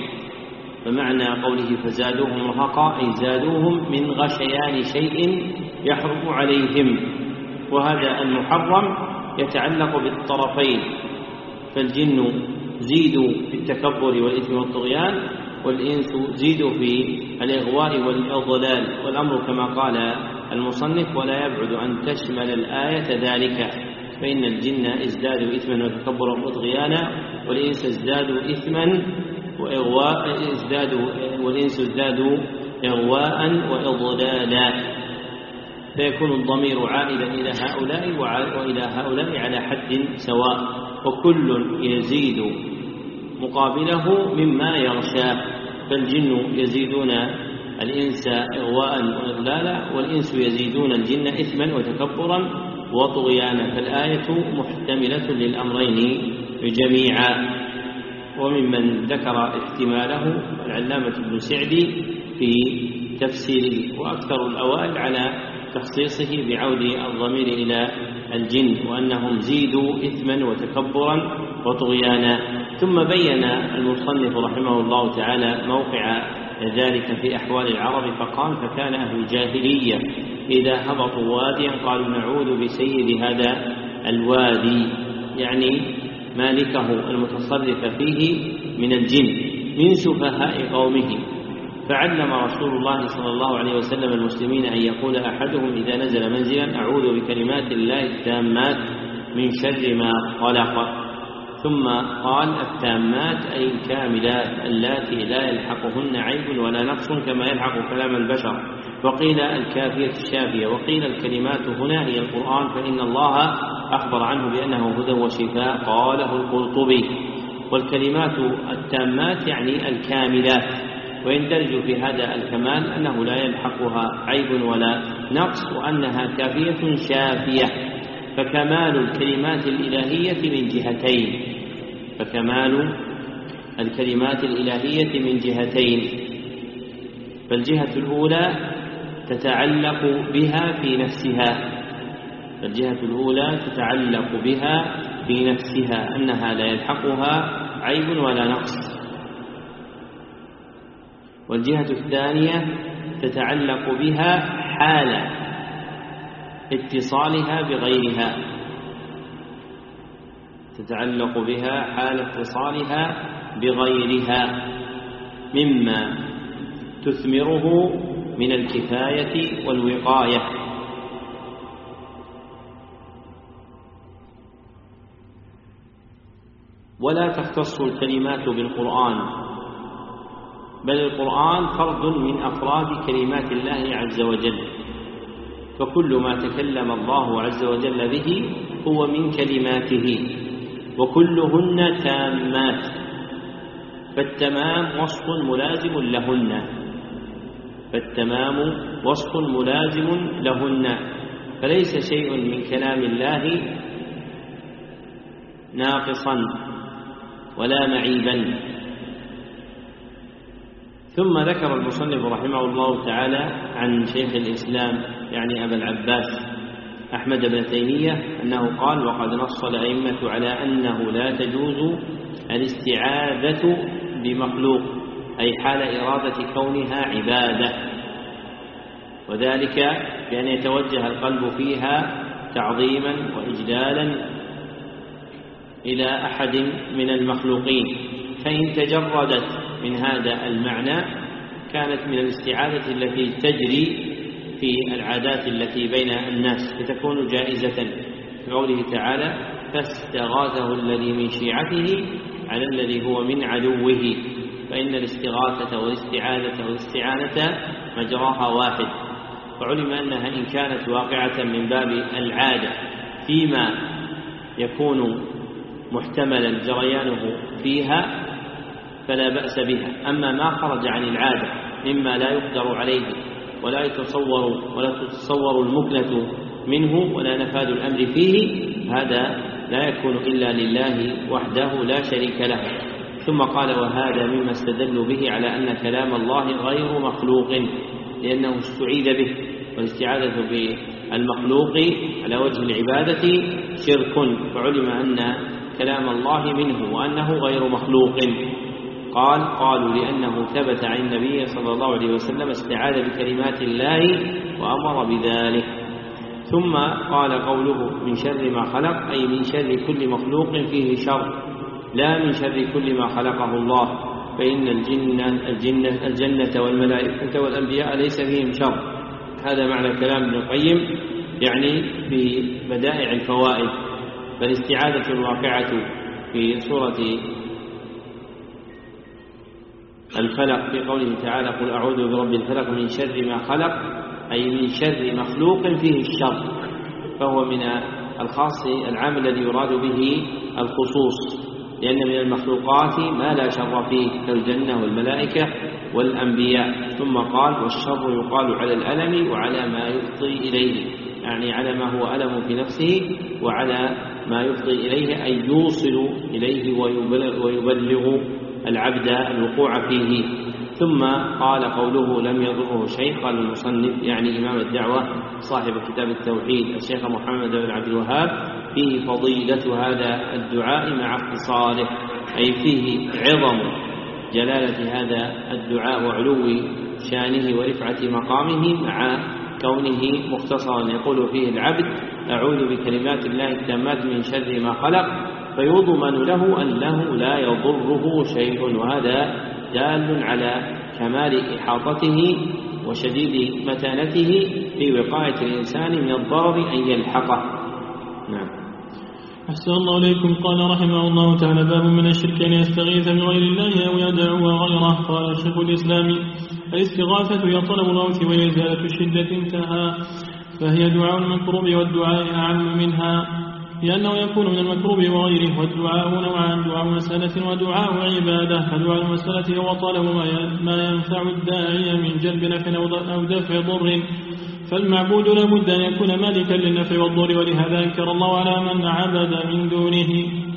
فمعنى قوله فزادوهم رهقا أي زادوهم من غشيان شيء يحرم عليهم، وهذا المحرم يتعلق بالطرفين، فالجن زيدوا في التكبر والإثم والطغيان، والإنس زيدوا في الإغواء والإضلال. والأمر كما قال المصنف: ولا يبعد أن تشمل الآية ذلك، فإن الجن ازدادوا إثما وتكبرا وطغيانا، والإنس ازدادوا إثما وإغواء ازدادوا والإنس ازدادوا إغواء وإضلالا، فيكون الضمير عائدا إلى هؤلاء وإلى هؤلاء على حد سواء، وكل يزيد مقابله مما يغشاه، فالجن يزيدون الإنس إغواء وإضلالا، والإنس يزيدون الجن إثما وتكبرا وطغيانا، فالآية محتملة للأمرين جميعا. وممن ذكر احتماله العلامة ابن سعدي في تفسيره، وأكثر الأوائل على تخصيصه بعود الضمير إلى الجن، وأنهم زيدوا إثما وتكبرا وطغيانا. ثم بين المصنف رحمه الله تعالى موقع ذلك في أحوال العرب فقال: فكان أهل الجاهلية إذا هبطوا واديا قالوا نعوذ بسيد هذا الوادي، يعني مالكه المتصرف فيه من الجن من سفهاء قومه. فعلم رسول الله صلى الله عليه وسلم المسلمين أن يقول أحدهم إذا نزل منزلا: أعوذ بكلمات الله التامات من شر ما خلق. ثم قال: التامات أي الكاملات اللاتي لا يلحقهن عيب ولا نقص كما يلحق كلام البشر، وقيل الكافية الشافية، وقيل الكلمات هنا هي القرآن، فإن الله أخبر عنه بأنه هدى وشفاء، قاله القرطبي. والكلمات التامات يعني الكاملات، ويندرج في هذا الكمال أنه لا يلحقها عيب ولا نقص، وأنها كافية شافية. فكمال الكلمات الإلهية من جهتين فكمال الكلمات الإلهية من جهتين فالجهة الأولى تتعلق بها في نفسها فالجهة الأولى تتعلق بها في نفسها أنها لا يلحقها عيب ولا نقص، والجهة الثانية تتعلق بها حال اتصالها بغيرها تتعلق بها حال اتصالها بغيرها مما تثمره من الكفاية والوقاية. ولا تختص الكلمات بالقرآن، بل القرآن فرد من أفراد كلمات الله عز وجل، فكل ما تكلم الله عز وجل به هو من كلماته، وكلهن تامات، فالتمام وصف ملازم لهن فالتمام وصف ملازم لهن فليس شيء من كلام الله ناقصا ولا معيبا. ثم ذكر المصنف رحمه الله تعالى عن شيخ الإسلام يعني أبا العباس أحمد بن تيمية أنه قال: وقد نص الأئمة على أنه لا تجوز الاستعاذة بمخلوق، أي حال إرادة كونها عبادة، وذلك بأن يتوجه القلب فيها تعظيما وإجلالا إلى أحد من المخلوقين، فإن تجردت من هذا المعنى كانت من الاستعاذة التي تجري في العادات التي بين الناس، فتكون جائزة، في قوله تعالى: فاستغاثه الذي من شيعته على الذي هو من عدوه، فإن الاستغاثة والاستعاذة والاستعانة مجراها واحد. وعلم أنها إن كانت واقعة من باب العادة فيما يكون محتملا جريانه فيها فلا بأس بها، أما ما خرج عن العادة مما لا يقدر عليه ولا يتصور ولا تتصور المكنة منه ولا نفاذ الأمر فيه، هذا لا يكون إلا لله وحده لا شريك له. ثم قال: وهذا مما استدلوا به على أن كلام الله غير مخلوق، لأنه استعيذ به، والاستعاذة بالمخلوق على وجه العبادة شرك، فعلم أن كلام الله منه وأنه غير مخلوق. قال: قالوا لأنه ثبت عن النبي صلى الله عليه وسلم استعاذ بكلمات الله وأمر بذلك. ثم قال: قوله من شر ما خلق، أي من شر كل مخلوق فيه شر، لا من شر كل ما خلقه الله، فإن الجنة, الجنة, الجنة والملائكة والأنبياء ليس فيهم شر. هذا معنى كلام ابن القيم، يعني في بدائع الفوائد. فالاستعاذة الواقعة في سورة الفلق في قوله تعالى قل أعوذ برب الفلق من شر ما خلق، أي من شر مخلوق فيه الشر، فهو من الخاص العام الذي يراد به الخصوص، لأن من المخلوقات ما لا شر فيه كالجنة والملائكة والأنبياء. ثم قال والشر يقال على الألم وعلى ما يفضي إليه، يعني على ما هو ألم في نفسه وعلى ما يفضي إليه أي يوصل إليه ويبلغ العبد الوقوع فيه. ثم قال قوله لم يضره شيء، قال المصنف يعني إمام الدعوة صاحب كتاب التوحيد الشيخ محمد بن عبد الوهاب، فيه فضيلة هذا الدعاء مع اختصاره، أي فيه عظم جلالة هذا الدعاء وعلو شانه ورفعة مقامه مع كونه مختصرا. يقول فيه العبد أعوذ بكلمات الله التامات من شر ما خلق، فيضمن له أنه لا يضره شيء، وهذا دال على كمال إحاطته وشديد متانته في وقاية الإنسان من الضرر أن يلحقه. نعم. أحسن الله إليكم. قال رحمه الله تعالى باب من الشرك أن يستغيث بغير الله أو يدعو غيره. قال الشيخ الإسلامي الاستغاثة هي طلب الموت وإزالة الشدة انتهى، فهي دعاء المكروب والدعاء أعم منها، لأنه يكون من المكروب وغيره. والدعاء نوعان، دعاء مسألة ودعاء عبادة. فدعاء المسألة هو طلب ما ينفع الداعي من جلب نفع أو دفع ضر، فالمعبود لا بد أن يكون مالكا للنفع والضر، ولهذا أنكر الله على من عبد من دونه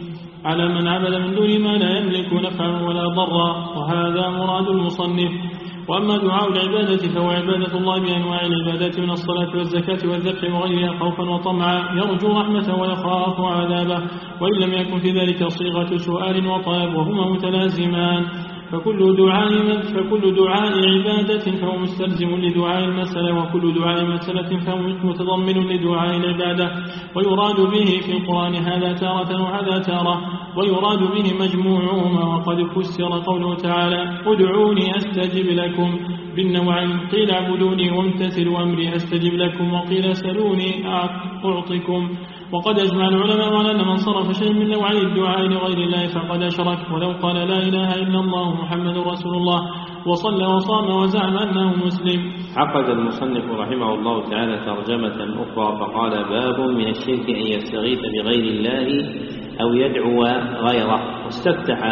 على من عبد من دونه ما لا يملك نفعا ولا ضرا، وهذا مراد المصنف. وأما دعاء العبادة فهو عبادة الله بأنواع العبادات من الصلاة والزكاة والذبح وغيرها خوفا وطمعا، يرجو رحمته ويخاف عذابه، وإن لم يكن في ذلك صيغة سؤال وطلب وهما متلازمان، فكل دعاء فكل دعاء عبادة فهو مستلزم لدعاء المسألة، وكل دعاء مسألة فهو متضمن لدعاء العبادة، ويراد به في القرآن هذا تارة وهذا تارة، ويراد به مجموعهما. وقد فسر قوله تعالى ادعوني أستجب لكم بالنوعين، قيل اعبدوني وامتثلوا أمري أستجب لكم، وقيل سلوني أعطكم. وقد أجمع العلماء على أن من صرف شيء من نوعي الدعاء لغير الله فقد أشرك، ولو قال لا إله إلا الله محمد رسول الله وصلى وصام وزعم أنه مسلم. عقد المصنف رحمه الله تعالى ترجمة أخرى فقال باب من الشرك أن يستغيث بغير الله أو يدعو غيره. واستفتح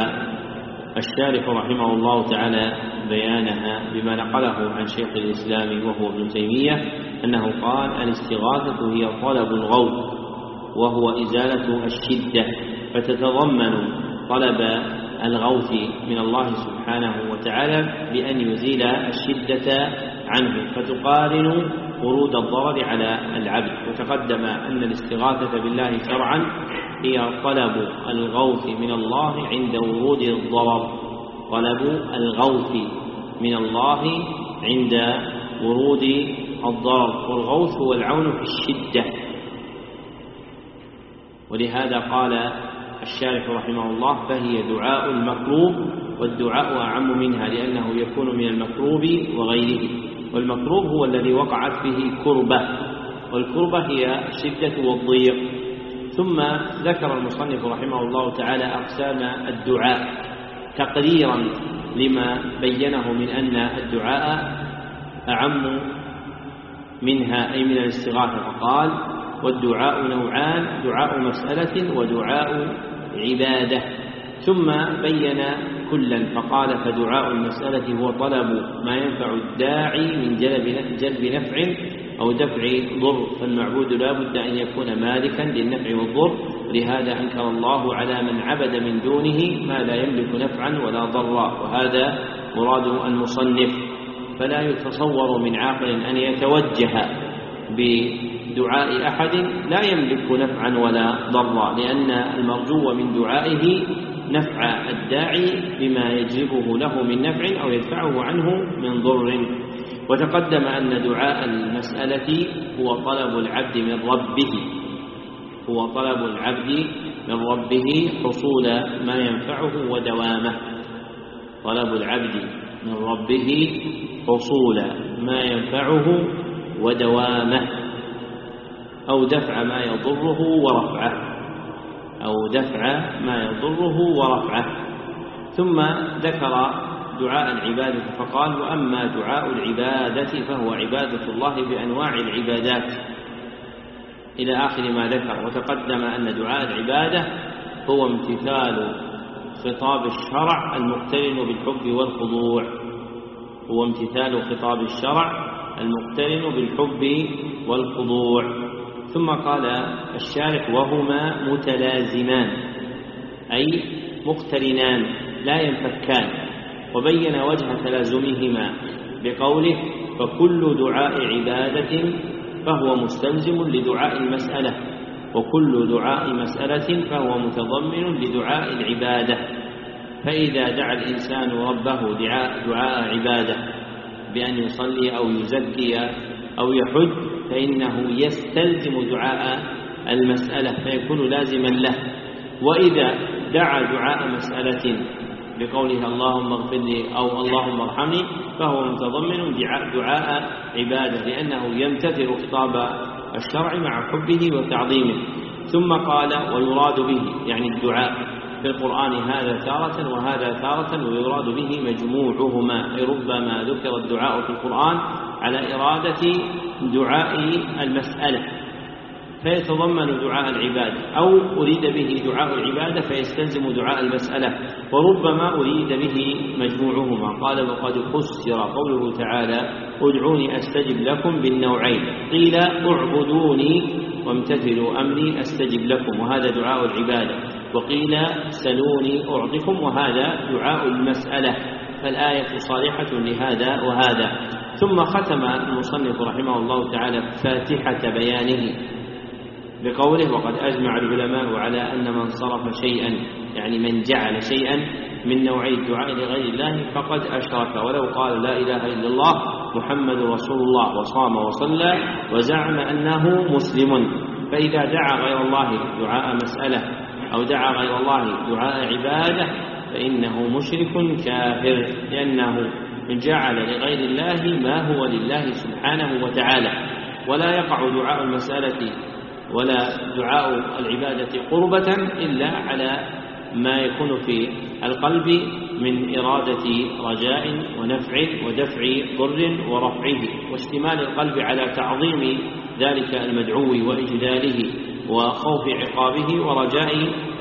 الشارح رحمه الله تعالى بيانها بما نقله عن شيخ الإسلام وهو ابن تيمية أنه قال الاستغاثة هي طلب الغوث وهو إزالة الشدة، فتتضمن طلب الغوث من الله سبحانه وتعالى بأن يزيل الشدة عنه، فتقارن ورود الضرر على العبد. وتقدم أن الاستغاثة بالله شرعا هي طلب الغوث من الله عند ورود الضرر، طلب الغوث من الله عند ورود الضرر، والغوث هو العون في الشدة. ولهذا قال الشارح رحمه الله فهي دعاء المكروب، والدعاء أعم منها لأنه يكون من المكروب وغيره. والمكروب هو الذي وقعت فيه كربة، والكربة هي الشدة والضيق. ثم ذكر المصنف رحمه الله تعالى أقسام الدعاء تقريرا لما بينه من أن الدعاء أعم منها أي من الاستغاثة، فقال والدعاء نوعان، دعاء مسألة ودعاء عبادة. ثم بين كلا فقال فدعاء المسألة هو طلب ما ينفع الداعي من جلب جلب نفع أو دفع ضر، فالمعبود لا بد أن يكون مالكا للنفع والضر، لهذا أنكر الله على من عبد من دونه ما لا يملك نفعا ولا ضرا، وهذا مراد المصنف. فلا يتصور من عاقل أن يتوجه بدعاء أحد لا يملك نفعا ولا ضرا، لأن المرجو من دعائه نفع الداعي بما يجلبه له من نفع أو يدفعه عنه من ضر. وتقدم أن دعاء المسألة هو طلب العبد من ربه، هو طلب العبد من ربه حصول ما ينفعه ودوامه. طلب العبد من ربه حصول ما ينفعه ودوامه، أو دفع ما يضره ورفعه أو دفع ما يضره ورفعه. ثم ذكر دعاء العبادة فقال: وأما دعاء العبادة فهو عبادة الله بأنواع العبادات، إلى آخر ما ذكر. وتقدم أن دعاء العبادة هو امتثال خطاب الشرع المقترن بالحب والخضوع هو امتثال خطاب الشرع المقترن بالحب والخضوع. ثم قال الشارح: وهما متلازمان أي مقترنان لا ينفكان، وبين وجه تلازمهما بقوله: فكل دعاء عبادة فهو مستلزم لدعاء المسألة، وكل دعاء مسألة فهو متضمن لدعاء العبادة. فإذا دعا الإنسان ربه دعاء, دعاء عبادة بأن يصلي أو يزكي أو يحج فإنه يستلزم دعاء المسألة فيكون لازما له. وإذا دعا دعاء مسألة بقولها اللهم اغفر لي أو اللهم ارحمني فهو متضمن دعاء عبادة، لأنه يمتثل خطاب الشرع مع حبه وتعظيمه. ثم قال: ويراد به يعني الدعاء في القرآن هذا تارة وهذا تارة، ويراد به مجموعهما، أي ربما ذكر الدعاء في القرآن على إرادة دعاء المسألة فيتضمن دعاء العبادة، أو أريد به دعاء العبادة فيستلزم دعاء المسألة، وربما أريد به مجموعهما. قال: وقد فسر قوله تعالى: ادعوني أستجب لكم بالنوعين، قيل اعبدوني وامتثلوا أمري أستجب لكم وهذا دعاء العبادة، وقيل سلوني أعطكم وهذا دعاء المسألة، فالآية صالحة لهذا وهذا. ثم ختم المصنف رحمه الله تعالى فاتحة بيانه بقوله: وقد أجمع العلماء على أن من صرف شيئا يعني من جعل شيئا من نوعي الدعاء لغير الله فقد أشرك، ولو قال لا إله إلا الله محمد رسول الله وصام وصلى وزعم أنه مسلم. فإذا دعا غير الله دعاء مسألة أو دعا غير الله دعاء عبادة فإنه مشرك كافر، لأنه جعل لغير الله ما هو لله سبحانه وتعالى. ولا يقع دعاء المسألة ولا دعاء العبادة قربة إلا على ما يكون في القلب من إرادة رجاء ونفع ودفع ضر ورفعه، واشتمال القلب على تعظيم ذلك المدعو وإجلاله وخوف عقابه ورجاء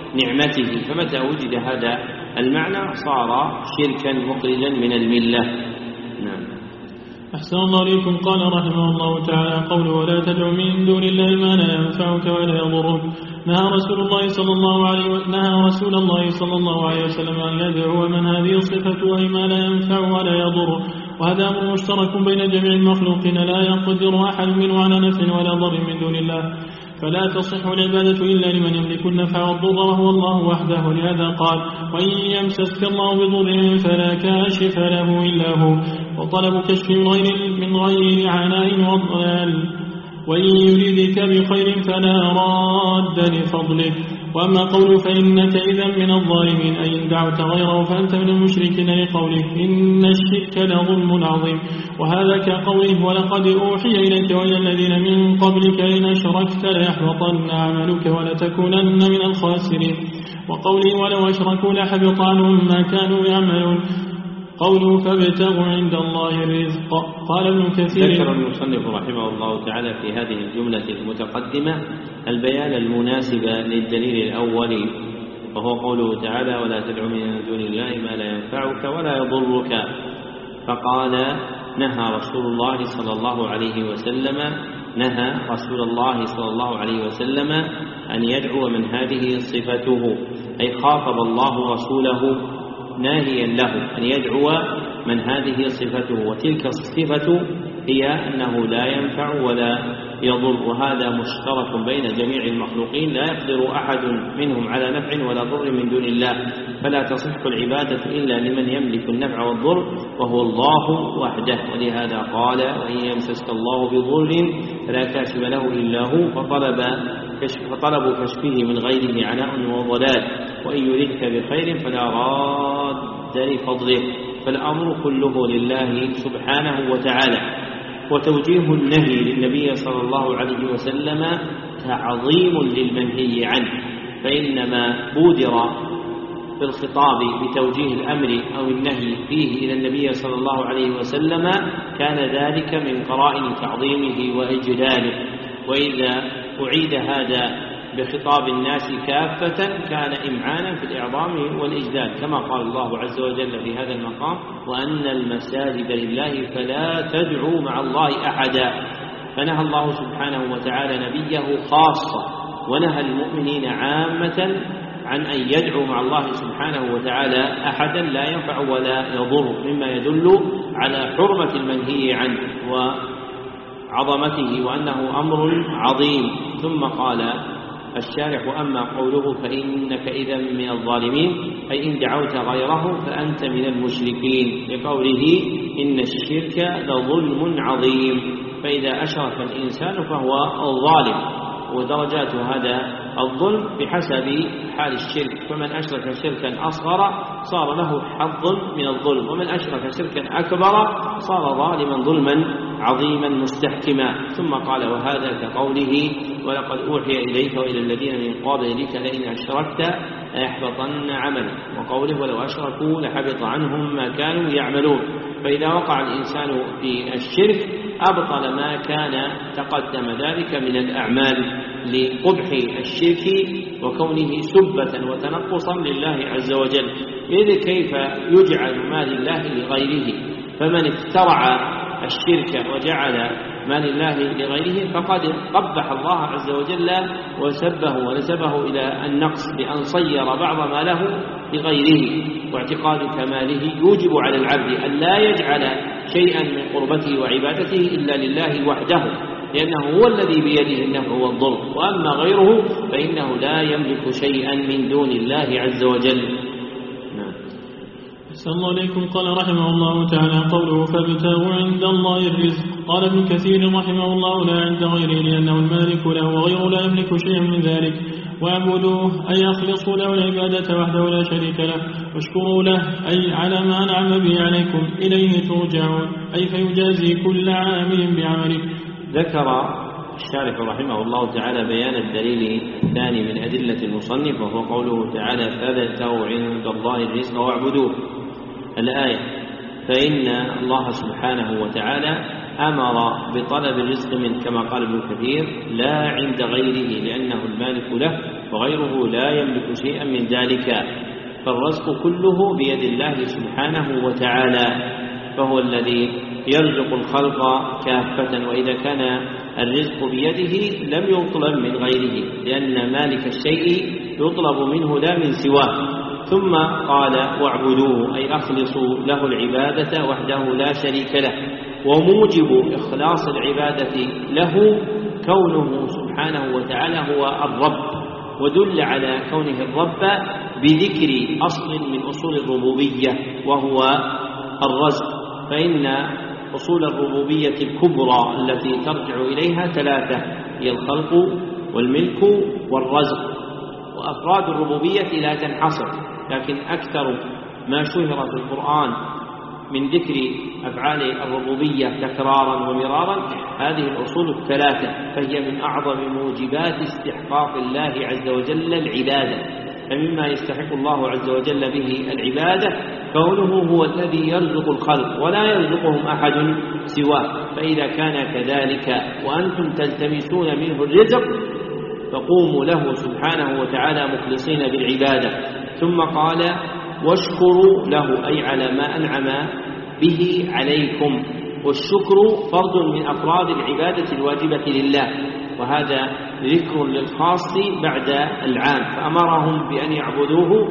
نعمته. فمتى وجد هذا المعنى صار شركا مخرجا من الملة. نعم. أحسن الله عليكم. قال رحمه الله تعالى: قوله: ولا تدع من دون الله ما لا ينفعك ولا يضرك. نهى رسول الله صلى الله عليه نهى رسول الله صلى الله عليه وسلم أن يدعو من هذه الصفة أي ما لا ينفع ولا يضر، وهذا أمر مشترك بين جميع المخلوقين لا يقدر أحد منه على نفع ولا ضر من دون الله، فلا تصح العبادة إلا لمن يملك النفع والضر وهو الله وحده. ولهذا قال: وإن يمسسك الله بضر فلا كاشف له إلا هو، وطلب كشف من غير من غير عناء وضلال، وإن يريدك بخير فلا راد لفضله. وأما قوله: فإنك إذا من الظالمين أي إن دعوت غيره فأنت من المشركين، لقوله: إن الشرك لظلم عظيم. وهذا كقوله: ولقد أوحي إليك وإلى الذين من قبلك إن أشركت ليحبطن عملك ولتكونن من الخاسرين. وقوله: ولو أشركوا لحبط عنهم ما كانوا يعملون. قوله: فابتغوا عند الله الرزق. قال ابن كثير: ذكر المصنف رحمه الله تعالى في هذه الجملة المتقدمة البيان المناسب للدليل الأول، وهو قوله تعالى: ولا تدع من دون الله ما لا ينفعك ولا يضرك. فقال: نهى رسول الله صلى الله عليه وسلم نهى رسول الله صلى الله عليه وسلم أن يدعو من هذه صفته، أي خاطب الله رسوله ناهيا له أن يدعو من هذه صفته، وتلك الصفة هي أنه لا ينفع ولا يضر، وهذا مشترك بين جميع المخلوقين لا يقدر أحد منهم على نفع ولا ضر من دون الله، فلا تصح العبادة إلا لمن يملك النفع والضر وهو الله وحده. ولهذا قال: وإن يمسسك الله بضر فلا كاشف له إلا هو، فطلب فطلب كشفه من غيره عناء وضلال، وإن يردك بخير فلا راد لفضله، فالأمر كله لله سبحانه وتعالى. وتوجيه النهي للنبي صلى الله عليه وسلم تعظيم للمنهي عنه، فإنما بودر في الخطاب بتوجيه الأمر أو النهي فيه إلى النبي صلى الله عليه وسلم كان ذلك من قرائن تعظيمه وإجلاله، وإذا أعيد هذا بخطاب الناس كافة كان إمعانا في الإعظام والإجلال، كما قال الله عز وجل في هذا المقام: وأن المساجد لله فلا تدعوا مع الله أحدا. فنهى الله سبحانه وتعالى نبيه خاصة، ونهى المؤمنين عامة عن أن يدعوا مع الله سبحانه وتعالى أحدا لا ينفع ولا يضر، مما يدل على حرمة المنهي عنه وعظمته وأنه أمر عظيم. ثم قال الشارح: أما قوله فإنك إذا من الظالمين، أي إن دعوت غيره فأنت من المشركين، لقوله إن الشرك لظلم عظيم، فإذا أشرك الإنسان فهو الظالم، ودرجات هذا الظلم بحسب حال الشرك، فمن أشرك شركا أصغر صار له حظ من الظلم، ومن أشرك شركا أكبر صار ظالما ظلما عظيما مستحكما. ثم قال: وهذا كقوله: ولقد أوحي إليك وإلى الذين من قبلك لئن أشركت ليحبطن عملك، وقوله: ولو أشركوا لحبط عنهم ما كانوا يعملون. فإذا وقع الإنسان في الشرك أبطل ما كان تقدم ذلك من الأعمال لقبح الشرك وكونه سبة وتنقصا لله عز وجل. إذ كيف يجعل ما لله لغيره؟ فمن اخترع الشرك وجعل ما لله لغيره فقد قبح الله عز وجل وسبه ونسبه إلى النقص بأن صير بعض ما له لغيره. واعتقاد كماله يوجب على العبد أن لا يجعل شيئا من قربته وعبادته إلا لله وحده، لأنه هو الذي بيده النفع والضر، وأما غيره فإنه لا يملك شيئا من دون الله عز وجل. أحسن الله عليكم. قال رحمه الله تعالى: قوله فابتغوا عند الله الرزق. قال ابن كثير رحمه الله: لا عند غيره، لأنه المالك له وغيره لا يملك شيئا من ذلك. واعبدوه أي أخلصوا له العبادة وحده لا شريك له، واشكروا له أي على ما أنعم به عليكم، إليه ترجعون أي فيجازي كل عامل بعمله. ذكر الشارح رحمه الله تعالى بيان الدليل الثاني من أدلة المصنف، وهو قوله تعالى: فابتغوا عند الله الرزق واعبدوه. الآية: فإن الله سبحانه وتعالى أمر بطلب الرزق منه كما قال ابن كثير: لا عند غيره، لأنه المالك له وغيره لا يملك شيئا من ذلك، فالرزق كله بيد الله سبحانه وتعالى، فهو الذي يرزق الخلق كافة. وإذا كان الرزق بيده لم يطلب من غيره، لأن مالك الشيء يطلب منه لا من سواه. ثم قال: واعبدوه أي أخلصوا له العبادة وحده لا شريك له. وموجب إخلاص العبادة له كونه سبحانه وتعالى هو الرب، ودل على كونه الرب بذكر أصل من أصول الربوبية وهو الرزق، فإن أصول الربوبية الكبرى التي ترجع إليها ثلاثة: هي الخلق والملك والرزق. وأفراد الربوبية لا تنحصر، لكن أكثر ما شهر في القرآن من ذكر أفعال الربوبية تكرارا ومرارا هذه الأصول الثلاثة، فهي من أعظم موجبات استحقاق الله عز وجل العبادة. فمما يستحق الله عز وجل به العبادة كونه هو الذي يرزق الخلق ولا يرزقهم أحد سواه، فإذا كان كذلك وأنتم تلتمسون منه الرزق فقوموا له سبحانه وتعالى مخلصين بالعبادة. ثم قال: واشكروا له أي على ما أنعم به عليكم. والشكر فرد من أفراد العبادة الواجبة لله، وهذا ذكر للخاص بعد العام، فأمرهم بأن يعبدوه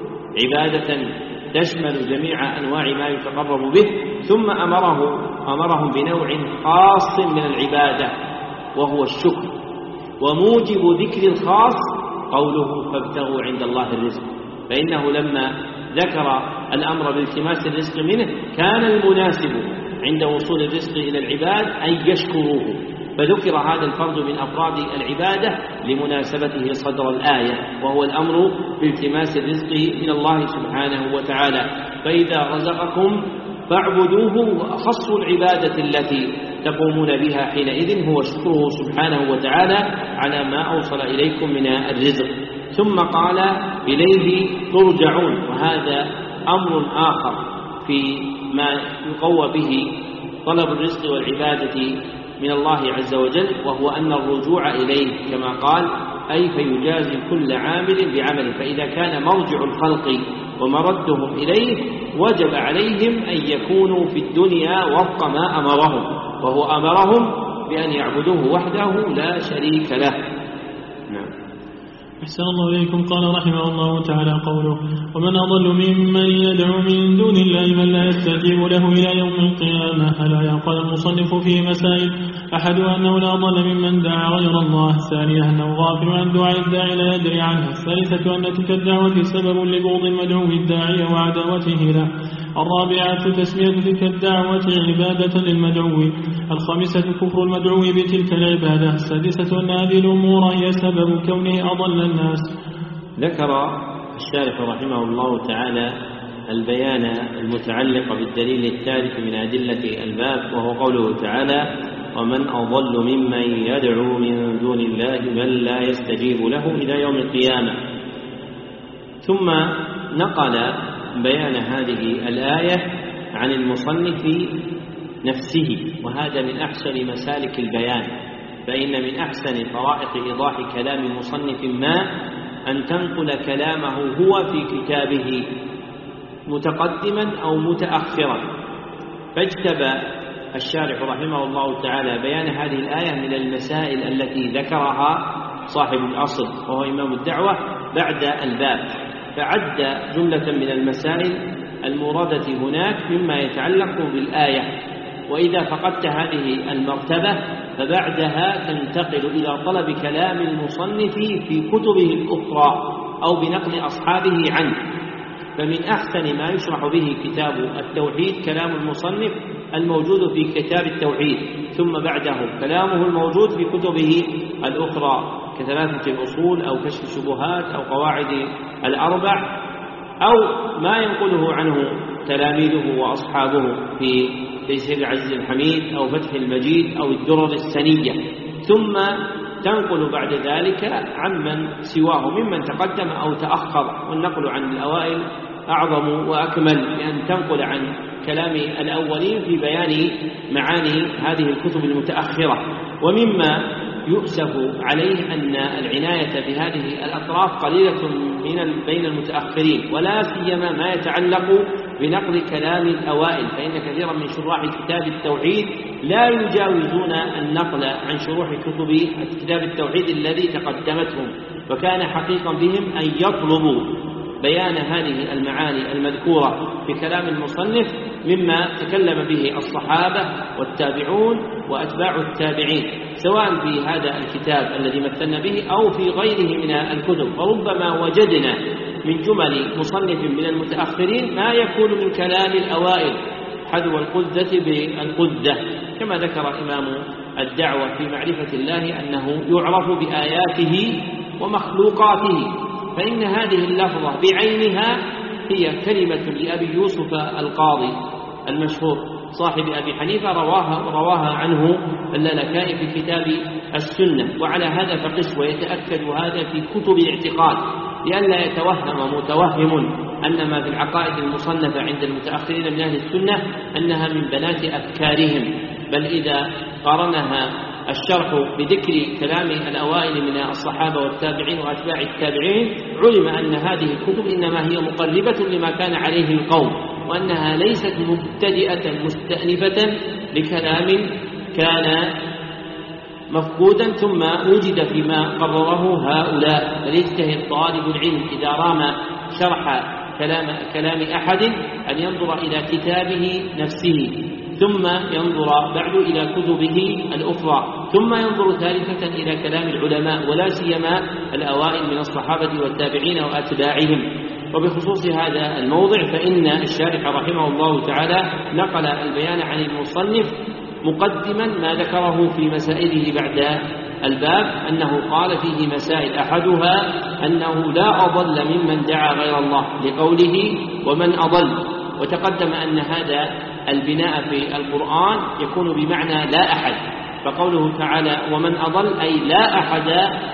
عبادة تشمل جميع أنواع ما يتقرب به، ثم أمره أمرهم بنوع خاص من العبادة وهو الشكر. وموجب ذكر الخاص قوله: فابتغوا عند الله الرزق، فإنه لما ذكر الأمر بالتماس الرزق منه كان المناسب عند وصول الرزق إلى العباد أن يشكروه، فذكر هذا الفرد من أفراد العبادة لمناسبته صدر الآية، وهو الأمر بالتماس الرزق من الله سبحانه وتعالى. فإذا رزقكم فاعبدوه، وأخص العبادة التي تقومون بها حينئذ هو شكره سبحانه وتعالى على ما أوصل إليكم من الرزق. ثم قال إليه ترجعون، وهذا أمر آخر في ما يقوى به طلب الرزق والعبادة من الله عز وجل، وهو أن الرجوع إليه كما قال أي فيجازي كل عامل بعمله. فإذا كان مرجع الخلق ومردهم إليه وجب عليهم أن يكونوا في الدنيا وفق ما أمرهم، وهو أمرهم بأن يعبدوه وحده لا شريك له. نعم. أحسن الله إليكم. قال رحمه الله تعالى قوله: ومن أضل ممن يدعو من دون الله من لا يستجيب له إلى يوم القيامة. الآية. قال المصنف في مسائل: أحدها أنه لا أضل ممن دعا غير الله، الثانية أنه غافل عن دعاء الداعي لا يدري عنه، الثالثة أن تلك الدعوة سبب لبغض المدعو الداعي وعداوته له، الرابعة تسمية تلك الدعوة عبادة للمدعو، الخامسة كفر المدعو بتلك العبادة، السادسة أن هذه الأمور هي سبب كونه أضل الناس. ذكر الشارح رحمه الله تعالى البيان المتعلق بالدليل الثالث من أدلة الباب، وهو قوله تعالى: ومن أضل ممن يدعو من دون الله من لا يستجيب له إلى يوم القيامة. ثم نقل بيان هذه الآية عن المصنف نفسه، وهذا من أحسن مسالك البيان، فإن من أحسن طرائق إيضاح كلام مصنف ما أن تنقل كلامه هو في كتابه متقدما أو متأخرا. فاجتبى الشارح رحمه الله تعالى بيان هذه الآية من المسائل التي ذكرها صاحب الأصل وهو إمام الدعوة بعد الباب، فعد جملة من المسائل الموردة هناك مما يتعلق بالآية. وإذا فقدت هذه المرتبة فبعدها تنتقل إلى طلب كلام المصنف في كتبه الأخرى أو بنقل أصحابه عنه. فمن أحسن ما يشرح به كتاب التوحيد كلام المصنف الموجود في كتاب التوحيد، ثم بعده كلامه الموجود في كتبه الأخرى كثلاثة الأصول أو كشف الشبهات أو قواعد الأربع، أو ما ينقله عنه تلاميذه وأصحابه في تيسير العزيز الحميد أو فتح المجيد أو الدرر السنية. ثم تنقل بعد ذلك عمن سواه ممن تقدم أو تأخر، والنقل عن الأوائل أعظم وأكمل بأن تنقل عن كلام الأولين في بيان معاني هذه الكتب المتأخرة. ومما يؤسف عليه أن العناية بهذه الأطراف قليلة من بين المتأخرين، ولا سيما ما يتعلق بنقل كلام الأوائل، فإن كثيرا من شراح كتاب التوحيد لا يجاوزون النقل عن شروح كتب كتاب التوحيد الذي تقدمتهم، وكان حقيقا بهم أن يطلبوا بيان هذه المعاني المذكورة في كلام المصنف مما تكلم به الصحابة والتابعون وأتباع التابعين، سواء في هذا الكتاب الذي مثلنا به أو في غيره من الكتب. فربما وجدنا من جمل مصنف من المتأخرين ما يكون من كلام الأوائل حذو القذة بالقذة، كما ذكر إمام الدعوة في معرفة الله أنه يعرف بآياته ومخلوقاته. فإن هذه اللفظة بعينها هي كلمة لأبي يوسف القاضي المشهور صاحب أبي حنيفة، رواها, رواها عنه اللالكائي في كتاب السنة. وعلى هذا فقس ويتأكد هذا في كتب الاعتقاد، لئلا يتوهم متوهم أن ما في العقائد المصنفة عند المتأخرين من أهل السنة أنها من بنات أفكارهم، بل إذا قارنها الشرح بذكر كلام الأوائل من الصحابة والتابعين وأتباع التابعين علم أن هذه الكتب إنما هي مقربة لما كان عليه القوم، وأنها ليست مبتدئة مستأنفة لكلام كان مفقودا ثم وجد فيما قرره هؤلاء. فليجتهد طالب العلم إذا رام شرح كلام, كلام أحد أن ينظر إلى كتابه نفسه، ثم ينظر بعد إلى كتبه الأخرى، ثم ينظر ثالثة إلى كلام العلماء ولا سيما الأوائل من الصحابة والتابعين وأتباعهم. وبخصوص هذا الموضع فإن الشارح رحمه الله تعالى نقل البيان عن المصنف مقدما ما ذكره في مسائله بعد الباب، أنه قال فيه مسائل، أحدها أنه لا أضل ممن دعا غير الله لقوله ومن أضل، وتقدم أن هذا البناء في القرآن يكون بمعنى لا أحد، فقوله تعالى ومن أضل أي لا أحد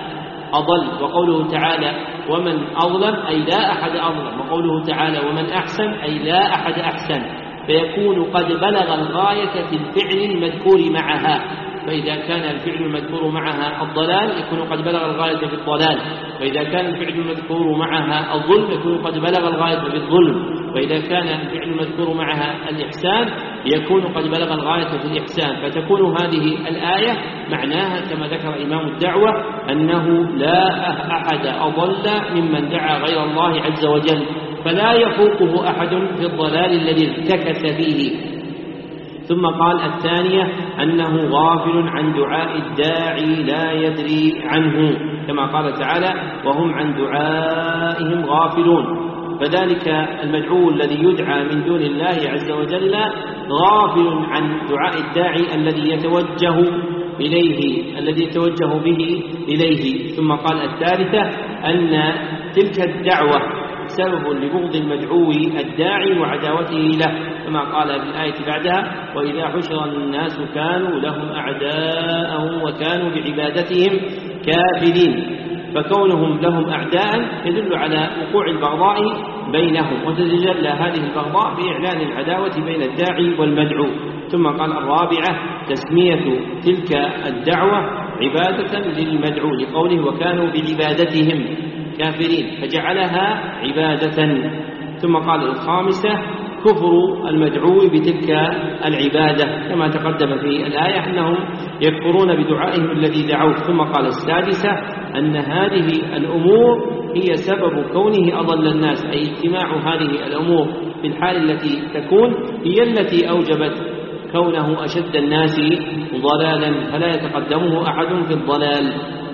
أضل، وقوله تعالى ومن أظلم أي لا أحد أظلم، وقوله تعالى ومن أحسن أي لا أحد أحسن، فيكون قد بلغ الغاية في الفعل المذكور معها، فإذا كان الفعل المذكور معها الضلال يكون قد بلغ الغاية في الضلال، وإذا كان الفعل المذكور معها الظلم يكون قد بلغ الغاية في الظلم، وإذا كان الفعل المذكور معها الإحسان يكون قد بلغ الغاية في الإحسان، فتكون هذه الآية معناها كما ذكر إمام الدعوة أنه لا أحد أضل ممن دعا غير الله عز وجل، فلا يفوقه أحد في الضلال الذي ارتكس فيه. ثم قال الثانية أنه غافل عن دعاء الداعي لا يدري عنه، كما قال تعالى وهم عن دعائهم غافلون، فذلك المدعو الذي يدعى من دون الله عز وجل غافل عن دعاء الداعي الذي يتوجه إليه الذي يتوجه به إليه. ثم قال الثالثة أن تلك الدعوة سبب لبغض المدعو الداعي وعداوته له، كما قال في الآية بعدها وإذا حشر الناس كانوا لهم أعداء وكانوا بعبادتهم كافرين، فكونهم لهم أعداء يدل على وقوع البغضاء بينهم، وتتجلى هذه البغضاء بإعلان العداوة بين الداعي والمدعو. ثم قال الرابعة تسمية تلك الدعوة عبادة للمدعو لقوله وكانوا بعبادتهم كافرين، فجعلها عبادة. ثم قال الخامسة كفر المدعو بتلك العبادة، كما تقدم في الآية أنهم يكفرون بدعائهم الذي دعوه. ثم قال السادسة أن هذه الأمور هي سبب كونه أضل الناس، أي اجتماع هذه الأمور في الحال التي تكون هي التي أوجبت كونه أشد الناس ضلالا، فلا يتقدمه أحد في الضلال.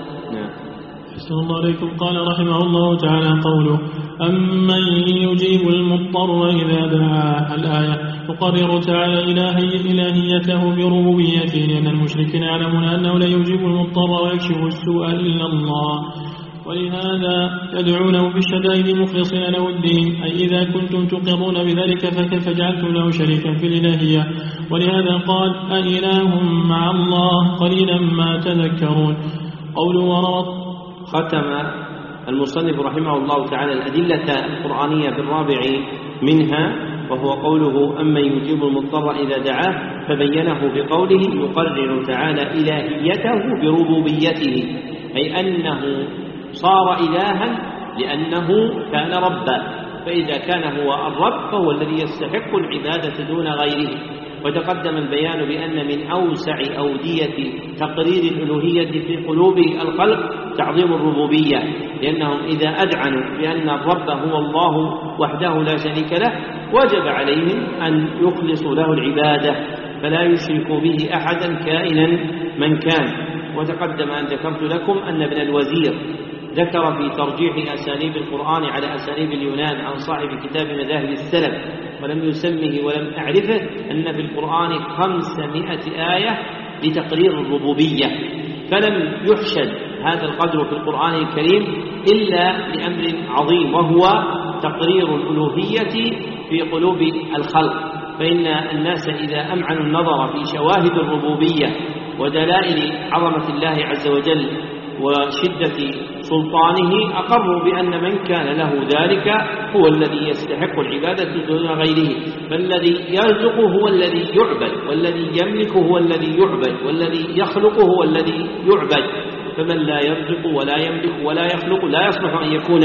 أحسن الله عليكم. قال رحمه الله تعالى قوله أمن يجيب المضطر إذا دعاه، الآية تقرر تعالى إلهي إلهيته بربوبيته، لأن المشركين يعلمون أنه لا يجيب المضطر ويكشف السوء إلا الله، ولهذا يدعونه بالشدائد مخلصين له الدين، أي إذا كنتم تقرون بذلك فكيف جعلتم له شريكا في الإلهية. ولهذا قال أإله مع الله قليلا ما تذكرون. قوله وروى. ختم المصنف رحمه الله تعالى الأدلة القرآنية بالرابع منها، وهو قوله أمن يجيب المضطر إذا دعاه، فبينه بقوله يقرر تعالى إلهيته بربوبيته، أي أنه صار إلها لأنه كان ربا، فإذا كان هو الرب فهو الذي يستحق العبادة دون غيره. وتقدم البيان بأن من أوسع أودية تقرير الألوهية في قلوب الخلق تعظيم الربوبية، لأنهم إذا أذعنوا بأن الرب هو الله وحده لا شريك له وجب عليهم أن يخلصوا له العبادة فلا يشركوا به أحدا كائنا من كان. وتقدم أن ذكرت لكم أن ابن الوزير ذكر في ترجيح أساليب القرآن على أساليب اليونان عن صاحب كتاب مذاهب السلف، ولم يسمه ولم أعرفه أن في القرآن خمسمائة آية لتقرير الربوبية، فلم يحشد هذا القدر في القرآن الكريم إلا لأمر عظيم، وهو تقرير الألوهية في قلوب الخلق. فإن الناس إذا أمعنوا النظر في شواهد الربوبية ودلائل عظمة الله عز وجل وشدة سلطانه أقروا بأن من كان له ذلك هو الذي يستحق العبادة دون غيره، فالذي يرزق هو الذي يعبد، والذي يملك هو الذي يعبد، والذي يخلق هو الذي يعبد، فمن لا يرزق ولا يملك ولا يخلق لا يصلح أن يكون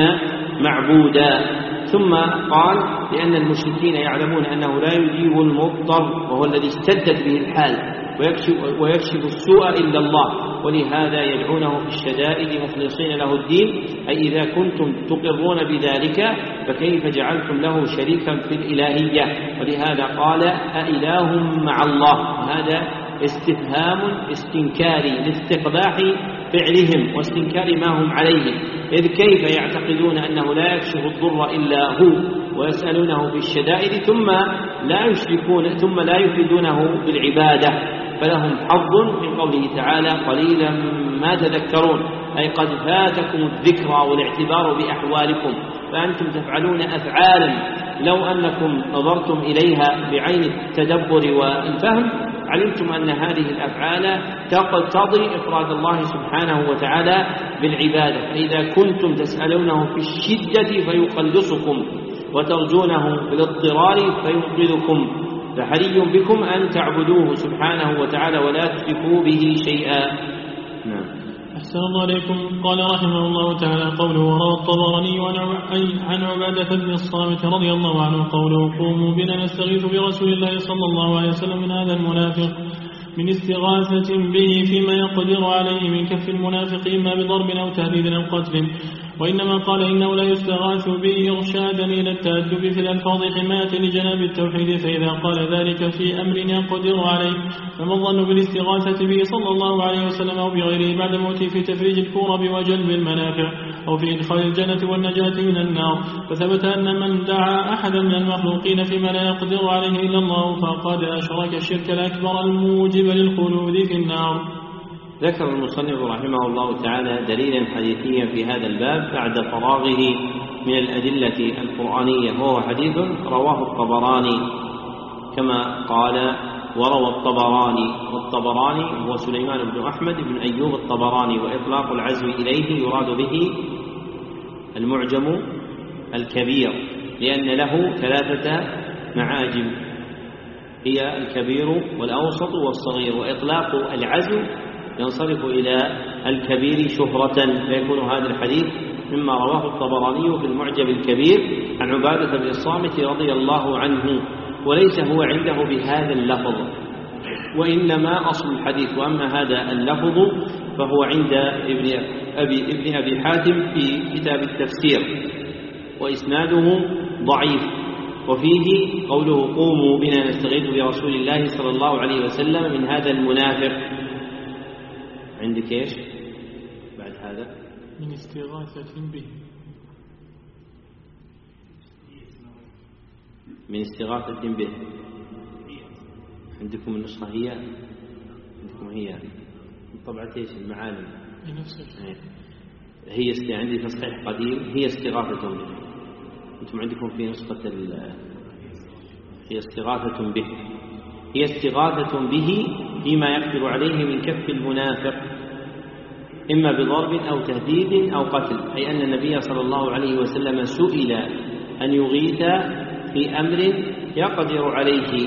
معبودا. ثم قال لأن المشركين يعلمون أنه لا يجيب المضطر وهو الذي اشتدت به الحال ويكشف, ويكشف السوء إلا الله، ولهذا يدعونه في الشدائد مخلصين له الدين، أي إذا كنتم تقرون بذلك فكيف جعلتم له شريكا في الإلهية. ولهذا قال أإله مع الله، هذا استفهام استنكاري لاستقباح فعلهم واستنكار ما هم عليه، إذ كيف يعتقدون أنه لا يكشف الضر إلا هو ويسألونه بالشدائد ثم لا يشركون ثم لا يفيدونه بالعبادة. فلهم حظ من قوله تعالى قليلا ما تذكرون، أي قد فاتكم الذكرى والاعتبار بأحوالكم، فأنتم تفعلون أفعالا لو أنكم نظرتم إليها بعين التدبر والفهم علمتم أن هذه الأفعال تقتضي إفراد الله سبحانه وتعالى بالعبادة. فإذا كنتم تسألونه في الشدة فيقلصكم وترجونه في الاضطرار فينقذكم، فحري بكم أن تعبدوه سبحانه وتعالى ولا تشركوا به شيئا. نعم. أحسن الله عليكم. قال رحمه الله تعالى قوله وروى الطبراني عن عبادة بن الصامت رضي الله عنه قوله قوموا بنا نستغيث برسول الله صلى الله عليه وسلم من هذا المنافق من استغاثة به فيما يقدر عليه من كف المنافق إما بضرب أو تهديد أو قتل، وإنما قال إنه لا يستغاث به إرشادا إلى التأدب في الألفاظ حماية لجناب التوحيد، فإذا قال ذلك في أمر يقدر عليه فما الظن بالاستغاثة به صلى الله عليه وسلم أو بغيره بعد موته في تفريج الكرب وجلب المنافع أو في إدخال الجنة والنجاة من النار؟ فثبت أن من دعا أحدا من المخلوقين فيما لا يقدر عليه إلا الله فقد أشرك الشرك الأكبر الموجب للخلود في النار. ذكر المصنف رحمه الله تعالى دليلا حديثيا في هذا الباب بعد فراغه من الأدلة القرآنية، وهو حديث رواه الطبراني كما قال وروى الطبراني، والطبراني هو سليمان بن أحمد بن أيوب الطبراني، وإطلاق العزو إليه يراد به المعجم الكبير لأن له ثلاثة معاجم هي الكبير والأوسط والصغير، وإطلاق العزو ينصرف إلى الكبير شهرة، فيكون هذا الحديث مما رواه الطبراني في المعجم الكبير عن عبادة بن الصامت رضي الله عنه، وليس هو عنده بهذا اللفظ وإنما أصل الحديث، وأما هذا اللفظ فهو عند ابن أبي, ابن أبي حاتم في كتاب التفسير وإسناده ضعيف، وفيه قوله قوموا بنا نستغيث برسول الله صلى الله عليه وسلم من هذا المنافق. عندك ايش بعد هذا؟ من استغاثة به، من استغاثة به. عندكم النسخة هي عندكم هي طبعة ايش المعالم هي است... عندي تصحيح قديم هي استغاثة به، انتم عندكم في نسخة ال... هي استغاثة به، هي استغاثة به فيما يقدر عليه من كف المنافق إما بضرب أو تهديد أو قتل، أي أن النبي صلى الله عليه وسلم سئل أن يغيث في أمر يقدر عليه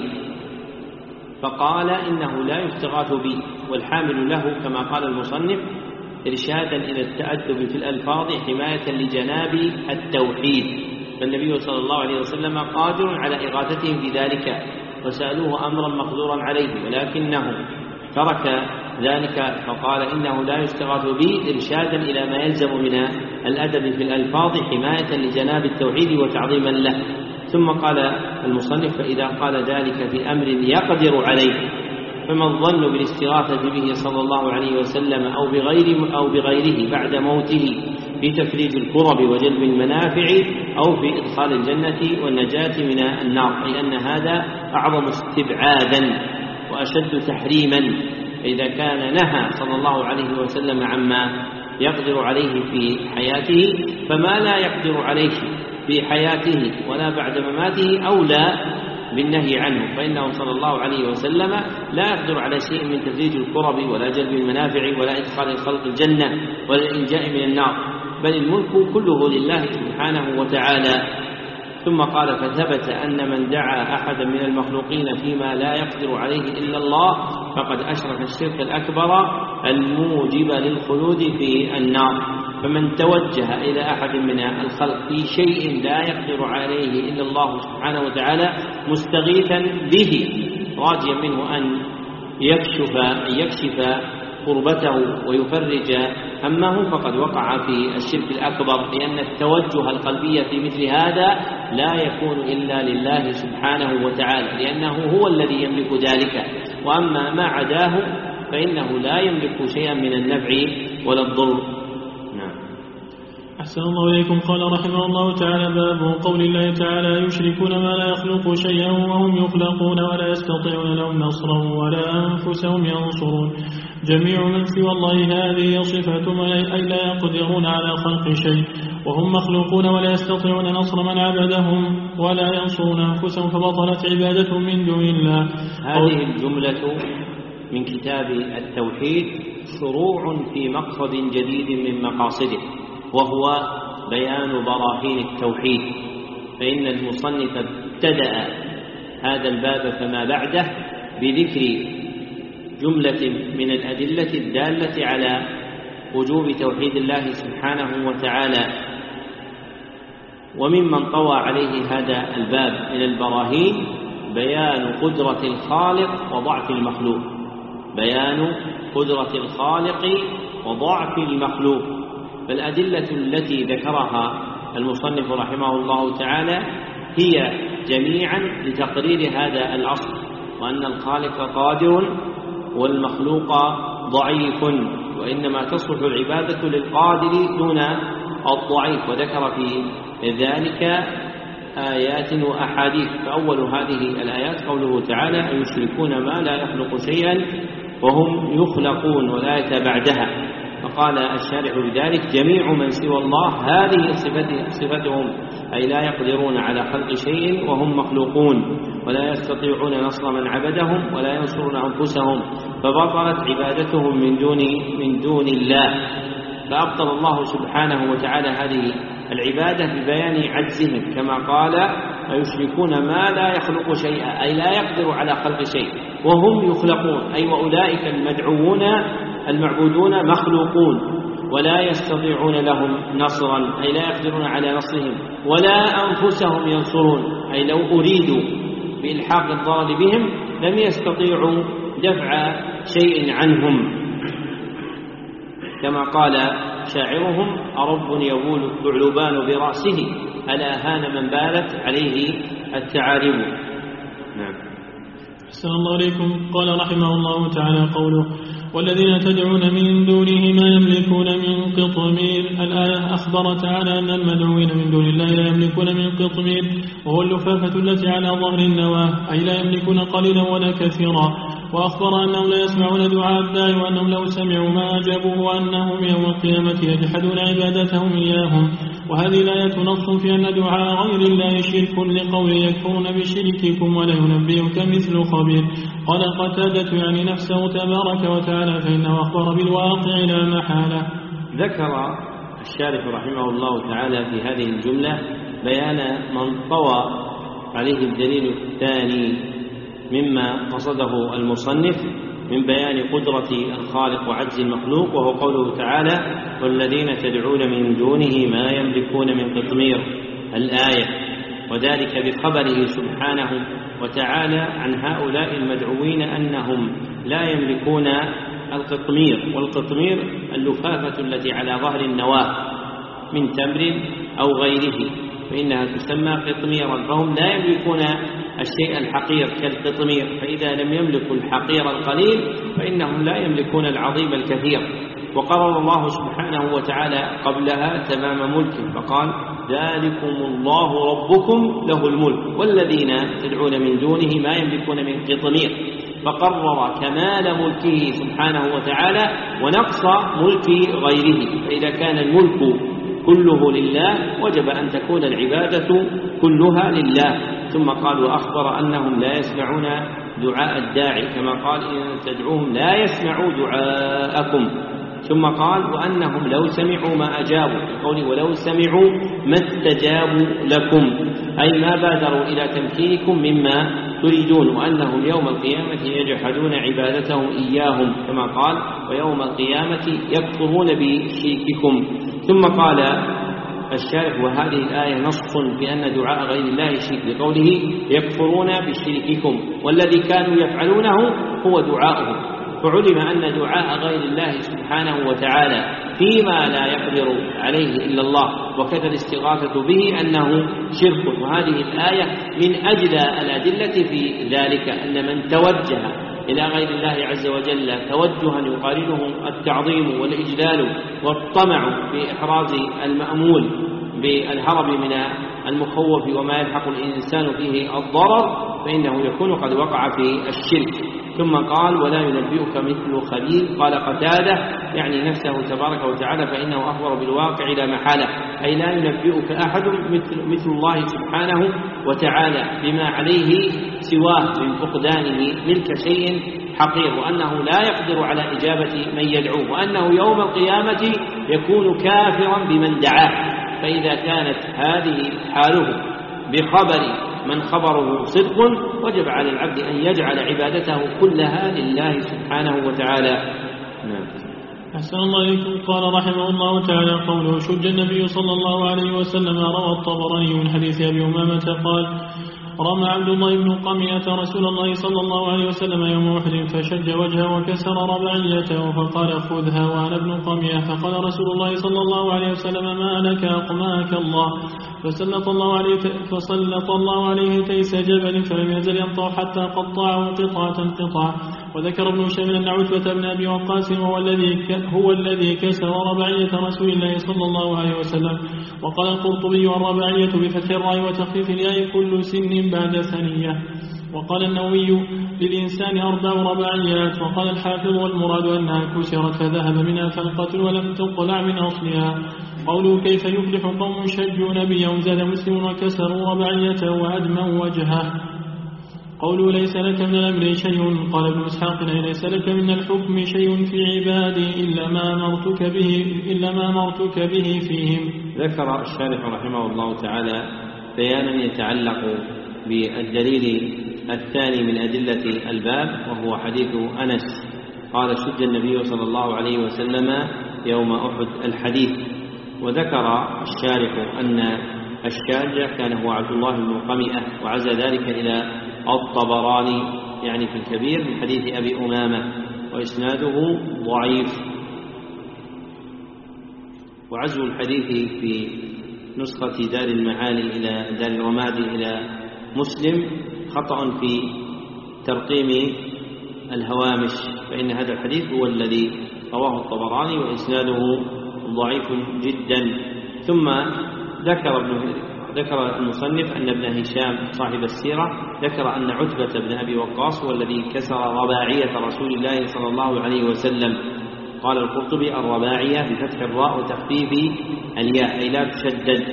فقال إنه لا يستغاث به، والحامل له كما قال المصنف إرشادا إلى التأدب في الألفاظ حماية لجناب التوحيد، فالنبي صلى الله عليه وسلم قادر على إغاثتهم في ذلك وسألوه أمرا مقدورا عليه، ولكنه ترك ذلك فقال إنه لا يستغاث به إرشادا إلى ما يلزم من الأدب في الألفاظ حماية لجناب التوحيد وتعظيما له. ثم قال المصنف فإذا قال ذلك في أمر يقدر عليه فما الظن بالاستغاثة به صلى الله عليه وسلم أو بغير أو بغيره بعد موته في تفريج الكرب وجلب المنافع أو في إدخال الجنة والنجاة من النار، أي أن هذا أعظم استبعادا وأشد تحريما. إذا كان نهى صلى الله عليه وسلم عما يقدر عليه في حياته فما لا يقدر عليه في حياته ولا بعد مماته أولى بالنهي عنه، فإنه صلى الله عليه وسلم لا يقدر على شيء من تفريج الكرب ولا جلب المنافع ولا إدخال الخلق الجنة ولا الإنجاء من النار، بل الملك كله لله سبحانه وتعالى. ثم قال فثبت أن من دعا أحدا من المخلوقين فيما لا يقدر عليه إلا الله فقد أشرك الشرك الأكبر الموجب للخلود في النار. فمن توجه إلى أحد من الخلق في شيء لا يقدر عليه إلا الله سبحانه وتعالى مستغيثا به راجيا منه أن يكشف, يكشف قربته ويفرج همه فقد وقع في الشرك الأكبر، لأن التوجه القلبي في مثل هذا لا يكون إلا لله سبحانه وتعالى، لأنه هو الذي يملك ذلك، وأما ما عداه فإنه لا يملك شيئا من النفع ولا الضر. نعم. أحسن الله إليكم. قال رحمه الله تعالى: باب قول الله تعالى: يشركون ما لا يخلق شيئا وهم يخلقون ولا يستطيعون لهم نصرا ولا أنفسهم ينصرون. جميع من سوى الله هذه صفة أي لا يقدرون على خلق شيء وهم مخلوقون ولا يستطيعون نصر من عبدهم ولا ينصرون أنفسهم فبطلت عبادتهم من دون الله. هذه الجملة من كتاب التوحيد شروع في مقصد جديد من مقاصده، وهو بيان براهين التوحيد، فإن المصنف ابتدأ هذا الباب فما بعده بذكر جملة من الأدلة الدالة على وجوب توحيد الله سبحانه وتعالى. وممن طوى عليه هذا الباب من البراهين بيان قدرة الخالق وضعف المخلوق، بيان قدرة الخالق وضعف المخلوق. فالأدلة التي ذكرها المصنف رحمه الله تعالى هي جميعا لتقرير هذا الأصل، وأن الخالق قادر والمخلوق ضعيف، وإنما تصلح العبادة للقادر دون الضعيف. وذكر في ذلك آيات وأحاديث، فأول هذه الآيات قوله تعالى: يشركون ما لا يخلق شيئا وهم يخلقون، والآية بعدها فقال الشارع بذلك: جميع من سوى الله هذه صفتهم أي لا يقدرون على خلق شيء وهم مخلوقون ولا يستطيعون نصر من عبدهم ولا ينصرون أنفسهم فبطلت عبادتهم من دون من دون الله. فأبطل الله سبحانه وتعالى هذه العبادة ببيان عجزهم، كما قال: ويشركون ما لا يخلق شيئا أي لا يقدر على خلق شيء وهم يخلقون، أي وأولئك المدعوون المعبودون مخلوقون ولا يستطيعون لهم نصرا أي لا يقدرون على نصرهم ولا أنفسهم ينصرون، أي لو أريدوا بإلحاق الضرر بهم لم يستطيعوا دفع شيء عنهم. كما قال شاعرهم: أرب يبول الثعلبان برأسه ألا هان من بالت عليه التعارب. نعم. أحسن الله عليكم. قال رحمه الله تعالى: قوله: والذين تدعون من دونه ما يملكون من قطمير. الآية أخبر تعالى أن المدعوين من دون الله لا يملكون من قطمير، وهو اللفافة التي على ظهر النواة، أي لا يملكون قليلا ولا كثيرا. وأخبر أنهم لا يسمعون دعاء الداعي، وأنهم لو سمعوا ما أجابوه، وأنهم يوم القيامة يجحدون عبادتهم إياهم. وهذه الآية نص في أن دعاء غير الله شرك، لقول: يكفرون بشرككم ولا ينبئك مثل خبير. قال قتادة يعني نفسه تبارك وتعالى، فإنه أخبر بالواقع لا محالة. ذكر الشارح رحمه الله تعالى في هذه الجملة بيان من طوى عليه الدليل الثاني مما قصده المصنف من بيان قدرة الخالق وعجز المخلوق، وهو قوله تعالى: والذين تدعون من دونه ما يملكون من قطمير، الآية. وذلك بخبره سبحانه وتعالى عن هؤلاء المدعوين أنهم لا يملكون القطمير. والقطمير اللفافة التي على ظهر النواة من تمر أو غيره، فإنها تسمى قطميرا، فهم لا يملكون الشيء الحقير كالقطمير، فإذا لم يملكوا الحقير القليل فإنهم لا يملكون العظيم الكثير. وقرر الله سبحانه وتعالى قبلها تمام ملكه فقال: ذلكم الله ربكم له الملك والذين تدعون من دونه ما يملكون من قطمير، فقرر كمال ملكه سبحانه وتعالى ونقص ملك غيره. فإذا كان الملك كله لله وجب أن تكون العبادة كلها لله. ثم قال: وأخبر أنهم لا يسمعون دعاء الداعي، كما قال: إن تدعوهم لا يسمعوا دعاءكم. ثم قال: وأنهم لو سمعوا ما أجابوا، بقوله: ولو سمعوا ما استجابوا لكم، أي ما بادروا إلى تمكينكم مما تريدون. وأنهم يوم القيامة يجحدون عبادتهم إياهم، كما قال: ويوم القيامة يكفرون بشرككم. ثم قال الشارح: وهذه الآية نص في أن دعاء غير الله شرك، بقوله: يكفرون بشرككم، والذي كانوا يفعلونه هو دعاؤهم. فعلم أن دعاء غير الله سبحانه وتعالى فيما لا يقدر عليه إلا الله وكذا الاستغاثة به أنه شرك. وهذه الآية من أجل الأدلة في ذلك، أن من توجه إلى غير الله عز وجل توجها يقارنه التعظيم والإجلال والطمع في إحراز المأمول بالهرب من المخوف وما يلحق الإنسان فيه الضرر فإنه يكون قد وقع في الشرك. ثم قال ولا ينبئك مثل خبير. قال قتادة يعني نفسه تبارك وتعالى فإنه أخبر بالواقع لا محالة، أي لا ينبئك أحد مثل, مثل الله سبحانه وتعالى بما عليه سواه من فقدانه ملك شيء حقير، وأنه لا يقدر على إجابة من يدعوه، وأنه يوم القيامة يكون كافرا بمن دعاه. فإذا كانت هذه حاله بخبر من خبره صدق وجب على العبد أن يجعل عبادته كلها لله سبحانه وتعالى. نعم. أحسن الله إليكم. قال رحمه الله تعالى قوله شج النبي صلى الله عليه وسلم. روى الطبراني من حديث أبي أمامة قال رمى عبد الله بن قمية رسول الله صلى الله عليه وسلم يوم أحد فشج وجهه وكسر رباعيته فقال خذها وأنا ابن قمية. فقال رسول الله صلى الله عليه وسلم ما لك أقماك الله. فسلط الله عليه فسلط الله عليه تيس جبل فلم يزل ينطع حتى قطعه قطعة قطعة. وذكر ابن هشام أن عتبة بن أبي وقاص هو الذي هو الذي كسر رباعية رسول الله صلى الله عليه وسلم. وقال القرطبي الرباعية بفتح الراء وتخفيف الياء كل سن بعد ثنية. وقال النووي للإنسان أربع رباعيات. وقال الحافظ والمراد أنها كسرت فذهب منها فلقة ولم تقلع من أصلها. قوله كيف يفلح قوم شجوا نبيهم زاد مسلم وكسروا رباعيته وأدموا وجهه. قوله ليس لك من الأمر شيء. قال ابن إسحاق ليس لك من الحكم شيء في عبادي إلا ما أمرتك به إلا ما أمرتك به فيهم. ذكر الشارح رحمه الله تعالى بيانا يتعلق بالدليل الثاني من أدلة الباب وهو حديث أنس قال شج النبي صلى الله عليه وسلم يوم أحد الحديث. وذكر الشارح أن الشاج كان هو عبد الله بن قمئة وعزى ذلك إلى الطبراني يعني في الكبير من حديث أبي أمامة وإسناده ضعيف. وعزو الحديث في نسخة دار المعالي إلى دار الرمادي إلى مسلم خطأ في ترقيم الهوامش، فإن هذا الحديث هو الذي رواه الطبراني وإسناده ضعيف جدا. ثم ذكر ابن ذكر المصنف أن ابن هشام صاحب السيرة ذكر أن عتبة بن أبي وقاص هو الذي كسر رباعية رسول الله صلى الله عليه وسلم. قال القرطبي الرباعية بفتح الراء وتخفيف الياء أي لا تشدد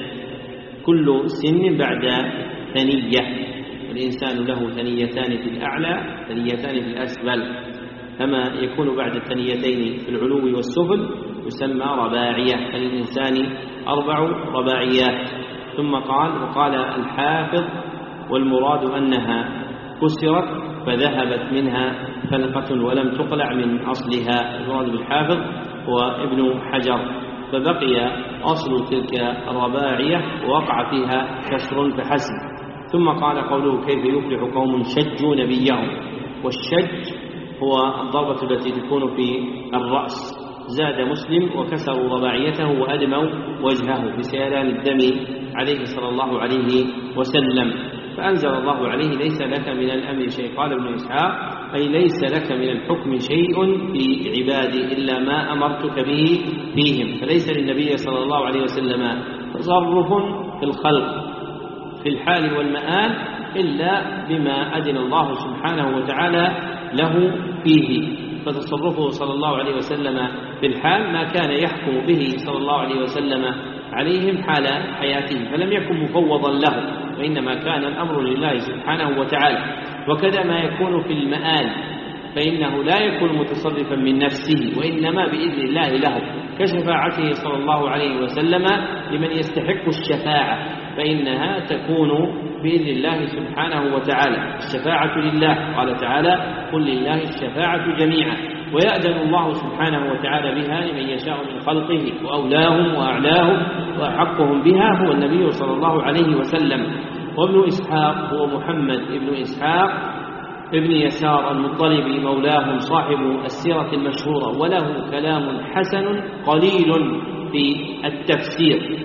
كل سن بعد ثنية، والإنسان له ثنيتان في الأعلى ثنيتان في الأسفل، فما يكون بعد الثنيتين في العلو والسفل يسمى رباعية، فللإنسان أربع رباعيات. ثم قال وقال الحافظ والمراد أنها كسرت فذهبت منها فلقة ولم تقلع من أصلها. المراد بالحافظ هو ابن حجر، فبقي أصل تلك الرباعية ووقع فيها كسر فحسب. ثم قال قوله كيف يفلح قوم شجوا نبيهم. والشج هو الضربة التي تكون في الرأس. زاد مسلم وكسروا رباعيته وأدموا وجهه بسيلان الدم عليه صلى الله عليه وسلم. فأنزل الله عليه ليس لك من الأمر شيء. قال ابن إسحاق أي ليس لك من الحكم شيء في عبادي إلا ما أمرتك به فيهم. فليس للنبي صلى الله عليه وسلم تصرف في الخلق في الحال والمآل إلا بما أذن الله سبحانه وتعالى له فيه. فتصرفه صلى الله عليه وسلم في الحال ما كان يحكم به صلى الله عليه وسلم عليهم حال حياته، فلم يكن مفوضا له، وإنما كان الأمر لله سبحانه وتعالى. وكذا ما يكون في المآل فإنه لا يكون متصرفا من نفسه وإنما بإذن الله له، كشفاعته صلى الله عليه وسلم لمن يستحق الشفاعة، فإنها تكون بإذن الله سبحانه وتعالى. الشفاعة لله، قال تعالى قل لله الشفاعة جميعا، ويأذن الله سبحانه وتعالى بها لمن يشاء من خلقه، وأولاهم وأعلاهم وأحقهم بها هو النبي صلى الله عليه وسلم. وابن إسحاق هو محمد ابن إسحاق ابن يسار المطلبي مولاهم صاحب السيرة المشهورة، وله كلام حسن قليل في التفسير،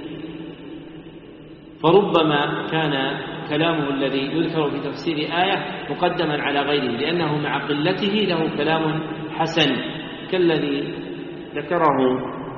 فربما كان كلامه الذي يذكر في تفسير آية مقدما على غيره، لأنه مع قلته له كلام حسن كالذي ذكره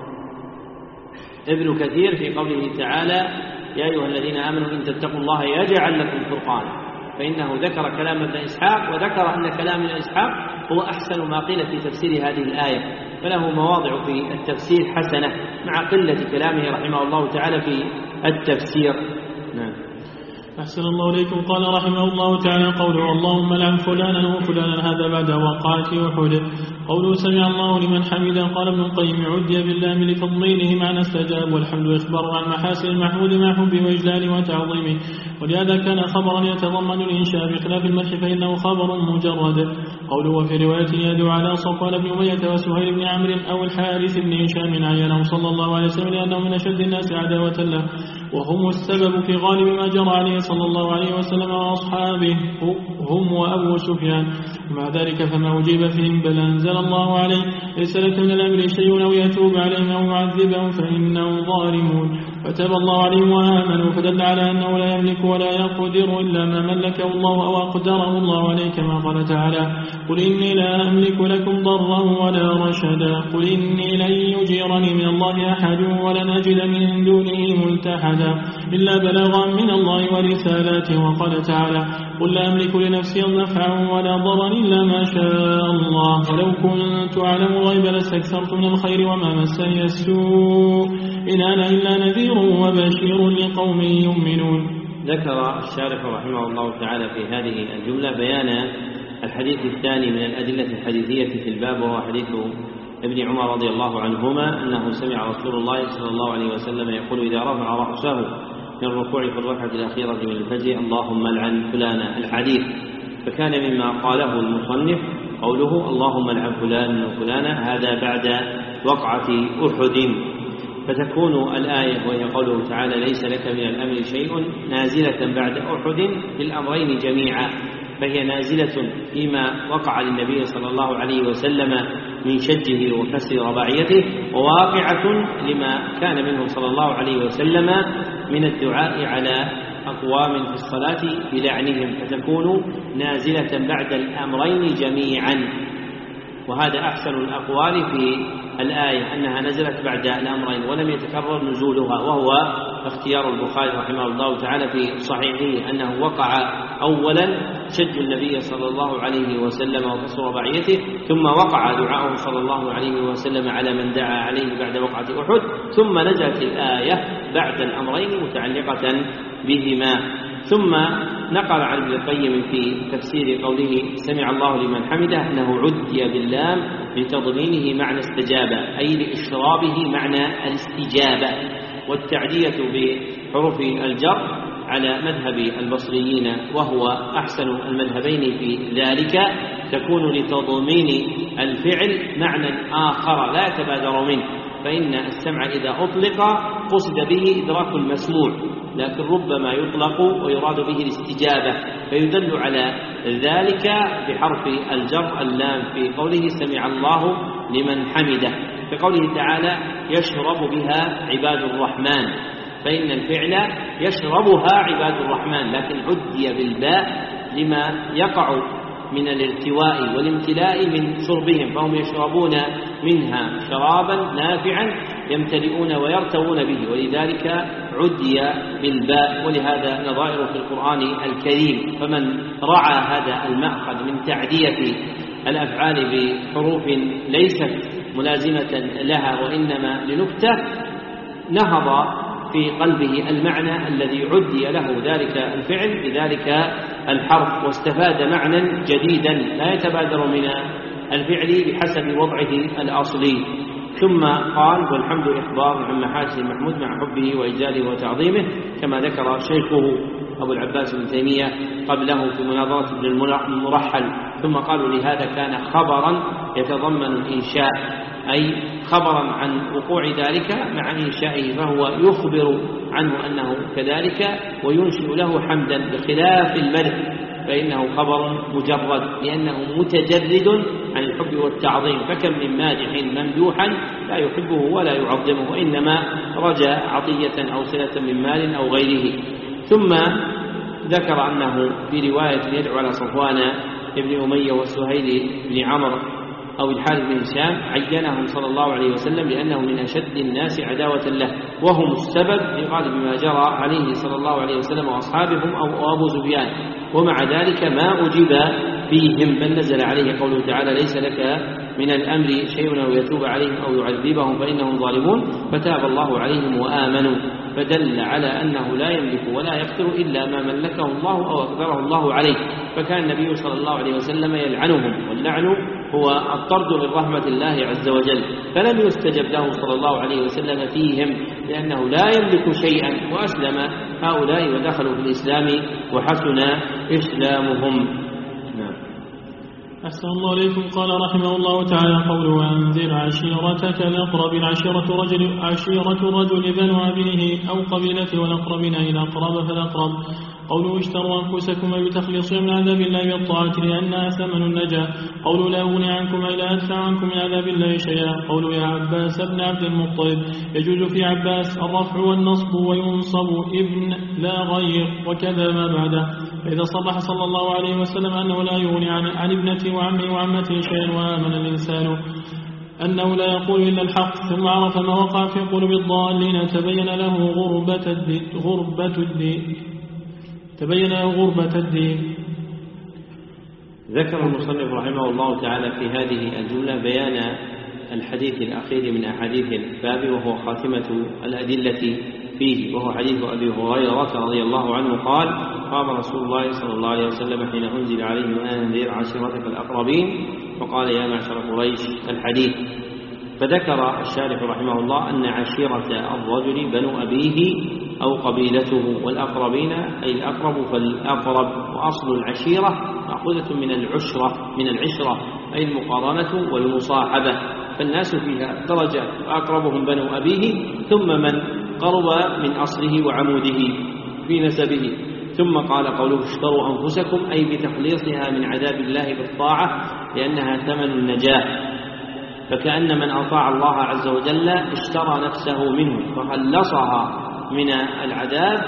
ابن كثير في قوله تعالى يا أيها الذين آمنوا إن تتقوا الله يجعل لكم فرقانا، فإنه ذكر كلام ابن إسحاق وذكر أن كلام ابن إسحاق هو أحسن ما قيل في تفسير هذه الآية، فله مواضع في التفسير حسنة مع قلة كلامه رحمه الله تعالى في التفسير. نعم. أحسن الله إليكم. قال رحمه الله تعالى قوله اللهم لعن فلانا وفلانا هذا بعد وقعة أحد. قوله سمع الله لمن حمده. قال ابن القيم عدي باللام لتضمينه معنى استجاب، والحمد إخبار عن محاسن المحمود مع حبه وإجلاله وتعظيمه، ولهذا كان خبرا يتضمن الإنشاء بخلاف المدح فإنه خبر مجرد. قوله وفي رواية يدعو على صفوان بن أمية وسهيل بن عمرو أو الحارث بن هشام عينه صلى الله عليه وسلم لأنه من أشد الناس عداوة له، وهم السبب في غالب ما جرى عليه صلى الله عليه وسلم وأصحابه هم وأبو سفيان، ومع ذلك فما أجيب فيهم بل أنزل الله عليه ليس لك من الأمر شيء أو يتوب عليهم أو يعذبهم فإنهم ظالمون، فتاب الله عليهم وآمنوا، فدل على أنه لا يملك ولا يقدر إلا ما ملكه الله أو أقدره الله عليه، كما قال تعالى قل إني لا أملك لكم ضرا ولا رشدا، قل إني لن يجيرني من الله أحد ولن أجد من دونه ملتحدا إلا بلاغا من الله ورسالاته. وقال تعالى قل لا أملك لنفسي نفعا ولا ضرا إلا ما شاء الله ولو كنت أعلم الغيب لاستكثرت من الخير وما مسني السوء إن أنا إلا نذير وبشير لقوم يؤمنون. ذكر الشارح رحمه الله تعالى في هذه الجملة بيان الحديث الثاني من الأدلة الحديثية في الباب، وهو حديث ابن عمر رضي الله عنهما أنه سمع رسول الله صلى الله عليه وسلم يقول إذا رفع رأسه من الركوع في الركعة الأخيرة من الفجر اللهم لعن فلانا الحديث. فكان مما قاله المصنف قوله اللهم لعن فلانا وفلانا هذا بعد وقعة أحد، فتكون الآية وهي قوله تعالى ليس لك من الأمر شيء نازلة بعد أحد بالأمرين جميعا، فهي نازلة فيما وقع للنبي صلى الله عليه وسلم من شجه وكسر رباعيته، وواقعة لما كان منه صلى الله عليه وسلم من الدعاء على أقوام في الصلاة بلعنهم، فتكون نازلة بعد الأمرين جميعا. وهذا أحسن الأقوال في الآية أنها نزلت بعد الأمرين ولم يتكرر نزولها، وهو اختيار البخاري رحمه الله تعالى في صحيحه أنه وقع أولا شج النبي صلى الله عليه وسلم وكسر رباعيته، ثم وقع دعاءه صلى الله عليه وسلم على من دعا عليه بعد وقعة أحد، ثم نزلت الآية بعد الأمرين متعلقة بهما. ثم نقل عن ابن القيم في تفسير قوله سمع الله لمن حمده أنه عدي باللام لتضمينه معنى استجابة، أي لإشرابه معنى الاستجابة، والتعدية بحروف الجر على مذهب البصريين وهو أحسن المذهبين في ذلك تكون لتضمين الفعل معنى آخر لا يتبادر منه، فإن السمع إذا أطلق قصد به إدراك المسموع، لكن ربما يطلق ويراد به الاستجابة، فيدل على ذلك بحرف الجر اللام في قوله سمع الله لمن حمده، في قوله تعالى يشرب بها عباد الرحمن، فإن الفعل يشربها عباد الرحمن، لكن عدي بالباء لما يقع من الارتواء والامتلاء من شربهم، فهم يشربون منها شرابا نافعا يمتلئون ويرتوون به، ولذلك عدي بالباء، ولهذا نظائر في القرآن الكريم. فمن رعى هذا المأخذ من تعدية الأفعال بحروف ليست ملازمة لها وإنما لنكتة نهض في قلبه المعنى الذي عدي له ذلك الفعل بذلك الحرف، واستفاد معنى جديدا لا يتبادر من الفعل بحسب وضعه الأصلي. ثم قال والحمد إخبار عن محاسن المحمود مع حبه وإجلاله وتعظيمه، كما ذكر شيخه أبو العباس بن تيمية قبله في مناظرة ابن المرحل. ثم قالوا لهذا كان خبرا يتضمن الإنشاء، أي خبرا عن وقوع ذلك مع إنشائه، فهو يخبر عنه أنه كذلك وينشئ له حمدا، بخلاف المدح فإنه خبر مجرد لأنه متجرد عن الحب والتعظيم، فكم من مادح ممدوحا لا يحبه ولا يعظمه، وإنما رجى عطية أو صلة من مال أو غيره. ثم ذكر أنه في رواية يدعو على صفوان ابن أمية وسهيل بن عمرو أو الحارث بن هشام عينهم صلى الله عليه وسلم لأنه من أشد الناس عداوة له، وهم السبب في غالب ما جرى عليه صلى الله عليه وسلم وأصحابهم أو أبو سفيان، ومع ذلك ما أجيب فيهم، بل نزل عليه قوله تعالى: ليس لك من الأمر شيء أو يتوب عليهم أو يعذبهم فإنهم ظالمون، فتاب الله عليهم وآمنوا، فدل على أنه لا يملك ولا يقدر إلا ما ملكه الله أو أقدره الله عليه. فكان النبي صلى الله عليه وسلم يلعنهم، واللعن هو الطرد من رحمة الله عز وجل، فلم يستجب له صلى الله عليه وسلم فيهم لأنه لا يملك شيئا، وأسلم هؤلاء ودخلوا في الإسلام وحسن إسلامهم. أحسن الله إليكم. قال رحمه الله تعالى: قوله وأنذر عشيرتك الأقرب. عشيرة رجل عشيرة الرجل بنو ابنه أو قبيلته، والأقربين إلى الأقرب فالأقرب. قوله اشتروا أنفسكم بتخليصهم من عذاب الله والطاعة لأنها ثمن النجاة. قوله لا أغني عنكم أي لا أدفع عنكم من عذاب الله شيئا. قوله يا عباس ابن عبد المطلب. يجوز في عباس الرفع والنصب وينصب ابن لا غير، وكذا ما بعده. فإذا صرح صلى الله عليه وسلم أنه لا يغني عن, عن ابنته وعمه وعمته شيئا، وآمن الإنسان أنه لا يقول إلا الحق، ثم عرف ما وقع في قلوب الضالين، تبين له غربة الدين, غربة الدين تبين له غربة الدين. ذكر المصنف رحمه الله تعالى في هذه الجملة بيان الحديث الأخير من أحاديث الباب، وهو خاتمة الأدلة فيه، وهو حديث أبي هريرة رضي الله عنه قال: قام رسول الله صلى الله عليه وسلم حين أنزل عليه وأنذر عشيرتك الأقربين، فقال يا معشر قريش الحديث. فذكر الشارح رحمه الله أن عشيرة الرجل بنو أبيه أو قبيلته، والأقربين أي الأقرب فالأقرب، وأصل العشيرة مأخوذة من العشرة من العشرة أي المقارنة والمصاحبة، فالناس فيها درجة، وأقربهم بنو أبيه، ثم من قرب من أصله وعموده في نسبه. ثم قال قوله اشتروا أنفسكم أي بتخليصها من عذاب الله بالطاعة لأنها ثمن النجاة، فكأن من أطاع الله عز وجل اشترى نفسه منه فخلصها من العذاب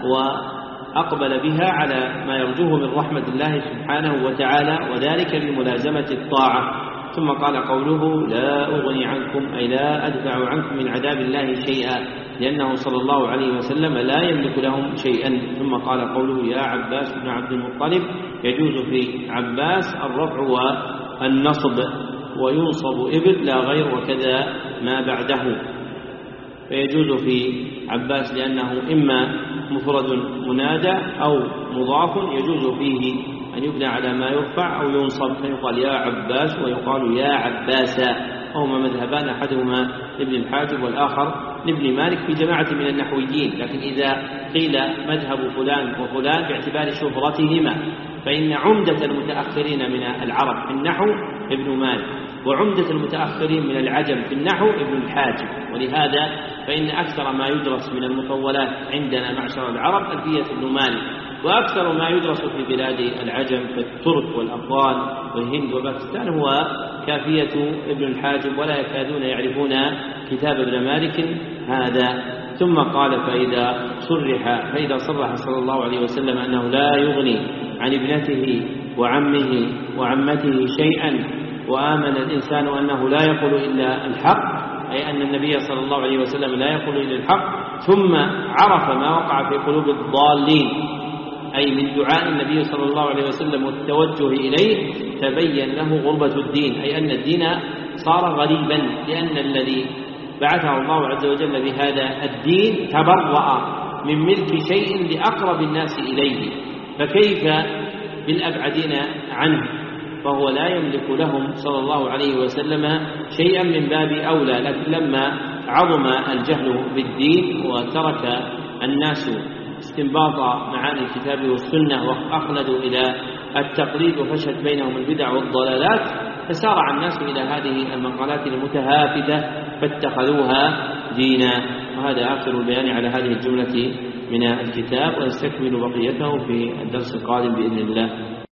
وأقبل بها على ما يرجوه من رحمة الله سبحانه وتعالى، وذلك بملازمة الطاعة. ثم قال قوله لا أغني عنكم أي لا أدفع عنكم من عذاب الله شيئا، لأنه صلى الله عليه وسلم لا يملك لهم شيئا. ثم قال قوله يا عباس بن عبد المطلب. يجوز في عباس الرفع والنصب، وينصب ابن لا غير، وكذا ما بعده. فيجوز في عباس لأنه إما مفرد منادى أو مضاف، يجوز فيه أن يبنى على ما يرفع أو ينصب، فيقال يا عباس ويقال يا عباسا، وهما مذهبان، أحدهما لابن الحاجب والآخر لابن مالك في جماعة من النحويين. لكن إذا قيل مذهب فلان وفلان باعتبار شهرتهما، فإن عمدة المتأخرين من العرب في النحو ابن مالك، وعمدة المتأخرين من العجم في النحو ابن الحاجب، ولهذا فإن أكثر ما يدرس من المطولات عندنا معشر العرب ألفية ابن مالك، وأكثر ما يدرس في بلاد العجم في الترك والأفغان والهند وباكستان هو كافية ابن الحاجب، ولا يكادون يعرفون كتاب ابن مالك هذا. ثم قال فإذا صرح فإذا صرح صلى الله عليه وسلم أنه لا يغني عن ابنته وعمه وعمته شيئا، وآمن الإنسان أنه لا يقول إلا الحق، أي أن النبي صلى الله عليه وسلم لا يقول إلا الحق، ثم عرف ما وقع في قلوب الضالين، أي من دعاء النبي صلى الله عليه وسلم والتوجه إليه، تبين له غربة الدين، أي أن الدين صار غريبا، لأن الذي بعثه الله عز وجل بهذا الدين تبرأ من ملك شيء لأقرب الناس إليه، فكيف بالأبعدين عنه؟ فهو لا يملك لهم صلى الله عليه وسلم شيئا من باب أولى. لكن لما عظم الجهل بالدين وترك الناس استنباط معاني الكتاب والسنة وأخلدوا إلى التقليد وفشت بينهم البدع والضلالات، فسارع الناس إلى هذه المقالات المتهافتة فاتخذوها دينا. وهذا آخر البيان على هذه الجملة من الكتاب، ونستكمل بقيته في الدرس القادم بإذن الله.